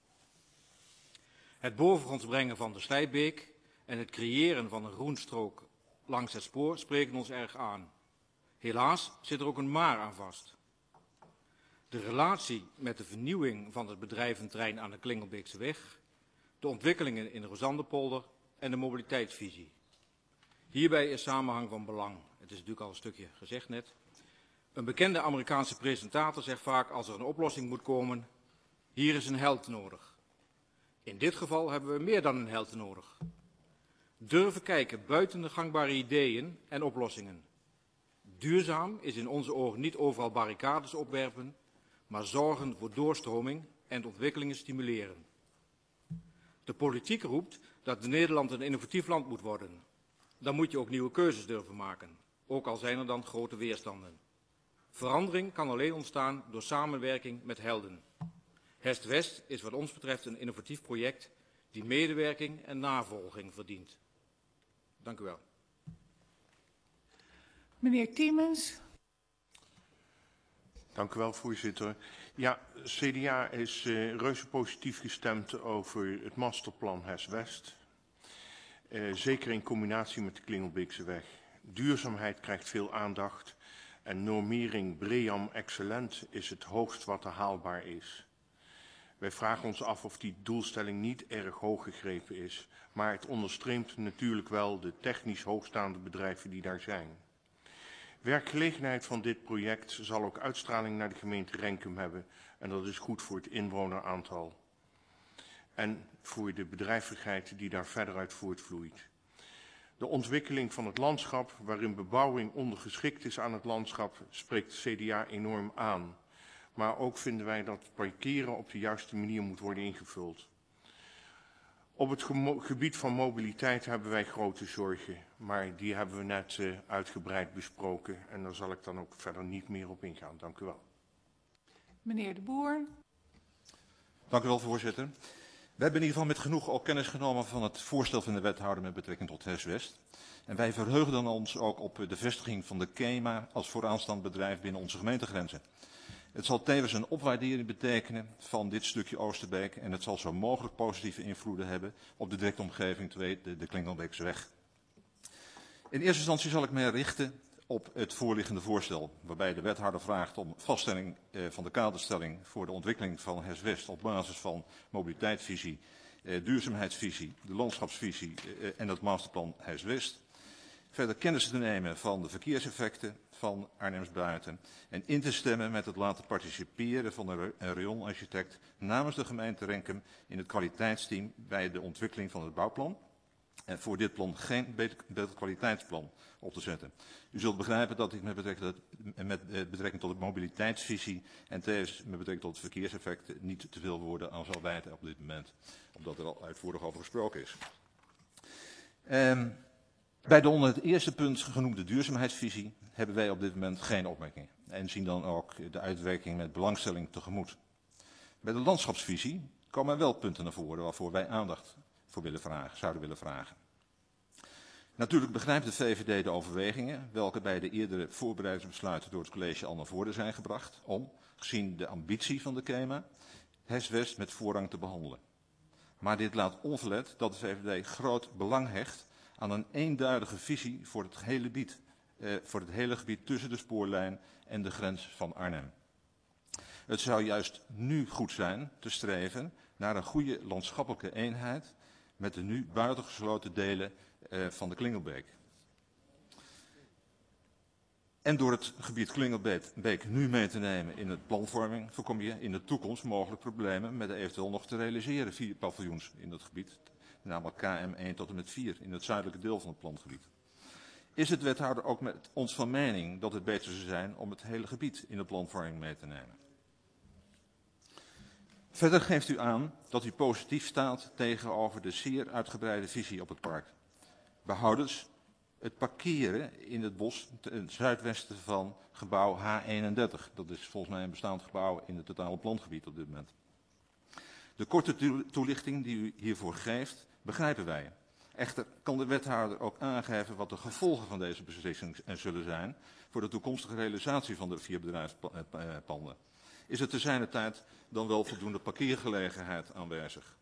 Het bovengronds brengen van de Slijpbeek en het creëren van een groenstrook langs het spoor spreken ons erg aan. Helaas zit er ook een maar aan vast. De relatie met de vernieuwing van het bedrijventerrein aan de Klingelbeekse weg, de ontwikkelingen in de Rozandepolder en de mobiliteitsvisie. Hierbij is samenhang van belang. Het is natuurlijk al een stukje gezegd net. Een bekende Amerikaanse presentator zegt vaak als er een oplossing moet komen, hier is een held nodig. In dit geval hebben we meer dan een held nodig. Durven kijken buiten de gangbare ideeën en oplossingen. Duurzaam is in onze ogen niet overal barricades opwerpen, maar zorgen voor doorstroming en ontwikkelingen stimuleren. De politiek roept dat Nederland een innovatief land moet worden. Dan moet je ook nieuwe keuzes durven maken, ook al zijn er dan grote weerstanden. Verandering kan alleen ontstaan door samenwerking met helden. H E S West is wat ons betreft een innovatief project die medewerking en navolging verdient. Dank u wel. Meneer Tiemens. Dank u wel, voorzitter. Ja, C D A is uh, reuze positief gestemd over het masterplan H E S West. Uh, zeker in combinatie met de Klingelbeekse weg. Duurzaamheid krijgt veel aandacht en normering BREEAM excellent is het hoogst wat er haalbaar is. Wij vragen ons af of die doelstelling niet erg hoog gegrepen is, maar het onderstreept natuurlijk wel de technisch hoogstaande bedrijven die daar zijn. Werkgelegenheid van dit project zal ook uitstraling naar de gemeente Renkum hebben en dat is goed voor het inwoneraantal en voor de bedrijvigheid die daar verder uit voortvloeit. De ontwikkeling van het landschap, waarin bebouwing ondergeschikt is aan het landschap, spreekt de C D A enorm aan. Maar ook vinden wij dat parkeren op de juiste manier moet worden ingevuld. Op het gebied van mobiliteit hebben wij grote zorgen, maar die hebben we net uh, uitgebreid besproken en daar zal ik dan ook verder niet meer op ingaan. Dank u wel. Meneer De Boer. Dank u wel, voorzitter. We hebben in ieder geval met genoeg ook kennis genomen van het voorstel van de wethouder met betrekking tot H E S West. En wij verheugen dan ons ook op de vestiging van de KEMA als vooraanstaand bedrijf binnen onze gemeentegrenzen. Het zal tevens een opwaardering betekenen van dit stukje Oosterbeek en het zal zo mogelijk positieve invloeden hebben op de directe omgeving, de, de Klingelbeekse weg. In eerste instantie zal ik mij richten op het voorliggende voorstel, waarbij de wethouder vraagt om vaststelling eh, van de kaderstelling voor de ontwikkeling van H E S West op basis van mobiliteitsvisie, eh, duurzaamheidsvisie, de landschapsvisie eh, en het masterplan H E S West. Verder kennis te nemen van de verkeerseffecten van Arnhems Buiten en in te stemmen met het laten participeren van een rayonarchitect namens de gemeente Renkum in het kwaliteitsteam bij de ontwikkeling van het bouwplan. en voor dit plan geen beeldkwaliteitsplan op te zetten. U zult begrijpen dat ik met betrekking tot, met betrekking tot de mobiliteitsvisie en tevens met betrekking tot het verkeerseffect niet te veel woorden aan zal wijten op dit moment, omdat er al uitvoerig over gesproken is. Um, bij de onder het eerste punt genoemde duurzaamheidsvisie hebben wij op dit moment geen opmerkingen en zien dan ook de uitwerking met belangstelling tegemoet. Bij de landschapsvisie komen er wel punten naar voren waarvoor wij aandacht voor willen vragen, zouden willen vragen. Natuurlijk begrijpt de V V D de overwegingen welke bij de eerdere voorbereidingsbesluiten door het college al naar voren zijn gebracht om, gezien de ambitie van de KEMA, Hes-West met voorrang te behandelen. Maar dit laat onverlet dat de V V D groot belang hecht aan een eenduidige visie voor het hele gebied, eh, voor het hele gebied tussen de spoorlijn en de grens van Arnhem. Het zou juist nu goed zijn te streven naar een goede landschappelijke eenheid met de nu buitengesloten delen uh, van de Klingelbeek. En door het gebied Klingelbeek nu mee te nemen in het planvorming voorkom je in de toekomst mogelijk problemen met de eventueel nog te realiseren vier paviljoens in dat gebied, namelijk K M één tot en met vier in het zuidelijke deel van het plangebied. Is het wethouder ook met ons van mening dat het beter zou zijn om het hele gebied in de planvorming mee te nemen? Verder geeft u aan dat u positief staat tegenover de zeer uitgebreide visie op het park. Behoudens het parkeren in het bos ten zuidwesten van gebouw H eenendertig. Dat is volgens mij een bestaand gebouw in het totale plangebied op dit moment. De korte toelichting die u hiervoor geeft, begrijpen wij. Echter kan de wethouder ook aangeven wat de gevolgen van deze beslissing zullen zijn voor de toekomstige realisatie van de vier bedrijfspanden. Is er te zijner tijd dan wel voldoende parkeergelegenheid aanwezig?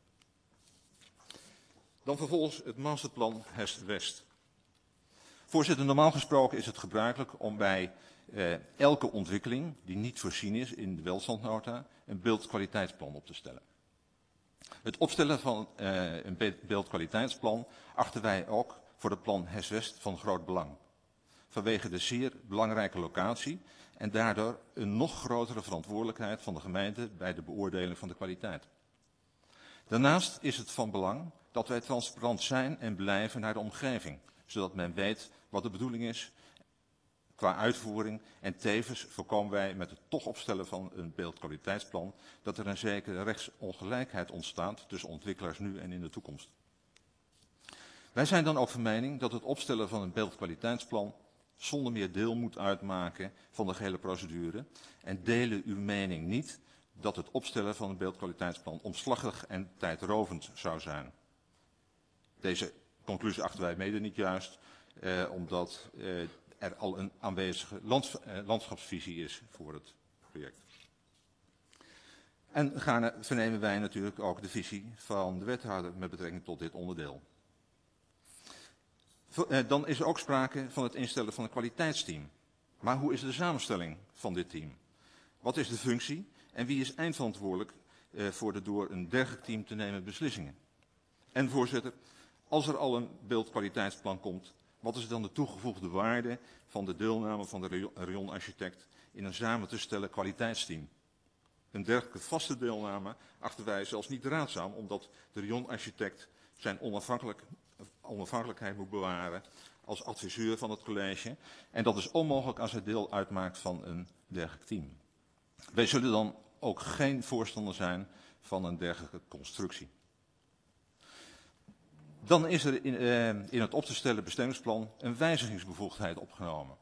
Dan vervolgens het masterplan Hes-West. Voorzitter, normaal gesproken is het gebruikelijk om bij eh, elke ontwikkeling die niet voorzien is in de welstandnota een beeldkwaliteitsplan op te stellen. Het opstellen van eh, een beeldkwaliteitsplan achten wij ook voor het plan Hes-West van groot belang. Vanwege de zeer belangrijke locatie en daardoor een nog grotere verantwoordelijkheid van de gemeente bij de beoordeling van de kwaliteit. Daarnaast is het van belang dat wij transparant zijn en blijven naar de omgeving, zodat men weet wat de bedoeling is qua uitvoering en tevens voorkomen wij met het toch opstellen van een beeldkwaliteitsplan dat er een zekere rechtsongelijkheid ontstaat tussen ontwikkelaars nu en in de toekomst. Wij zijn dan ook van mening dat het opstellen van een beeldkwaliteitsplan zonder meer deel moet uitmaken van de gehele procedure en delen uw mening niet dat het opstellen van een beeldkwaliteitsplan omslachtig en tijdrovend zou zijn. Deze conclusie achten wij mede niet juist, eh, omdat eh, er al een aanwezige lands, eh, landschapsvisie is voor het project. En gaarne vernemen wij natuurlijk ook de visie van de wethouder met betrekking tot dit onderdeel. Dan is er ook sprake van het instellen van een kwaliteitsteam. Maar hoe is de samenstelling van dit team? Wat is de functie en wie is eindverantwoordelijk eh, voor de door een dergelijk team te nemen beslissingen? En voorzitter, als er al een beeldkwaliteitsplan komt, wat is dan de toegevoegde waarde van de deelname van de rayonarchitect in een samen te stellen kwaliteitsteam? Een dergelijke vaste deelname achten wij zelfs niet raadzaam, omdat de rayonarchitect zijn onafhankelijk, onafhankelijkheid moet bewaren als adviseur van het college. En dat is onmogelijk als hij deel uitmaakt van een dergelijk team. Wij zullen dan ook geen voorstander zijn van een dergelijke constructie. Dan is er in, eh, in het op te stellen bestemmingsplan een wijzigingsbevoegdheid opgenomen.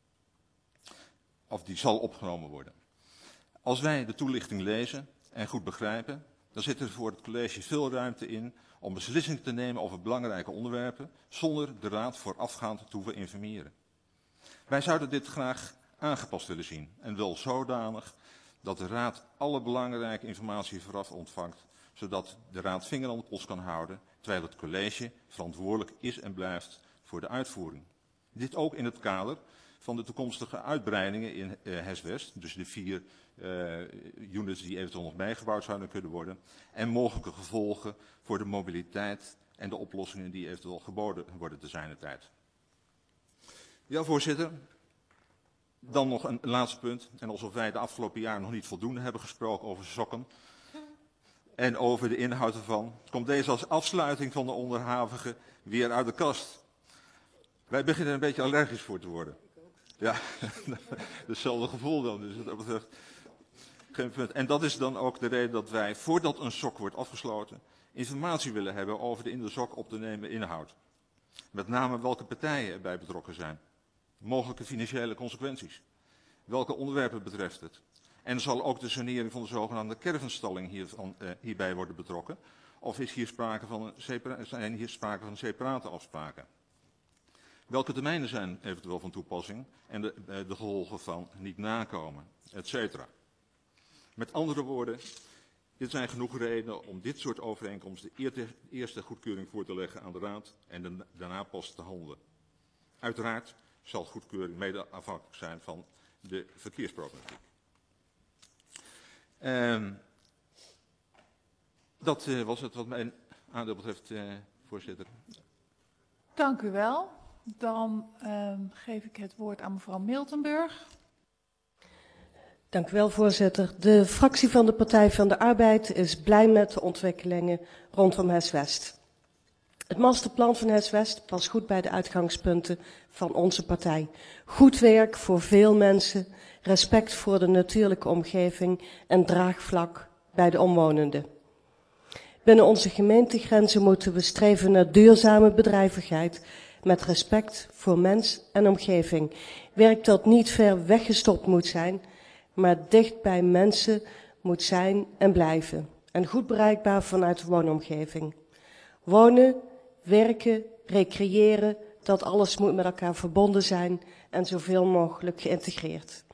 Of die zal opgenomen worden. Als wij de toelichting lezen en goed begrijpen, dan zit er voor het college veel ruimte in om beslissingen te nemen over belangrijke onderwerpen, zonder de raad voorafgaand te hoeven informeren. Wij zouden dit graag aangepast willen zien, en wel zodanig dat de raad alle belangrijke informatie vooraf ontvangt, zodat de raad vinger aan de pols kan houden, terwijl het college verantwoordelijk is en blijft voor de uitvoering. Dit ook in het kader van de toekomstige uitbreidingen in uh, Hes-West, dus de vier uh, units die eventueel nog bijgebouwd zouden kunnen worden, en mogelijke gevolgen voor de mobiliteit en de oplossingen die eventueel geboden worden te zijner tijd. Ja, voorzitter. Dan nog een laatste punt. En alsof wij de afgelopen jaren nog niet voldoende hebben gesproken over sokken. en over de inhoud ervan, komt deze als afsluiting van de onderhavige weer uit de kast. Wij beginnen er een beetje allergisch voor te worden. Ja, hetzelfde gevoel dan, dus dat betreft geen punt. En dat is dan ook de reden dat wij, voordat een S O C wordt afgesloten, informatie willen hebben over de in de S O C op te nemen inhoud. Met name welke partijen erbij betrokken zijn. Mogelijke financiële consequenties. Welke onderwerpen betreft het. En zal ook de sanering van de zogenaamde caravanstalling hiervan, eh, hierbij worden betrokken? Of is hier sprake van een separa- zijn hier sprake van separate afspraken? Welke termijnen zijn eventueel van toepassing en de, eh, de gevolgen van niet nakomen, et cetera. Met andere woorden, dit zijn genoeg redenen om dit soort overeenkomsten eerste, eerste goedkeuring voor te leggen aan de Raad en de, daarna pas te handelen. Uiteraard zal goedkeuring mede afhankelijk zijn van de verkeersproblematiek. Uh, dat uh, was het wat mijn aandeel betreft, uh, voorzitter. Dank u wel. Dan uh, geef ik het woord aan mevrouw Miltenburg. Dank u wel, voorzitter. De fractie van de Partij van de Arbeid is blij met de ontwikkelingen rondom H E S West. Het masterplan van H E S West past goed bij de uitgangspunten van onze partij. Goed werk voor veel mensen, respect voor de natuurlijke omgeving en draagvlak bij de omwonenden. Binnen onze gemeentegrenzen moeten we streven naar duurzame bedrijvigheid met respect voor mens en omgeving. Werk dat niet ver weggestopt moet zijn, maar dicht bij mensen moet zijn en blijven. En goed bereikbaar vanuit de woonomgeving. Wonen, werken, recreëren, dat alles moet met elkaar verbonden zijn en zoveel mogelijk geïntegreerd.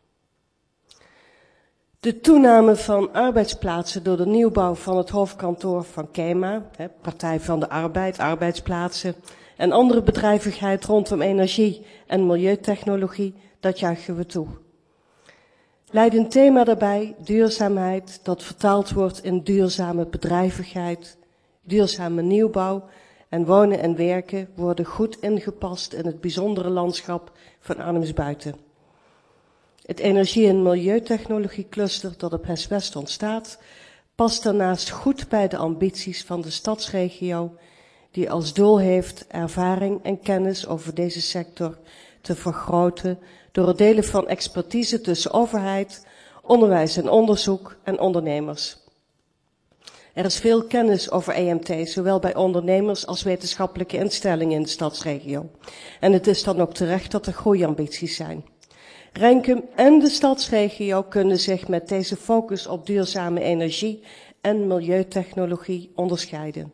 De toename van arbeidsplaatsen door de nieuwbouw van het hoofdkantoor van KEMA, Partij van de Arbeid, arbeidsplaatsen, en andere bedrijvigheid rondom energie en milieutechnologie, dat juichen we toe. Leidend thema daarbij, duurzaamheid, dat vertaald wordt in duurzame bedrijvigheid, duurzame nieuwbouw en wonen en werken worden goed ingepast in het bijzondere landschap van Arnhems-Buiten. Het energie- en milieutechnologiecluster dat op H E S West ontstaat, past daarnaast goed bij de ambities van de stadsregio, die als doel heeft ervaring en kennis over deze sector te vergroten door het delen van expertise tussen overheid, onderwijs en onderzoek en ondernemers. Er is veel kennis over E M T, zowel bij ondernemers als wetenschappelijke instellingen in de stadsregio. En het is dan ook terecht dat er groeiambities zijn. Renkum en de stadsregio kunnen zich met deze focus op duurzame energie en milieutechnologie onderscheiden.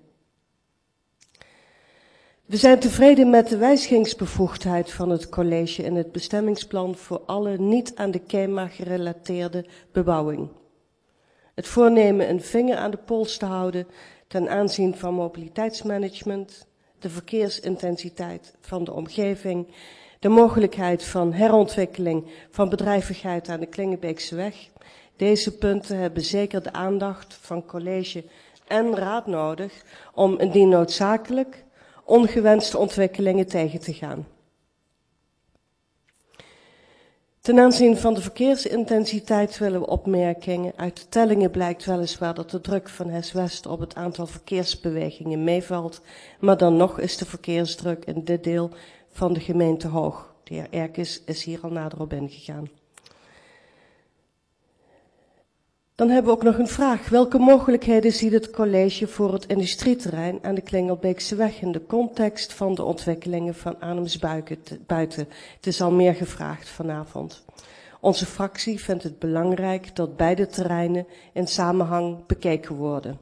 We zijn tevreden met de wijzigingsbevoegdheid van het college in het bestemmingsplan voor alle niet aan de KEMA gerelateerde bebouwing. Het voornemen een vinger aan de pols te houden ten aanzien van mobiliteitsmanagement, de verkeersintensiteit van de omgeving, de mogelijkheid van herontwikkeling van bedrijvigheid aan de Klingebeekseweg. Deze punten hebben zeker de aandacht van college en raad nodig om indien noodzakelijk ongewenste ontwikkelingen tegen te gaan. Ten aanzien van de verkeersintensiteit willen we opmerkingen. Uit de tellingen blijkt weliswaar dat de druk van H E S West op het aantal verkeersbewegingen meevalt, maar dan nog is de verkeersdruk in dit deel van de gemeente hoog. De heer Erkes is hier al nader op ingegaan. Dan hebben we ook nog een vraag. Welke mogelijkheden ziet het college voor het industrieterrein aan de Klingelbeekseweg in de context van de ontwikkelingen van Arnhems-Buiten? Het is al meer gevraagd vanavond. Onze fractie vindt het belangrijk dat beide terreinen in samenhang bekeken worden.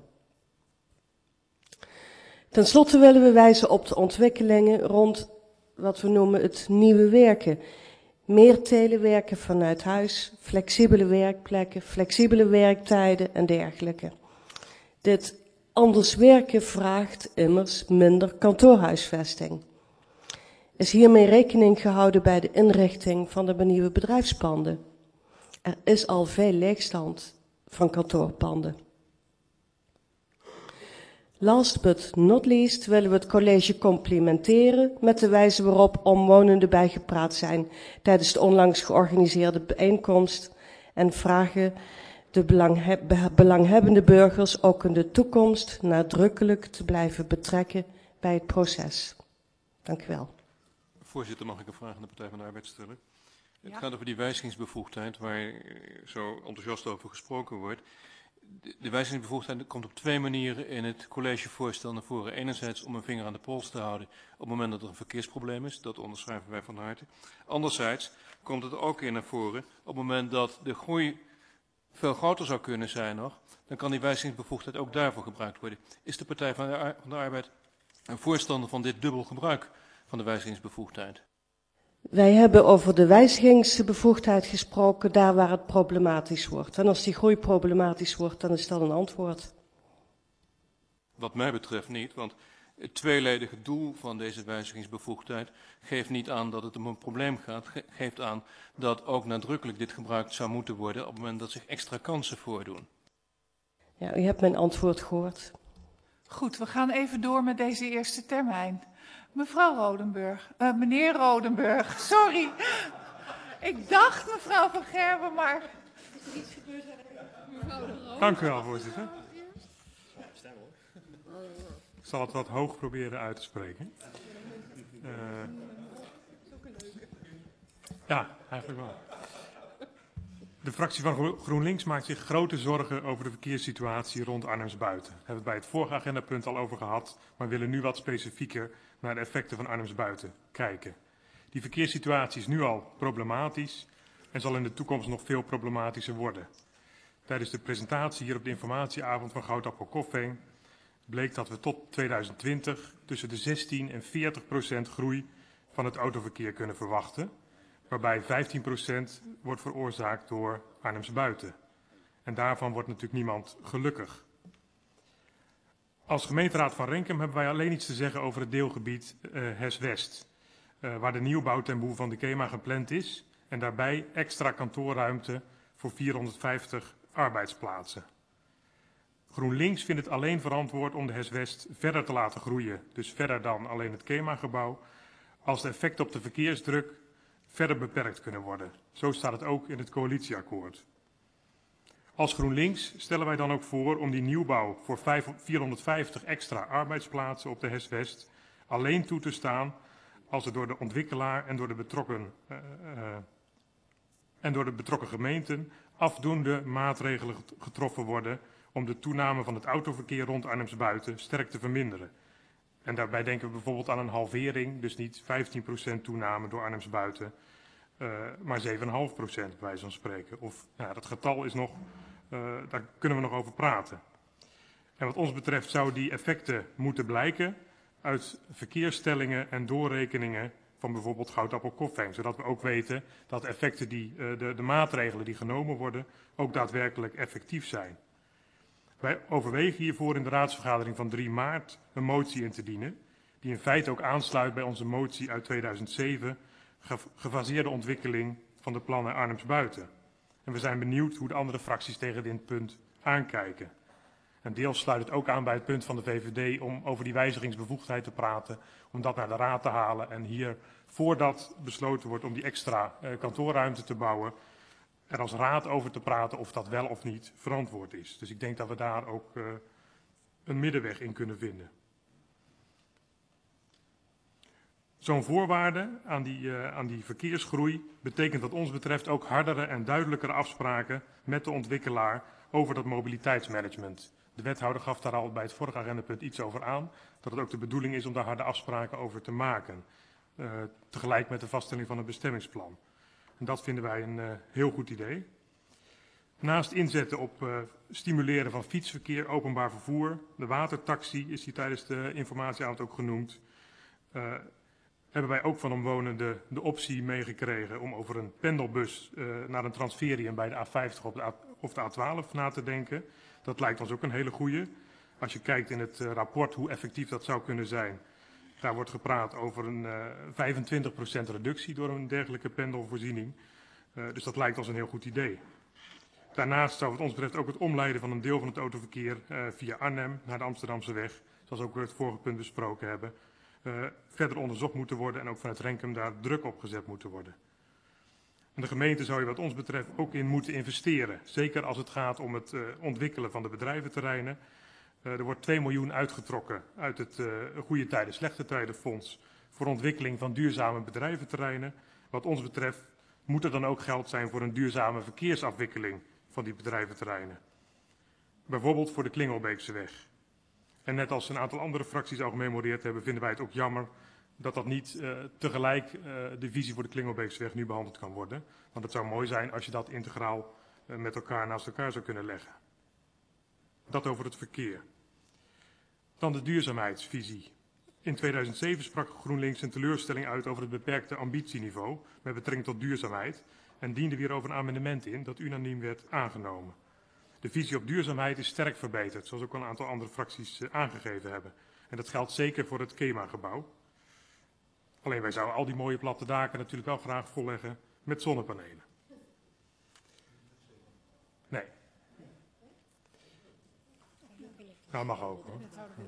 Ten slotte willen we wijzen op de ontwikkelingen rond wat we noemen het nieuwe werken. Meer telewerken vanuit huis, flexibele werkplekken, flexibele werktijden en dergelijke. Dit anders werken vraagt immers minder kantoorhuisvesting. Is hiermee rekening gehouden bij de inrichting van de nieuwe bedrijfspanden? Er is al veel leegstand van kantoorpanden. Last but not least willen we het college complimenteren met de wijze waarop omwonenden bijgepraat zijn tijdens de onlangs georganiseerde bijeenkomst en vragen de belangheb- belanghebbende burgers ook in de toekomst nadrukkelijk te blijven betrekken bij het proces. Dank u wel. Voorzitter, mag ik een vraag aan de Partij van de Arbeid stellen? Ja. Het gaat over die wijzigingsbevoegdheid waar zo enthousiast over gesproken wordt. De, de wijzigingsbevoegdheid komt op twee manieren in het collegevoorstel naar voren. Enerzijds om een vinger aan de pols te houden op het moment dat er een verkeersprobleem is. Dat onderschrijven wij van harte. Anderzijds komt het ook in naar voren op het moment dat de groei veel groter zou kunnen zijn nog. Dan kan die wijzigingsbevoegdheid ook daarvoor gebruikt worden. Is de Partij van de, van de Arbeid een voorstander van dit dubbel gebruik van de wijzigingsbevoegdheid? Wij hebben over de wijzigingsbevoegdheid gesproken daar waar het problematisch wordt. En als die groei problematisch wordt, dan is dat een antwoord. Wat mij betreft niet, want het tweeledige doel van deze wijzigingsbevoegdheid geeft niet aan dat het om een probleem gaat. Ge- geeft aan dat ook nadrukkelijk dit gebruikt zou moeten worden op het moment dat zich extra kansen voordoen. Ja, u hebt mijn antwoord gehoord. Goed, we gaan even door met deze eerste termijn. Mevrouw Rodenburg, uh, meneer Rodenburg, sorry. Ik dacht mevrouw van Gerwen, maar... Dank u wel, voorzitter. Ik zal het wat hoog proberen uit te spreken. Uh, ja, eigenlijk wel. De fractie van GroenLinks maakt zich grote zorgen over de verkeerssituatie rond Arnhems-Buiten. We hebben het bij het vorige agendapunt al over gehad, maar willen nu wat specifieker naar de effecten van Arnhems-Buiten kijken. Die verkeerssituatie is nu al problematisch en zal in de toekomst nog veel problematischer worden. Tijdens de presentatie hier op de informatieavond van Goudappel Koffing bleek dat we tot tweeduizend twintig tussen de zestien en veertig procent groei van het autoverkeer kunnen verwachten, waarbij vijftien procent wordt veroorzaakt door Arnhems-Buiten. En daarvan wordt natuurlijk niemand gelukkig. Als gemeenteraad van Renkum hebben wij alleen iets te zeggen over het deelgebied uh, Hes-West, uh, waar de nieuwbouw ten behoeve van de KEMA gepland is en daarbij extra kantoorruimte voor vierhonderdvijftig arbeidsplaatsen. GroenLinks vindt het alleen verantwoord om de Hes-West verder te laten groeien, dus verder dan alleen het KEMA-gebouw, als de effecten op de verkeersdruk verder beperkt kunnen worden. Zo staat het ook in het coalitieakkoord. Als GroenLinks stellen wij dan ook voor om die nieuwbouw voor vierhonderdvijftig extra arbeidsplaatsen op de Hes-West alleen toe te staan als er door de ontwikkelaar en door de betrokken, uh, uh, en door de betrokken gemeenten afdoende maatregelen getroffen worden om de toename van het autoverkeer rond Arnhems-Buiten sterk te verminderen. En daarbij denken we bijvoorbeeld aan een halvering, dus niet vijftien procent toename door Arnhems-Buiten, uh, maar zeven komma vijf procent bij wijze van spreken. Of ja, dat getal is nog, uh, daar kunnen we nog over praten. En wat ons betreft zou die effecten moeten blijken uit verkeersstellingen en doorrekeningen van bijvoorbeeld Goudappel Koffing, zodat we ook weten dat de effecten die, uh, de, de maatregelen die genomen worden ook daadwerkelijk effectief zijn. Wij overwegen hiervoor in de raadsvergadering van drie maart een motie in te dienen, die in feite ook aansluit bij onze motie uit tweeduizend zeven, gefaseerde ontwikkeling van de plannen Arnhems-Buiten. En we zijn benieuwd hoe de andere fracties tegen dit punt aankijken. En deels sluit het ook aan bij het punt van de V V D om over die wijzigingsbevoegdheid te praten, om dat naar de raad te halen en hier, voordat besloten wordt om die extra uh, kantoorruimte te bouwen, er als raad over te praten of dat wel of niet verantwoord is. Dus ik denk dat we daar ook uh, een middenweg in kunnen vinden. Zo'n voorwaarde aan die, uh, aan die verkeersgroei betekent wat ons betreft ook hardere en duidelijkere afspraken met de ontwikkelaar over dat mobiliteitsmanagement. De wethouder gaf daar al bij het vorige agendapunt iets over aan, dat het ook de bedoeling is om daar harde afspraken over te maken. Uh, tegelijk met de vaststelling van een bestemmingsplan. En dat vinden wij een uh, heel goed idee. Naast inzetten op uh, stimuleren van fietsverkeer, openbaar vervoer, de watertaxi is hier tijdens de informatieavond ook genoemd, uh, hebben wij ook van omwonenden de optie meegekregen om over een pendelbus uh, naar een transferium bij de A vijftig of de, A, of de A twaalf na te denken. Dat lijkt ons ook een hele goeie. Als je kijkt in het uh, rapport hoe effectief dat zou kunnen zijn, daar wordt gepraat over een uh, vijfentwintig procent reductie door een dergelijke pendelvoorziening. Uh, dus dat lijkt ons een heel goed idee. Daarnaast zou wat ons betreft ook het omleiden van een deel van het autoverkeer uh, via Arnhem naar de Amsterdamse weg, zoals ook we het vorige punt besproken hebben, uh, verder onderzocht moeten worden en ook vanuit Renkum daar druk op gezet moeten worden. En de gemeente zou hier wat ons betreft ook in moeten investeren. Zeker als het gaat om het uh, ontwikkelen van de bedrijventerreinen. Uh, er wordt twee miljoen uitgetrokken uit het uh, Goede Tijden, Slechte Tijden Fonds voor ontwikkeling van duurzame bedrijventerreinen. Wat ons betreft moet er dan ook geld zijn voor een duurzame verkeersafwikkeling van die bedrijventerreinen. Bijvoorbeeld voor de Klingelbeekseweg. En net als een aantal andere fracties al gememoreerd hebben, vinden wij het ook jammer dat dat niet uh, tegelijk uh, de visie voor de Klingelbeekseweg nu behandeld kan worden. Want het zou mooi zijn als je dat integraal uh, met elkaar naast elkaar zou kunnen leggen. Dat over het verkeer. Dan de duurzaamheidsvisie. In tweeduizend zeven sprak GroenLinks een teleurstelling uit over het beperkte ambitieniveau met betrekking tot duurzaamheid en diende weer over een amendement in dat unaniem werd aangenomen. De visie op duurzaamheid is sterk verbeterd, zoals ook al een aantal andere fracties uh, aangegeven hebben. En dat geldt zeker voor het KEMA-gebouw. Alleen wij zouden al die mooie platte daken natuurlijk wel graag volleggen met zonnepanelen. Nee. Nou, mag ook hoor.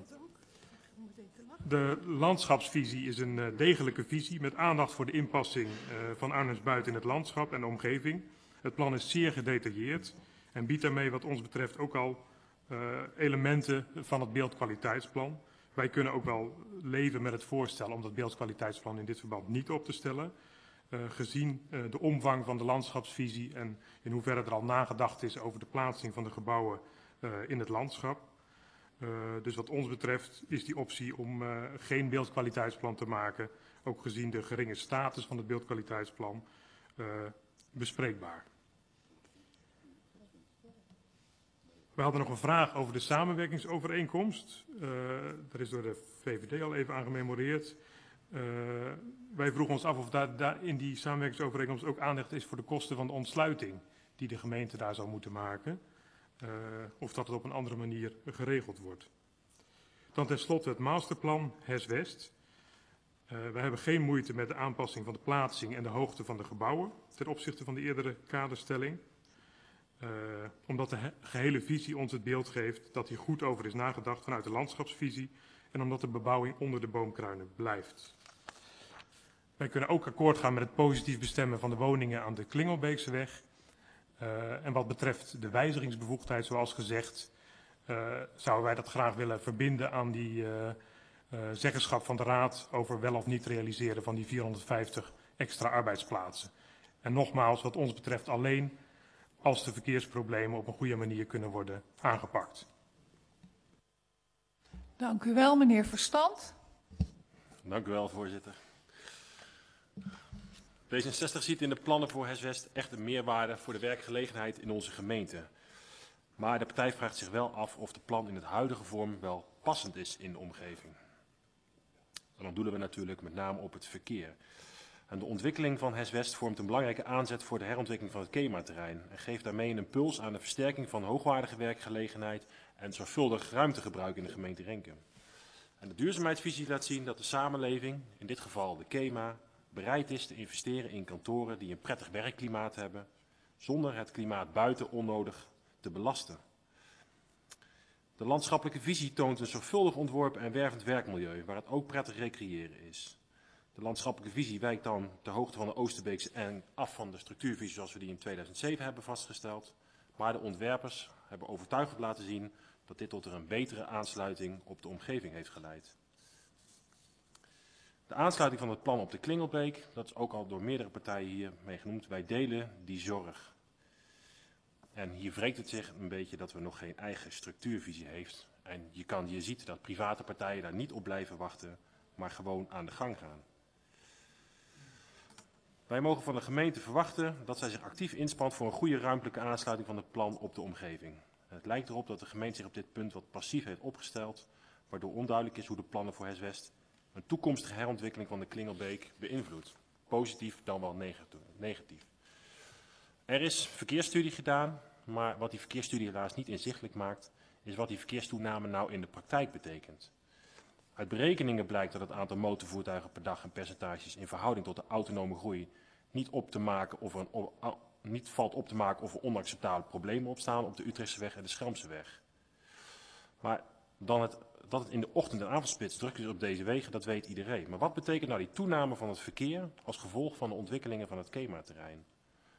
De landschapsvisie is een uh, degelijke visie met aandacht voor de inpassing uh, van Arnhems-Buiten in het landschap en de omgeving. Het plan is zeer gedetailleerd en biedt daarmee wat ons betreft ook al uh, elementen van het beeldkwaliteitsplan. Wij kunnen ook wel leven met het voorstel om dat beeldkwaliteitsplan in dit verband niet op te stellen. Uh, gezien uh, de omvang van de landschapsvisie en in hoeverre er al nagedacht is over de plaatsing van de gebouwen uh, in het landschap. Uh, dus wat ons betreft is die optie om uh, geen beeldkwaliteitsplan te maken, ook gezien de geringe status van het beeldkwaliteitsplan, uh, bespreekbaar. We hadden nog een vraag over de samenwerkingsovereenkomst. Uh, daar is door de V V D al even aan gememoreerd. Uh, wij vroegen ons af of daar, daar in die samenwerkingsovereenkomst ook aandacht is voor de kosten van de ontsluiting die de gemeente daar zou moeten maken. Uh, of dat het op een andere manier geregeld wordt. Dan tenslotte het masterplan H E S West. Uh, wij hebben geen moeite met de aanpassing van de plaatsing en de hoogte van de gebouwen ten opzichte van de eerdere kaderstelling. Uh, omdat de he gehele visie ons het beeld geeft dat hier goed over is nagedacht vanuit de landschapsvisie en omdat de bebouwing onder de boomkruinen blijft. Wij kunnen ook akkoord gaan met het positief bestemmen van de woningen aan de Klingelbeekseweg. Uh, en wat betreft de wijzigingsbevoegdheid, zoals gezegd, uh, zouden wij dat graag willen verbinden aan die uh, uh, zeggenschap van de Raad over wel of niet realiseren van die vierhonderdvijftig extra arbeidsplaatsen. En nogmaals, wat ons betreft alleen als de verkeersproblemen op een goede manier kunnen worden aangepakt. Dank u wel, meneer Verstand. Dank u wel, voorzitter. D zesenzestig ziet in de plannen voor H E S West echt een meerwaarde voor de werkgelegenheid in onze gemeente. Maar de partij vraagt zich wel af of de plan in het huidige vorm wel passend is in de omgeving. En dan doelen we natuurlijk met name op het verkeer. En de ontwikkeling van H E S West vormt een belangrijke aanzet voor de herontwikkeling van het KEMA-terrein en geeft daarmee een impuls aan de versterking van hoogwaardige werkgelegenheid en zorgvuldig ruimtegebruik in de gemeente Renkum. En de duurzaamheidsvisie laat zien dat de samenleving, in dit geval de KEMA, bereid is te investeren in kantoren die een prettig werkklimaat hebben, zonder het klimaat buiten onnodig te belasten. De landschappelijke visie toont een zorgvuldig ontworpen en wervend werkmilieu, waar het ook prettig recreëren is. De landschappelijke visie wijkt dan ter hoogte van de Oosterbeekse en af van de structuurvisie zoals we die in tweeduizend zeven hebben vastgesteld. Maar de ontwerpers hebben overtuigend laten zien dat dit tot een betere aansluiting op de omgeving heeft geleid. De aansluiting van het plan op de Klingelbeek, dat is ook al door meerdere partijen hier mee genoemd, wij delen die zorg. En hier wreekt het zich een beetje dat we nog geen eigen structuurvisie heeft. En je, kan, je ziet dat private partijen daar niet op blijven wachten, maar gewoon aan de gang gaan. Wij mogen van de gemeente verwachten dat zij zich actief inspant voor een goede ruimtelijke aansluiting van het plan op de omgeving. En het lijkt erop dat de gemeente zich op dit punt wat passief heeft opgesteld, waardoor onduidelijk is hoe de plannen voor H E S West een toekomstige herontwikkeling van de Klingelbeek beïnvloedt. Positief dan wel negatief. Er is verkeersstudie gedaan, maar wat die verkeersstudie helaas niet inzichtelijk maakt, is wat die verkeerstoename nou in de praktijk betekent. Uit berekeningen blijkt dat het aantal motorvoertuigen per dag en percentages in verhouding tot de autonome groei niet, op te maken of er een, niet valt op te maken of er onacceptabele problemen opstaan op de Utrechtseweg en de Schelmseweg. Maar dan het, dat het in de ochtend- en avondspits druk is op deze wegen, dat weet iedereen. Maar wat betekent nou die toename van het verkeer als gevolg van de ontwikkelingen van het KEMA-terrein?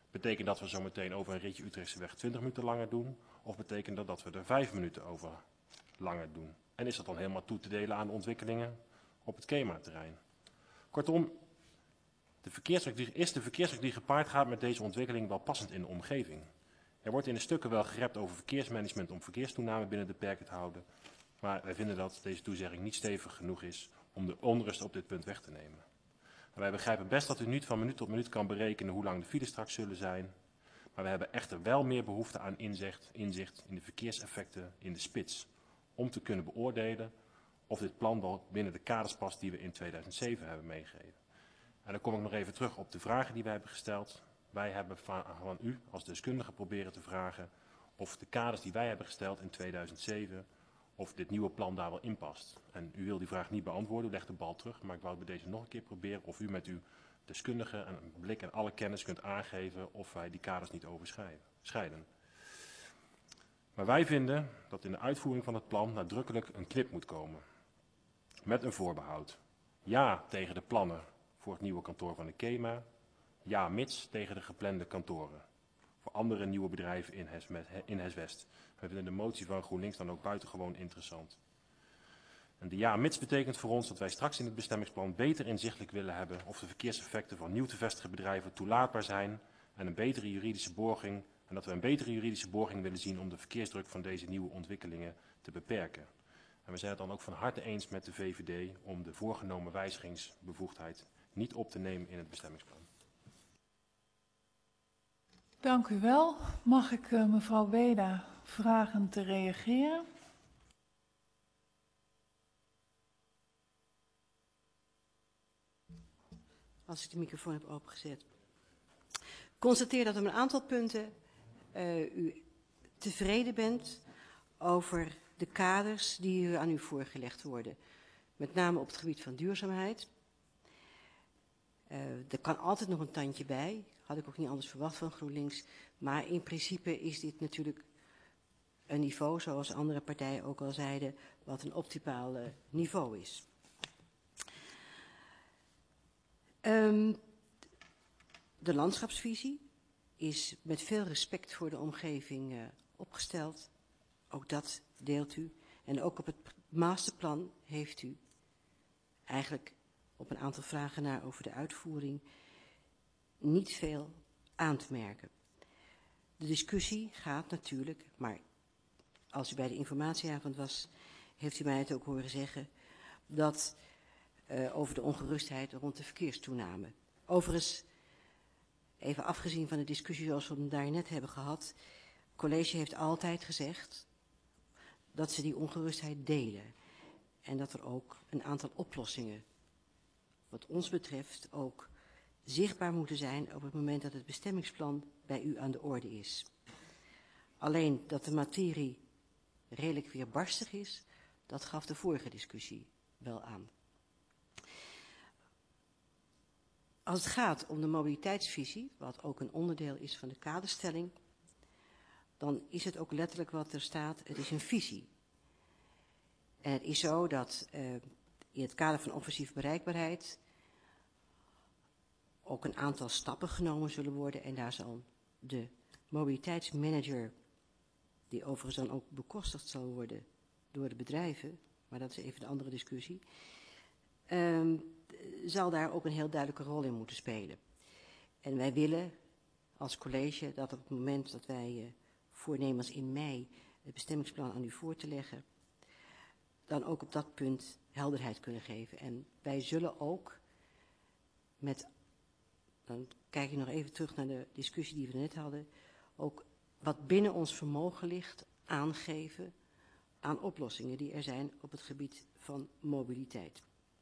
Betekent dat we zo meteen over een ritje Utrechtseweg twintig minuten langer doen? Of betekent dat dat we er vijf minuten over langer doen? En is dat dan helemaal toe te delen aan de ontwikkelingen op het KEMA-terrein? Kortom, de verkeersdruk die, is de verkeersdruk die gepaard gaat met deze ontwikkeling wel passend in de omgeving? Er wordt in de stukken wel gerept over verkeersmanagement om verkeerstoename binnen de perken te houden. Maar wij vinden dat deze toezegging niet stevig genoeg is om de onrust op dit punt weg te nemen. En wij begrijpen best dat u niet van minuut tot minuut kan berekenen hoe lang de files straks zullen zijn. Maar we hebben echter wel meer behoefte aan inzicht, inzicht in de verkeerseffecten in de spits. Om te kunnen beoordelen of dit plan wel binnen de kaders past die we in tweeduizend zeven hebben meegegeven. En dan kom ik nog even terug op de vragen die wij hebben gesteld. Wij hebben van, van u als deskundige proberen te vragen of de kaders die wij hebben gesteld in tweeduizend zeven, of dit nieuwe plan daar wel in past. En u wil die vraag niet beantwoorden, u legt de bal terug, maar ik wou bij deze nog een keer proberen of u met uw deskundige en een blik en alle kennis kunt aangeven of wij die kaders niet overschrijden. Maar wij vinden dat in de uitvoering van het plan nadrukkelijk een knip moet komen. Met een voorbehoud. Ja tegen de plannen voor het nieuwe kantoor van de KEMA. Ja mits tegen de geplande kantoren. Voor andere nieuwe bedrijven in Hes, in Hes West. We vinden de motie van GroenLinks dan ook buitengewoon interessant. En de ja mits betekent voor ons dat wij straks in het bestemmingsplan beter inzichtelijk willen hebben of de verkeerseffecten van nieuw te vestigen bedrijven toelaatbaar zijn en een betere juridische borging en dat we een betere juridische borging willen zien om de verkeersdruk van deze nieuwe ontwikkelingen te beperken. En we zijn het dan ook van harte eens met de V V D om de voorgenomen wijzigingsbevoegdheid niet op te nemen in het bestemmingsplan. Dank u wel. Mag ik uh, mevrouw Weda vragen te reageren? Als ik de microfoon heb opengezet. Ik constateer dat op een aantal punten uh, u tevreden bent over de kaders die u aan u voorgelegd worden. Met name op het gebied van duurzaamheid. Uh, er kan altijd nog een tandje bij. Had ik ook niet anders verwacht van GroenLinks. Maar in principe is dit natuurlijk een niveau, zoals andere partijen ook al zeiden, wat een optimaal uh, niveau is. Um, de landschapsvisie is met veel respect voor de omgeving uh, opgesteld. Ook dat deelt u. En ook op het masterplan heeft u eigenlijk op een aantal vragen naar over de uitvoering niet veel aan te merken. De discussie gaat natuurlijk, maar als u bij de informatieavond was, heeft u mij het ook horen zeggen, dat uh, over de ongerustheid rond de verkeerstoename. Overigens, even afgezien van de discussie zoals we hem daar net hebben gehad, het college heeft altijd gezegd dat ze die ongerustheid delen. En dat er ook een aantal oplossingen, wat ons betreft, ook zichtbaar moeten zijn op het moment dat het bestemmingsplan bij u aan de orde is. Alleen dat de materie redelijk weerbarstig is, dat gaf de vorige discussie wel aan. Als het gaat om de mobiliteitsvisie, wat ook een onderdeel is van de kaderstelling, dan is het ook letterlijk wat er staat, het is een visie. En het is zo dat uh, in het kader van offensieve bereikbaarheid ook een aantal stappen genomen zullen worden en daar zal de mobiliteitsmanager, die overigens dan ook bekostigd zal worden door de bedrijven, maar dat is even een andere discussie, um, zal daar ook een heel duidelijke rol in moeten spelen. En wij willen als college dat op het moment dat wij uh, voornemens in mei het bestemmingsplan aan u voor te leggen, dan ook op dat punt helderheid kunnen geven. En wij zullen ook met, dan kijk ik nog even terug naar de discussie die we net hadden, ook wat binnen ons vermogen ligt aangeven aan oplossingen die er zijn op het gebied van mobiliteit.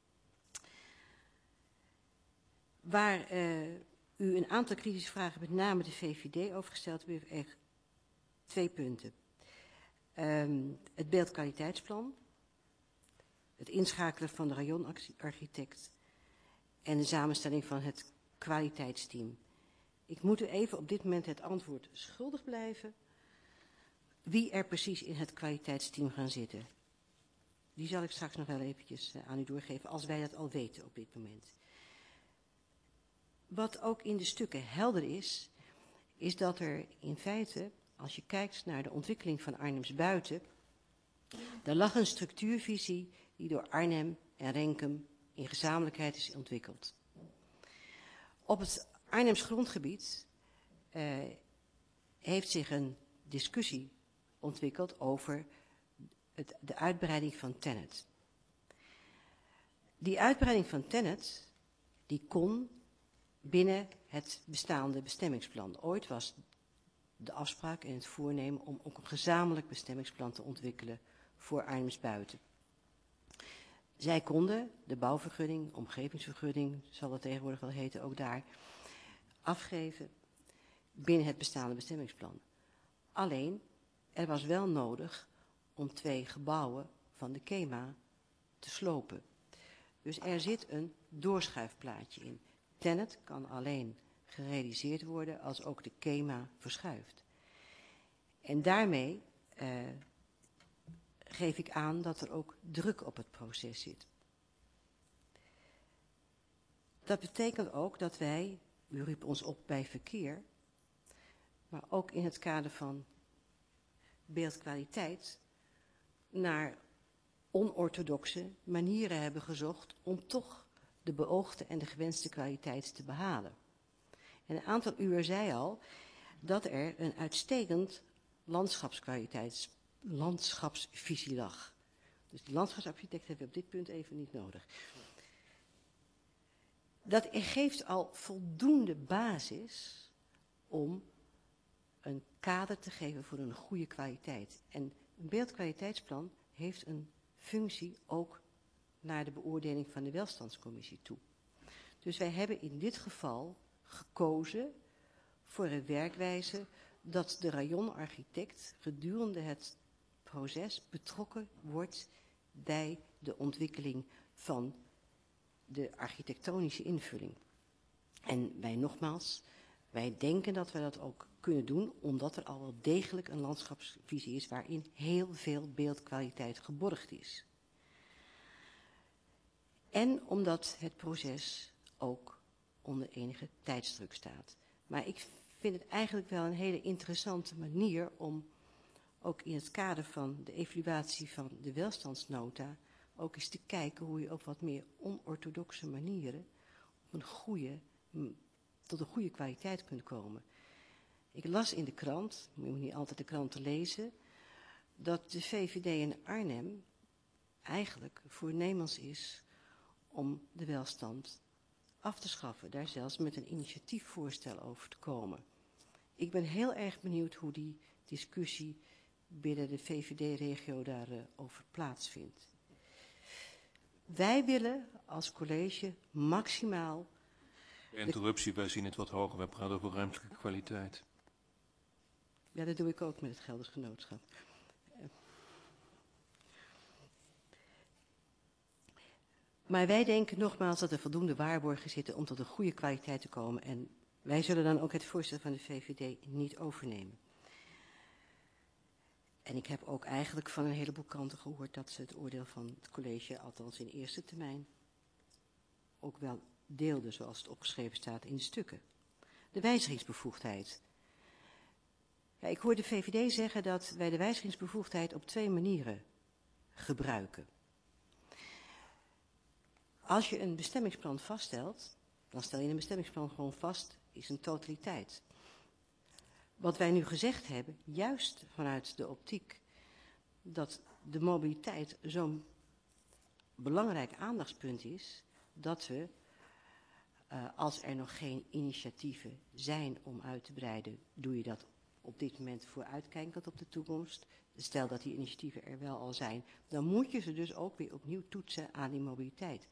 Waar uh, u een aantal kritische vragen, met name de V V D, over gesteld heeft, echt twee punten. Um, het beeldkwaliteitsplan, het inschakelen van de rajonarchitect en de samenstelling van het kwaliteitsteam. Ik moet u even op dit moment het antwoord schuldig blijven. Wie er precies in het kwaliteitsteam gaan zitten. Die zal ik straks nog wel eventjes uh, aan u doorgeven, als wij dat al weten op dit moment. Wat ook in de stukken helder is, is dat er in feite, als je kijkt naar de ontwikkeling van Arnhems Buiten, daar lag een structuurvisie die door Arnhem en Renkum in gezamenlijkheid is ontwikkeld. Op het Arnhems grondgebied uh, heeft zich een discussie ontwikkeld over het, de uitbreiding van Tennet. Die uitbreiding van Tennet, die kon binnen het bestaande bestemmingsplan. Ooit was de afspraak en het voornemen om ook een gezamenlijk bestemmingsplan te ontwikkelen voor Arnhems Buiten. Zij konden de bouwvergunning, omgevingsvergunning, zal het tegenwoordig wel heten, ook daar afgeven binnen het bestaande bestemmingsplan. Alleen, er was wel nodig om twee gebouwen van de KEMA te slopen. Dus er zit een doorschuifplaatje in. Tennet kan alleen gerealiseerd worden als ook de KEMA verschuift. En daarmee uh, geef ik aan dat er ook druk op het proces zit. Dat betekent ook dat wij, u riep ons op bij verkeer, maar ook in het kader van beeldkwaliteit, naar onorthodoxe manieren hebben gezocht om toch de beoogde en de gewenste kwaliteit te behalen. En een aantal uur zei al dat er een uitstekend landschapskwaliteits, landschapsvisie lag. Dus de landschapsarchitect hebben we op dit punt even niet nodig. Dat geeft al voldoende basis om een kader te geven voor een goede kwaliteit. En een beeldkwaliteitsplan heeft een functie ook naar de beoordeling van de welstandscommissie toe. Dus wij hebben in dit geval gekozen voor een werkwijze dat de rayonarchitect gedurende het proces betrokken wordt bij de ontwikkeling van de architectonische invulling. En wij nogmaals, wij denken dat we dat ook kunnen doen, omdat er al wel degelijk een landschapsvisie is waarin heel veel beeldkwaliteit geborgd is. En omdat het proces ook onder enige tijdsdruk staat. Maar ik vind het eigenlijk wel een hele interessante manier om ook in het kader van de evaluatie van de welstandsnota ook eens te kijken hoe je op wat meer onorthodoxe manieren op een goede, tot een goede kwaliteit kunt komen. Ik las in de krant, je moet niet altijd de kranten lezen, dat de V V D in Arnhem eigenlijk voornemens is om de welstand af te schaffen. Daar zelfs met een initiatiefvoorstel over te komen. Ik ben heel erg benieuwd hoe die discussie binnen de V V D-regio daarover uh, plaatsvindt. Wij willen als college maximaal... Interruptie, wij zien het wat hoger. We praten over ruimtelijke kwaliteit. Ja, dat doe ik ook met het Gelders Genootschap. Maar wij denken nogmaals dat er voldoende waarborgen zitten om tot een goede kwaliteit te komen. En wij zullen dan ook het voorstel van de V V D niet overnemen. En ik heb ook eigenlijk van een heleboel kanten gehoord dat ze het oordeel van het college, althans in eerste termijn, ook wel deelden zoals het opgeschreven staat in de stukken. De wijzigingsbevoegdheid. Ja, ik hoor de V V D zeggen dat wij de wijzigingsbevoegdheid op twee manieren gebruiken. Als je een bestemmingsplan vaststelt, dan stel je een bestemmingsplan gewoon vast, is een totaliteit. Wat wij nu gezegd hebben, juist vanuit de optiek dat de mobiliteit zo'n belangrijk aandachtspunt is, dat we, uh, als er nog geen initiatieven zijn om uit te breiden, doe je dat op dit moment vooruitkijkend op de toekomst. Stel dat die initiatieven er wel al zijn, dan moet je ze dus ook weer opnieuw toetsen aan die mobiliteit.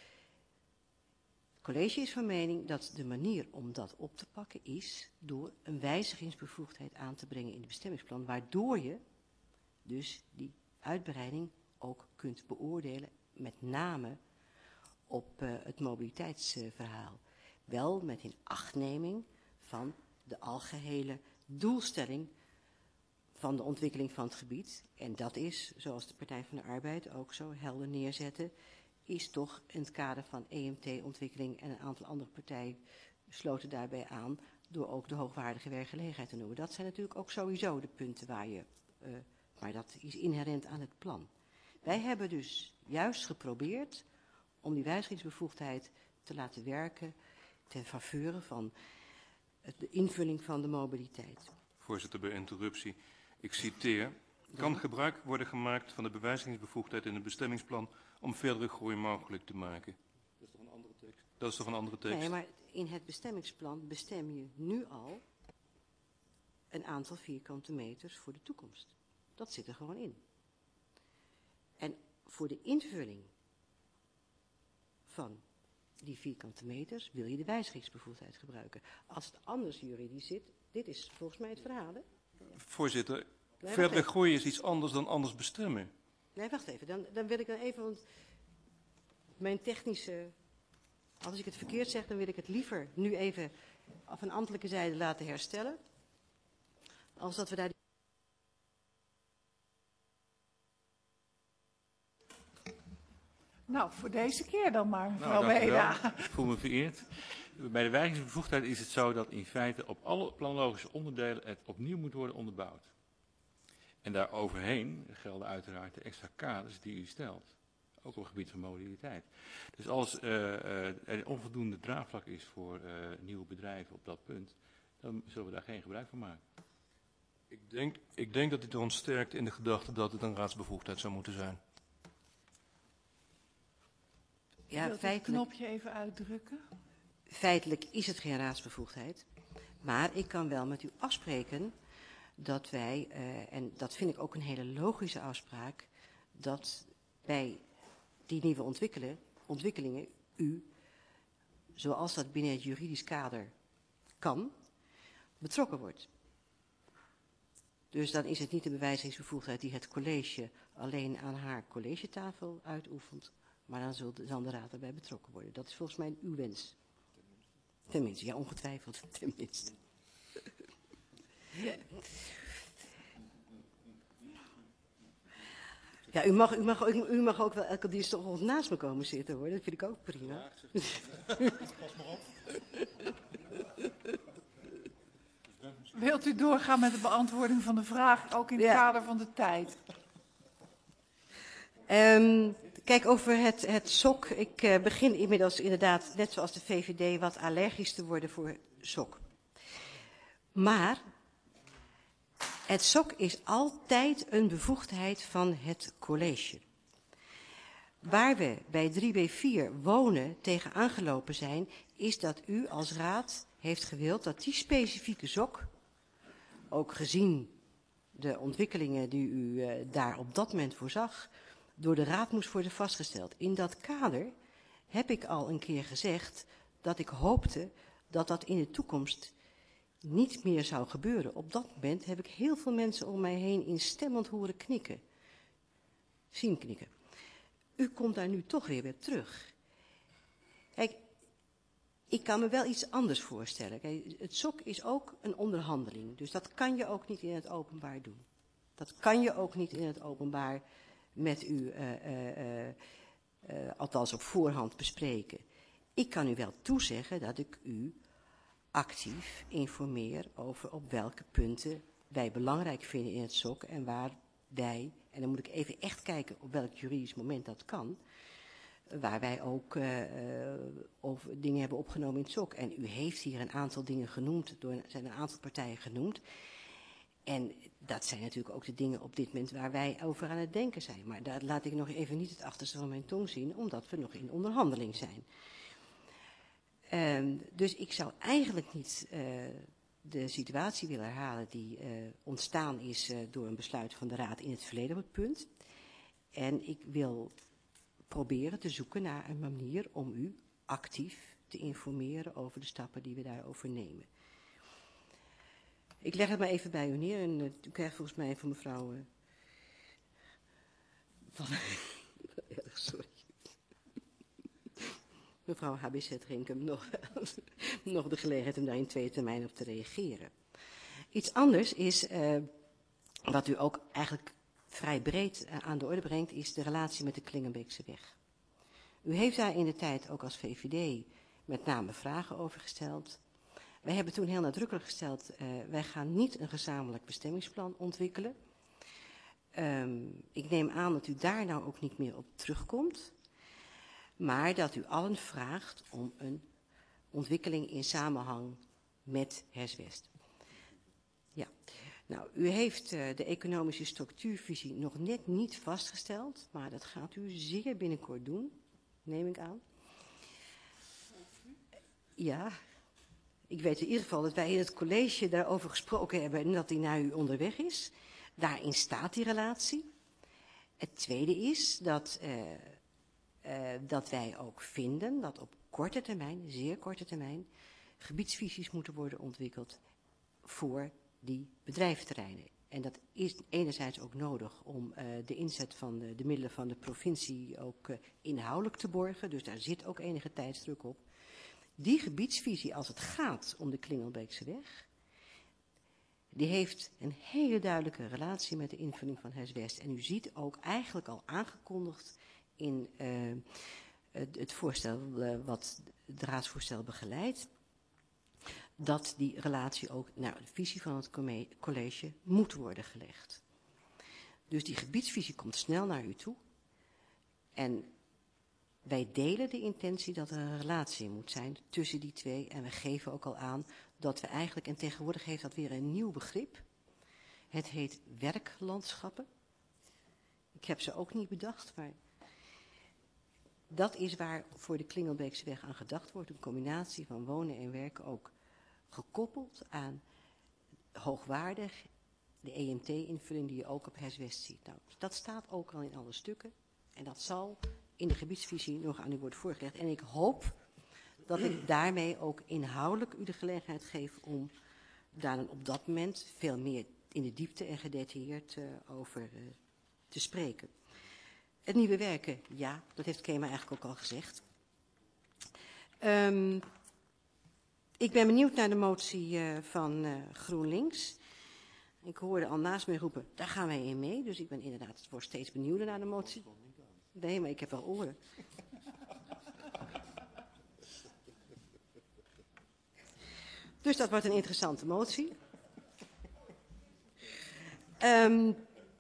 Het college is van mening dat de manier om dat op te pakken is door een wijzigingsbevoegdheid aan te brengen in het bestemmingsplan, waardoor je dus die uitbreiding ook kunt beoordelen, met name op uh, het mobiliteitsverhaal. Uh, Wel met inachtneming van de algehele doelstelling van de ontwikkeling van het gebied. En dat is, zoals de Partij van de Arbeid ook zo helder neerzetten, is toch in het kader van E M T-ontwikkeling en een aantal andere partijen sloten daarbij aan, door ook de hoogwaardige werkgelegenheid te noemen. Dat zijn natuurlijk ook sowieso de punten waar je, uh, maar dat is inherent aan het plan. Wij hebben dus juist geprobeerd om die wijzigingsbevoegdheid te laten werken ten faveur van de invulling van de mobiliteit. Voorzitter, bij interruptie. Ik citeer. Kan gebruik worden gemaakt van de bewijzigingsbevoegdheid in het bestemmingsplan om verdere groei mogelijk te maken? Dat is toch een andere tekst? Dat is toch een andere tekst? Nee, maar in het bestemmingsplan bestem je nu al een aantal vierkante meters voor de toekomst. Dat zit er gewoon in. En voor de invulling van die vierkante meters wil je de wijzigingsbevoegdheid gebruiken. Als het anders juridisch zit, dit is volgens mij het verhaal, hè? Voorzitter, nee, verdere groei is iets anders dan anders bestemmen. Nee, wacht even. Dan, dan wil ik dan even, want mijn technische, als ik het verkeerd zeg, dan wil ik het liever nu even van ambtelijke zijde laten herstellen. Als dat we daar... Nou, voor deze keer dan maar, mevrouw Nou, dank u wel. Weda. Ik voel me vereerd. Bij de wijzigingsbevoegdheid is het zo dat in feite op alle planologische onderdelen het opnieuw moet worden onderbouwd. En daar overheen gelden uiteraard de extra kaders die u stelt. Ook op het gebied van mobiliteit. Dus als uh, uh, er onvoldoende draagvlak is voor uh, nieuwe bedrijven op dat punt, dan zullen we daar geen gebruik van maken. Ik denk, ik denk dat dit ons sterkt in de gedachte dat het een raadsbevoegdheid zou moeten zijn. Ja, Wilt u het knopje even uitdrukken? Feitelijk is het geen raadsbevoegdheid. Maar ik kan wel met u afspreken dat wij, uh, en dat vind ik ook een hele logische afspraak, dat bij die nieuwe ontwikkelen, ontwikkelingen u, zoals dat binnen het juridisch kader kan, betrokken wordt. Dus dan is het niet de bewijzingsbevoegdheid die het college alleen aan haar collegetafel uitoefent, maar dan zal de, zal de raad erbij betrokken worden. Dat is volgens mij uw wens. Tenminste, ja, ongetwijfeld, tenminste. Ja, u mag, u, mag, u mag ook wel elke dinsdagochtend naast me komen zitten, hoor. Dat vind ik ook prima. Ja, pas maar op. Wilt u doorgaan met de beantwoording van de vraag, ook in het ja. kader van de tijd? Um, kijk, over het, het S O C. Ik uh, begin inmiddels inderdaad, net zoals de V V D, wat allergisch te worden voor S O C. Maar het S O C is altijd een bevoegdheid van het college. Waar we bij drie B vier wonen tegen aangelopen zijn, is dat u als raad heeft gewild dat die specifieke S O C, ook gezien de ontwikkelingen die u uh, daar op dat moment voorzag, door de raad moest worden vastgesteld. In dat kader heb ik al een keer gezegd dat ik hoopte dat dat in de toekomst niet meer zou gebeuren. Op dat moment heb ik heel veel mensen om mij heen instemmend horen knikken. Zien knikken. U komt daar nu toch weer weer terug. Kijk, ik kan me wel iets anders voorstellen. Kijk, het S O C is ook een onderhandeling. Dus dat kan je ook niet in het openbaar doen. Dat kan je ook niet in het openbaar met u, uh, uh, uh, uh, althans op voorhand, bespreken. Ik kan u wel toezeggen dat ik u actief informeer over op welke punten wij belangrijk vinden in het S O C en waar wij, en dan moet ik even echt kijken op welk juridisch moment dat kan, waar wij ook uh, uh, over dingen hebben opgenomen in het S O C. En u heeft hier een aantal dingen genoemd, door, zijn een aantal partijen genoemd. En dat zijn natuurlijk ook de dingen op dit moment waar wij over aan het denken zijn. Maar daar laat ik nog even niet het achterste van mijn tong zien, omdat we nog in onderhandeling zijn. Um, dus ik zou eigenlijk niet uh, de situatie willen herhalen die uh, ontstaan is uh, door een besluit van de Raad in het verleden op het punt. En ik wil proberen te zoeken naar een manier om u actief te informeren over de stappen die we daarover nemen. Ik leg het maar even bij u neer en uh, u krijgt volgens mij van mevrouw... Uh, van, erg sorry. Mevrouw H B Z Rinkum nog, nog de gelegenheid om daar in twee termijnen op te reageren. Iets anders is, uh, wat u ook eigenlijk vrij breed uh, aan de orde brengt, is de relatie met de Klingenbeekse weg. U heeft daar in de tijd ook als V V D met name vragen over gesteld. Wij hebben toen heel nadrukkelijk gesteld, uh, wij gaan niet een gezamenlijk bestemmingsplan ontwikkelen. Um, ik neem aan dat u daar nou ook niet meer op terugkomt, maar dat u allen vraagt om een ontwikkeling in samenhang met Herswest. Ja, nou, u heeft uh, de economische structuurvisie nog net niet vastgesteld, maar dat gaat u zeer binnenkort doen, neem ik aan. Ja, ik weet in ieder geval dat wij in het college daarover gesproken hebben en dat die naar u onderweg is. Daarin staat die relatie. Het tweede is dat, uh, uh, dat wij ook vinden dat op korte termijn, zeer korte termijn, gebiedsvisies moeten worden ontwikkeld voor die bedrijventerreinen. En dat is enerzijds ook nodig om uh, de inzet van de, de middelen van de provincie ook uh, inhoudelijk te borgen. Dus daar zit ook enige tijdsdruk op. Die gebiedsvisie, als het gaat om de Klingelbeekseweg, die heeft een hele duidelijke relatie met de invulling van Herswest. En u ziet ook eigenlijk al aangekondigd in uh, het, het voorstel uh, wat het raadsvoorstel begeleidt, dat die relatie ook naar de visie van het college moet worden gelegd. Dus die gebiedsvisie komt snel naar u toe. En wij delen de intentie dat er een relatie moet zijn tussen die twee. En we geven ook al aan dat we eigenlijk, en tegenwoordig heeft dat weer een nieuw begrip. Het heet werklandschappen. Ik heb ze ook niet bedacht, maar dat is waar voor de Klingelbeekseweg aan gedacht wordt. Een combinatie van wonen en werken ook gekoppeld aan hoogwaardig de E M T-invulling die je ook op Herswest ziet. Nou, dat staat ook al in alle stukken en dat zal in de gebiedsvisie nog aan u wordt voorgelegd. En ik hoop dat ik daarmee ook inhoudelijk u de gelegenheid geef om daar dan op dat moment veel meer in de diepte en gedetailleerd uh, over uh, te spreken. Het nieuwe werken, ja, dat heeft Kema eigenlijk ook al gezegd. Um, ik ben benieuwd naar de motie uh, van uh, GroenLinks. Ik hoorde al naast mij roepen, daar gaan wij in mee. Dus ik ben inderdaad, het wordt steeds benieuwder naar de motie. Nee, maar ik heb wel oren. Dus dat wordt een interessante motie. Um,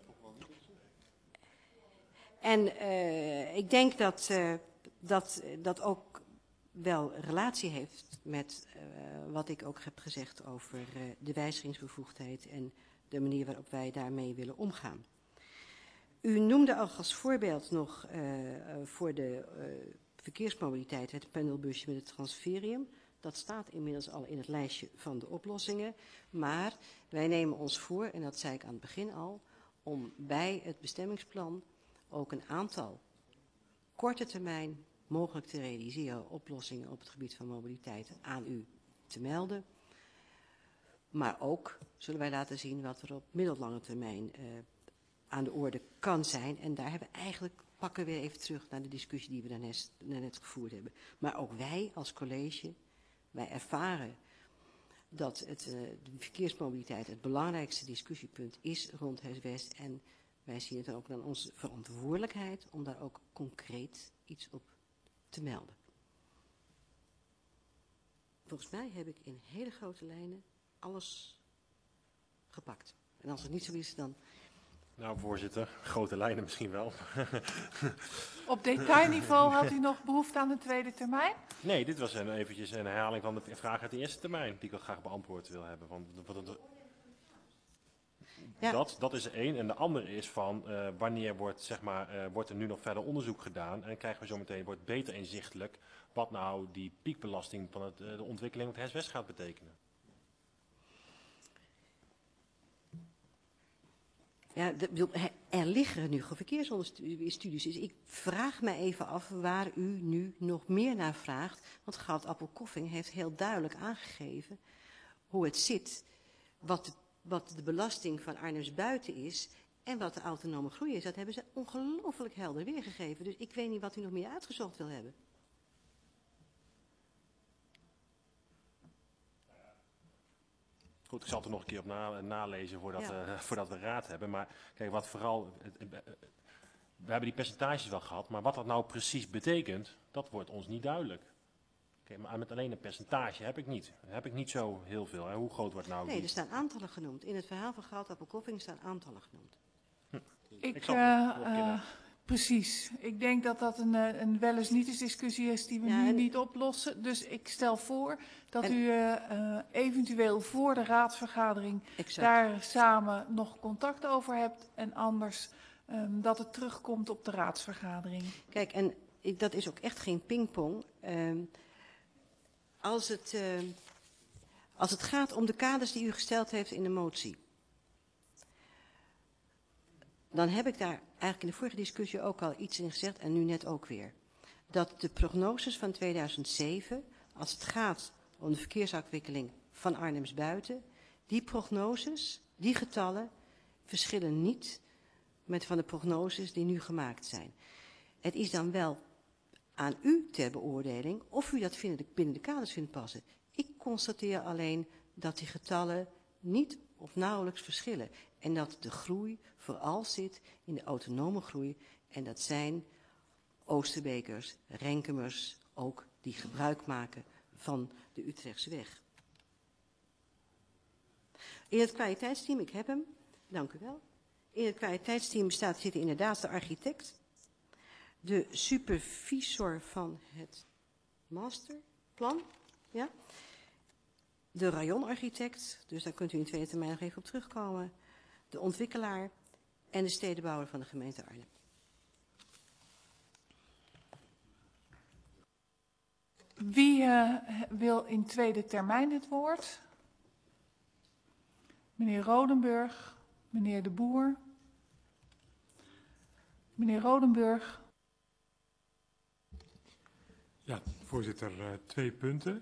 en uh, ik denk dat uh, dat, dat ook wel relatie heeft met uh, wat ik ook heb gezegd over uh, de wijzigingsbevoegdheid en de manier waarop wij daarmee willen omgaan. U noemde al als voorbeeld nog uh, voor de uh, verkeersmobiliteit het pendelbusje met het transferium. Dat staat inmiddels al in het lijstje van de oplossingen. Maar wij nemen ons voor, en dat zei ik aan het begin al, om bij het bestemmingsplan ook een aantal korte termijn mogelijk te realiseren oplossingen op het gebied van mobiliteit aan u te melden. Maar ook zullen wij laten zien wat er op middellange termijn uh, aan de orde kan zijn. En daar hebben we eigenlijk, pakken we weer even terug naar de discussie die we daarnet, daarnet gevoerd hebben. Maar ook wij als college, wij ervaren dat het, uh, de verkeersmobiliteit het belangrijkste discussiepunt is rond Herswest. En wij zien het dan ook aan onze verantwoordelijkheid om daar ook concreet iets op te melden. Volgens mij heb ik in hele grote lijnen alles gepakt. En als het niet zo is, dan... Nou, voorzitter, grote lijnen misschien wel. Op detailniveau had u nog behoefte aan een tweede termijn? Nee, dit was een, eventjes een herhaling van de vraag uit de eerste termijn, die ik al graag beantwoord wil hebben. Want, want, ja. dat, dat is één. En de andere is van, uh, wanneer wordt, zeg maar, uh, wordt er nu nog verder onderzoek gedaan en krijgen we zo meteen, wordt beter inzichtelijk wat nou die piekbelasting van het, uh, de ontwikkeling van het Herswest gaat betekenen. Ja, de, er liggen nu verkeersstudies, dus ik vraag me even af waar u nu nog meer naar vraagt. Want Goud Koffing heeft heel duidelijk aangegeven hoe het zit, wat de, wat de belasting van Arnhems buiten is en wat de autonome groei is. Dat hebben ze ongelooflijk helder weergegeven. Dus ik weet niet wat u nog meer uitgezocht wil hebben. Goed, ik zal het er nog een keer op na, nalezen voordat, ja. uh, voordat we raad hebben. Maar kijk, wat vooral, het, uh, we hebben die percentages wel gehad, maar wat dat nou precies betekent, dat wordt ons niet duidelijk. Okay, maar met alleen een percentage heb ik niet. Heb ik niet zo heel veel. Hè? Hoe groot wordt nou... Nee, die... er staan aantallen genoemd. In het verhaal van Goudapelkoffing staan aantallen genoemd. Hm. Ik, ik zal uh, uh, precies. Ik denk dat dat een, een wel eens niet eens discussie is die we ja, nu en... niet oplossen. Dus ik stel voor dat en... u uh, uh, eventueel voor de raadsvergadering exact. daar samen nog contact over hebt. En anders um, dat het terugkomt op de raadsvergadering. Kijk, en ik, dat is ook echt geen pingpong. Um, als, het, uh, als het gaat om de kaders die u gesteld heeft in de motie, dan heb ik daar eigenlijk in de vorige discussie ook al iets in gezegd en nu net ook weer. Dat de prognoses van tweeduizend zeven, als het gaat om de verkeersafwikkeling van Arnhems buiten, die prognoses, die getallen, verschillen niet met van de prognoses die nu gemaakt zijn. Het is dan wel aan u ter beoordeling of u dat binnen de kaders vindt passen. Ik constateer alleen dat die getallen niet of nauwelijks verschillen. En dat de groei vooral zit in de autonome groei. En dat zijn Oosterbekers, Renkemers ook die gebruik maken van de Utrechtse weg. In het kwaliteitsteam, ik heb hem, dank u wel. In het kwaliteitsteam staat, zit inderdaad de architect, de supervisor van het masterplan, ja, de rayonarchitect, dus daar kunt u in tweede termijn nog even op terugkomen, de ontwikkelaar en de stedenbouwer van de gemeente Arnhem. Wie uh, wil in tweede termijn het woord? Meneer Rodenburg, meneer De Boer. Meneer Rodenburg. Ja, voorzitter, uh, twee punten.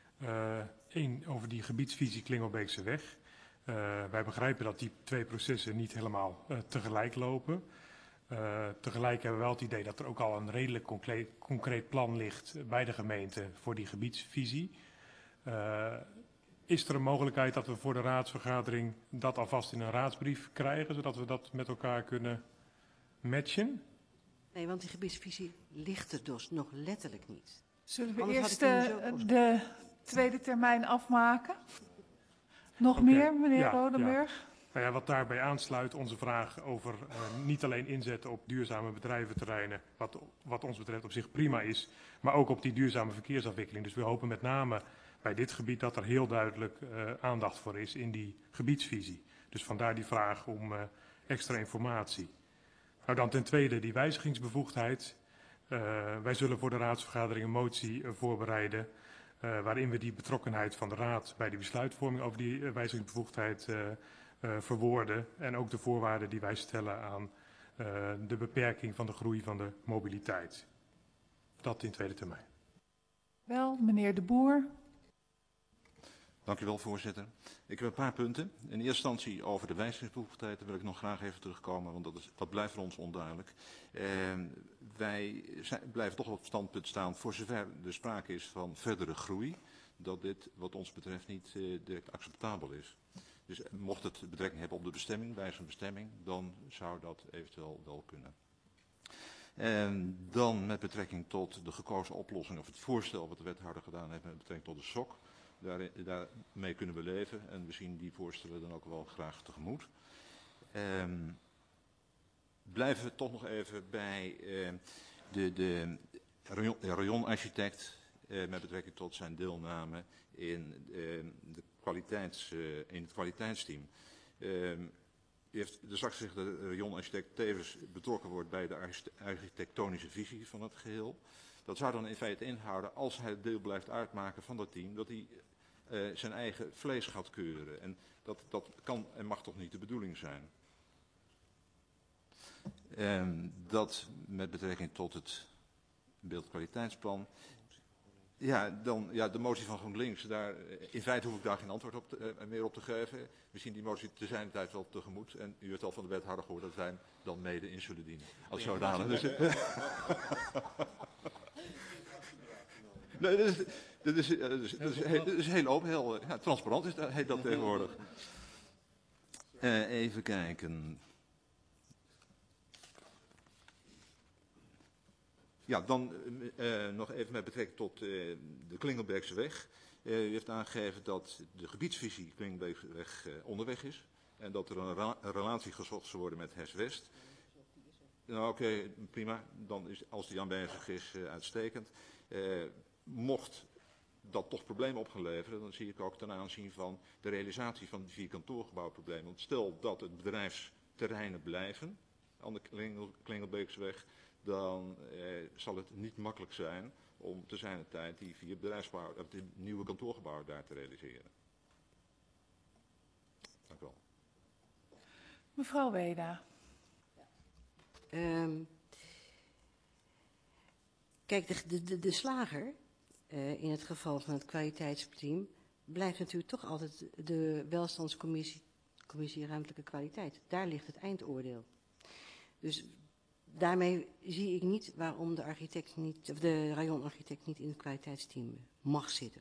Eén uh, over die gebiedsvisie Klingelbeekseweg. Uh, wij begrijpen dat die twee processen niet helemaal uh, tegelijk lopen. Uh, tegelijk hebben we wel het idee dat er ook al een redelijk concreet, concreet plan ligt bij de gemeente voor die gebiedsvisie. Uh, is er een mogelijkheid dat we voor de raadsvergadering dat alvast in een raadsbrief krijgen, zodat we dat met elkaar kunnen matchen? Nee, want die gebiedsvisie ligt er dus nog letterlijk niet. Zullen we Anders eerst de, de tweede termijn afmaken? Nog okay. meer, meneer ja, Rodenburg? Ja. Nou ja, wat daarbij aansluit, onze vraag over uh, niet alleen inzetten op duurzame bedrijventerreinen, wat, wat ons betreft op zich prima is, maar ook op die duurzame verkeersafwikkeling. Dus we hopen met name bij dit gebied dat er heel duidelijk uh, aandacht voor is in die gebiedsvisie. Dus vandaar die vraag om uh, extra informatie. Nou dan ten tweede die wijzigingsbevoegdheid. Uh, wij zullen voor de raadsvergadering een motie uh, voorbereiden uh, waarin we die betrokkenheid van de raad bij die besluitvorming over die uh, wijzigingsbevoegdheid uh, uh, verwoorden. En ook de voorwaarden die wij stellen aan uh, de beperking van de groei van de mobiliteit. Dat in tweede termijn. Wel, meneer De Boer. Dank u wel, voorzitter. Ik heb een paar punten. In eerste instantie over de wijzigingsbevoegdheid, daar wil ik nog graag even terugkomen, want dat, is, dat blijft voor ons onduidelijk. Eh, wij zijn, blijven toch op het standpunt staan, voor zover er sprake is van verdere groei, dat dit wat ons betreft niet eh, direct acceptabel is. Dus mocht het betrekking hebben op de bestemming, wijzigende bestemming, dan zou dat eventueel wel kunnen. En dan met betrekking tot de gekozen oplossing, of het voorstel wat de wethouder gedaan heeft met betrekking tot de S O C. Daar, daarmee kunnen we leven en we zien die voorstellen dan ook wel graag tegemoet. Um, blijven we toch nog even bij uh, de, de rayonarchitect uh, met betrekking tot zijn deelname in, uh, de kwaliteits, uh, in het kwaliteitsteam. Uh, U heeft er straks gezegd dat de rayonarchitect tevens betrokken wordt bij de architectonische visie van het geheel. Dat zou dan in feite inhouden, als hij deel blijft uitmaken van dat team, dat hij uh, zijn eigen vlees gaat keuren. En dat, dat kan en mag toch niet de bedoeling zijn. En dat met betrekking tot het beeldkwaliteitsplan. Ja, dan, ja, de motie van GroenLinks, daar, in feite hoef ik daar geen antwoord op te, uh, meer op te geven. We zien die motie te zijn tijd wel tegemoet. En u heeft al van de wethouder gehoord dat wij hem dan mede in zullen dienen. Als zodanig. Dus, nee, dat is, dat is, dat is, dat is, heel, dat is heel open, heel ja, transparant is dat, heet dat tegenwoordig. Uh, even kijken. Ja, dan uh, nog even met betrekking tot uh, de Klingelbergseweg. Uh, u heeft aangegeven dat de gebiedsvisie Klingelbergseweg uh, onderweg is. En dat er een, ra- een relatie gezocht zal worden met H E S West. Nou, oké, okay, prima. Dan is, als die aanwezig is, uh, uitstekend. Uh, mocht dat toch problemen op gaan leveren, dan zie ik ook ten aanzien van de realisatie van die vier kantoorgebouwproblemen. Want stel dat het bedrijfsterreinen blijven aan de Klingel, Klingelbergseweg, dan eh, zal het niet makkelijk zijn om te zijn de tijd die vier bedrijfsgebouwen, die nieuwe kantoorgebouwen daar te realiseren. Dank u wel. Mevrouw Weda. Um, kijk, de, de, de slager, uh, in het geval van het kwaliteitsteam, blijft natuurlijk toch altijd de welstandscommissie, commissie ruimtelijke kwaliteit. Daar ligt het eindoordeel. Dus daarmee zie ik niet waarom de architect niet, of de rayonarchitect niet in het kwaliteitsteam mag zitten.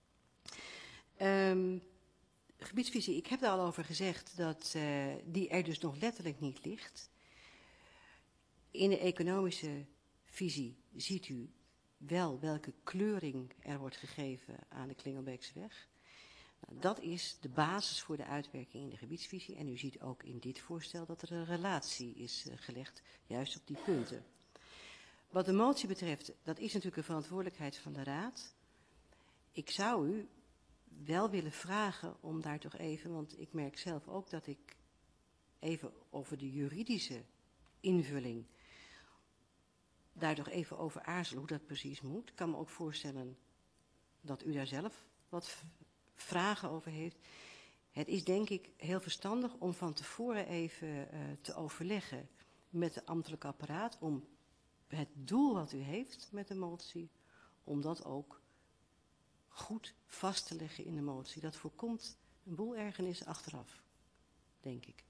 Um, gebiedsvisie, ik heb daar al over gezegd dat uh, die er dus nog letterlijk niet ligt. In de economische visie ziet u wel welke kleuring er wordt gegeven aan de Klingelbergseweg. Nou, dat is de basis voor de uitwerking in de gebiedsvisie. En u ziet ook in dit voorstel dat er een relatie is uh, gelegd, juist op die punten. Wat de motie betreft, dat is natuurlijk een verantwoordelijkheid van de Raad. Ik zou u wel willen vragen om daar toch even, want ik merk zelf ook dat ik even over de juridische invulling daar toch even over aarzelen hoe dat precies moet. Ik kan me ook voorstellen dat u daar zelf wat vragen over heeft. Het is denk ik heel verstandig om van tevoren even uh, te overleggen met het ambtelijk apparaat om het doel wat u heeft met de motie, om dat ook goed vast te leggen in de motie. Dat voorkomt een boel ergernis achteraf, denk ik.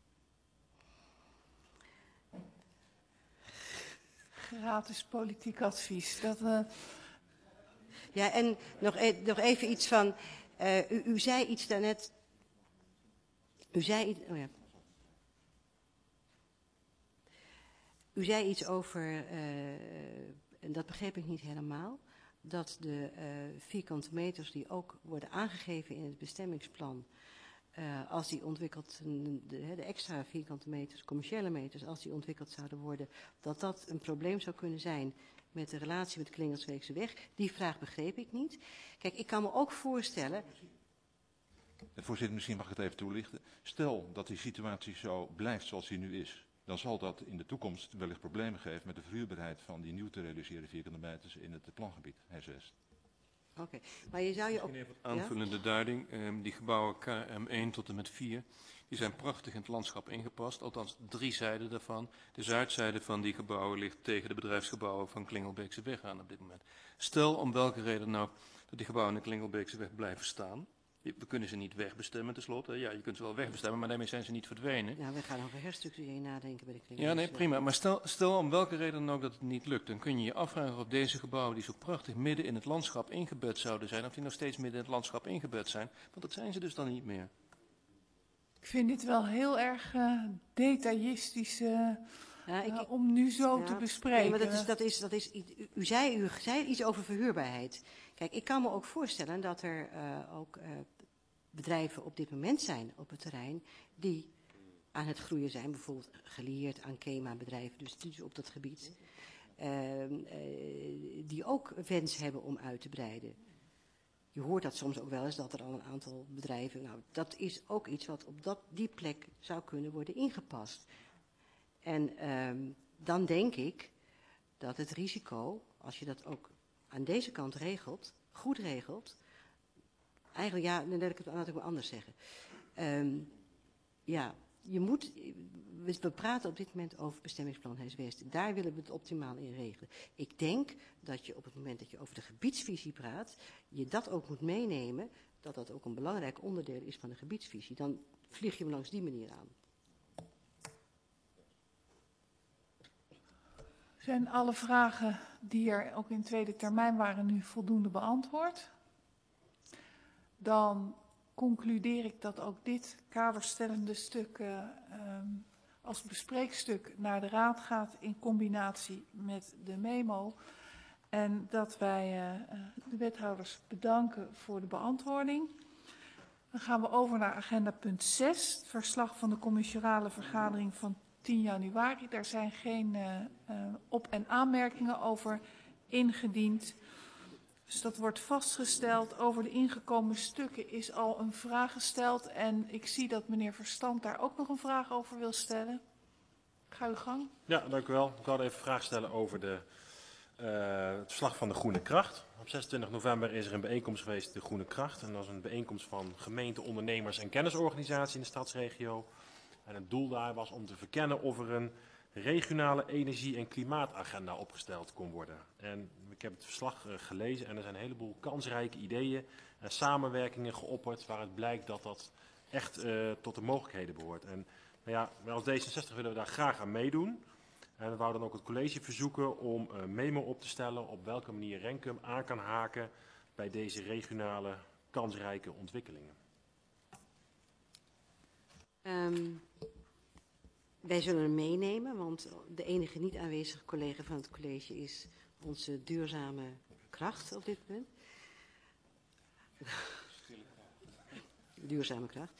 Gratis politiek advies. Dat, uh... Ja, en nog, e nog even iets van, uh, u, u zei iets daarnet, u zei iets, oh ja. U zei iets over, uh, en dat begreep ik niet helemaal, dat de uh, vierkante meters die ook worden aangegeven in het bestemmingsplan, uh, als die ontwikkeld, de, de extra vierkante meters, commerciële meters, als die ontwikkeld zouden worden, dat dat een probleem zou kunnen zijn met de relatie met de Klingelsbeekseweg. Die vraag begreep ik niet. Kijk, ik kan me ook voorstellen. Voorzitter, misschien mag ik het even toelichten. Stel dat die situatie zo blijft zoals die nu is, dan zal dat in de toekomst wellicht problemen geven met de verhuurbaarheid van die nieuw te realiseren vierkante meters in het plangebied, H E S West. Oké, okay. Maar je zou je ook... Even aanvullende ja? duiding. Um, die gebouwen K M één tot en met vier, die zijn prachtig in het landschap ingepast. Althans, drie zijden daarvan. De zuidzijde van die gebouwen ligt tegen de bedrijfsgebouwen van Klingelbergseweg aan op dit moment. Stel om welke reden nou dat die gebouwen in de Klingelbergseweg blijven staan. We kunnen ze niet wegbestemmen tenslotte. Ja, je kunt ze wel wegbestemmen, maar daarmee zijn ze niet verdwenen. Ja, we gaan over herstructurering nadenken bij de Klingelbergseweg. Ja, nee, prima. Maar stel, stel om welke reden dan ook dat het niet lukt. Dan kun je je afvragen of deze gebouwen die zo prachtig midden in het landschap ingebed zouden zijn, of die nog steeds midden in het landschap ingebed zijn. Want dat zijn ze dus dan niet meer. Ik vind dit wel heel erg uh, detailistisch uh, ja, ik, uh, om nu zo ja, te bespreken. Nee, maar dat is, dat is, dat is, u, u, zei, u zei iets over verhuurbaarheid. Kijk, ik kan me ook voorstellen dat er uh, ook uh, bedrijven op dit moment zijn op het terrein die aan het groeien zijn. Bijvoorbeeld gelieerd aan KEMA-bedrijven, dus, dus op dat gebied. Uh, uh, die ook wens hebben om uit te breiden. Je hoort dat soms ook wel eens, dat er al een aantal bedrijven... Nou, dat is ook iets wat op dat, die plek zou kunnen worden ingepast. En um, dan denk ik dat het risico, als je dat ook aan deze kant regelt, goed regelt... Eigenlijk, ja, dan laat ik het, laat ik het anders zeggen. Um, ja, je moet... We praten op dit moment over bestemmingsplan H E S West. Daar willen we het optimaal in regelen. Ik denk dat je op het moment dat je over de gebiedsvisie praat, je dat ook moet meenemen, dat dat ook een belangrijk onderdeel is van de gebiedsvisie. Dan vlieg je hem langs die manier aan. Zijn alle vragen die er ook in tweede termijn waren nu voldoende beantwoord? Dan concludeer ik dat ook dit kaderstellende stuk uh, um, als bespreekstuk naar de Raad gaat in combinatie met de memo. En dat wij uh, de wethouders bedanken voor de beantwoording. Dan gaan we over naar agenda punt zes, het verslag van de commissionale vergadering van tien januari. Daar zijn geen uh, uh, op- en aanmerkingen over ingediend. Dus dat wordt vastgesteld. Over de ingekomen stukken is al een vraag gesteld. En ik zie dat meneer Verstand daar ook nog een vraag over wil stellen. Ga uw gang. Ja, dank u wel. Ik wilde even een vraag stellen over de, uh, het verslag van de Groene Kracht. Op zesentwintig november is er een bijeenkomst geweest, de Groene Kracht. En dat is een bijeenkomst van gemeenten, ondernemers en kennisorganisaties in de stadsregio. En het doel daar was om te verkennen of er een regionale energie- en klimaatagenda opgesteld kon worden. En ik heb het verslag uh, gelezen en er zijn een heleboel kansrijke ideeën en samenwerkingen geopperd waaruit blijkt dat dat echt uh, tot de mogelijkheden behoort. En nou ja, wij als D zesenzestig willen we daar graag aan meedoen. En we wouden dan ook het college verzoeken om een memo op te stellen op welke manier Renkum aan kan haken bij deze regionale kansrijke ontwikkelingen. Um, wij zullen hem meenemen, want de enige niet aanwezige collega van het college is onze duurzame kracht op dit punt. Duurzame kracht.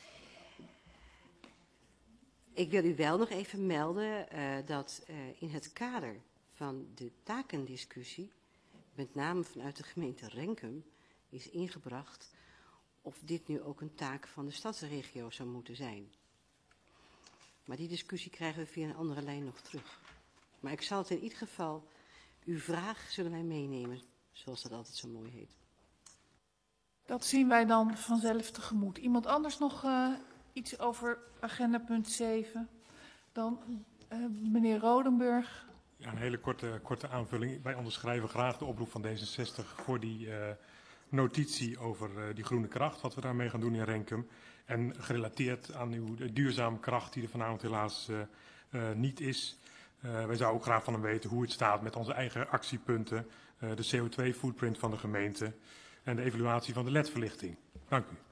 Ik wil u wel nog even melden uh, dat uh, in het kader van de takendiscussie, met name vanuit de gemeente Renkum, is ingebracht of dit nu ook een taak van de stadsregio zou moeten zijn. Maar die discussie krijgen we via een andere lijn nog terug. Maar ik zal het in ieder geval, uw vraag zullen wij meenemen, zoals dat altijd zo mooi heet. Dat zien wij dan vanzelf tegemoet. Iemand anders nog uh, iets over agenda punt zeven? Dan uh, meneer Rodenburg. Ja, een hele korte, korte aanvulling. Wij onderschrijven graag de oproep van D zesenzestig voor die uh, notitie over uh, die groene kracht, wat we daarmee gaan doen in Renkum. En gerelateerd aan uw duurzame kracht die er vanavond helaas uh, uh, niet is. Uh, wij zouden ook graag van hem weten hoe het staat met onze eigen actiepunten, uh, de C O twee footprint van de gemeente en de evaluatie van de L E D-verlichting. Dank u.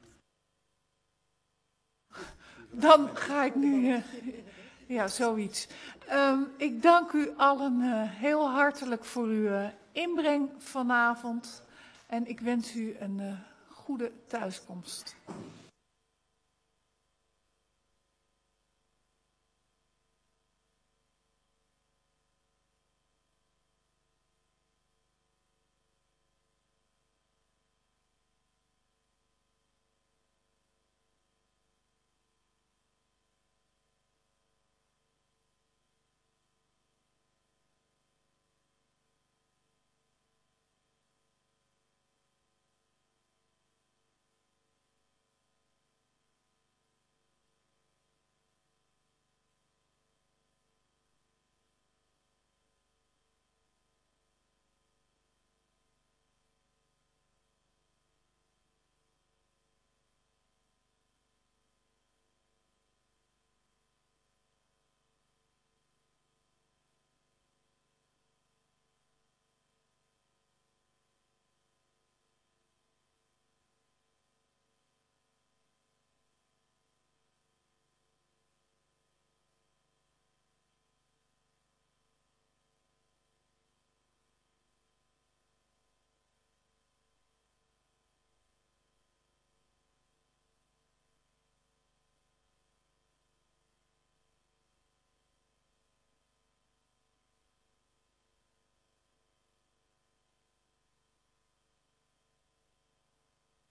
Dan ga ik nu, uh, ja, zoiets. Um, ik dank u allen uh, heel hartelijk voor uw uh, inbreng vanavond. En ik wens u een uh, goede thuiskomst.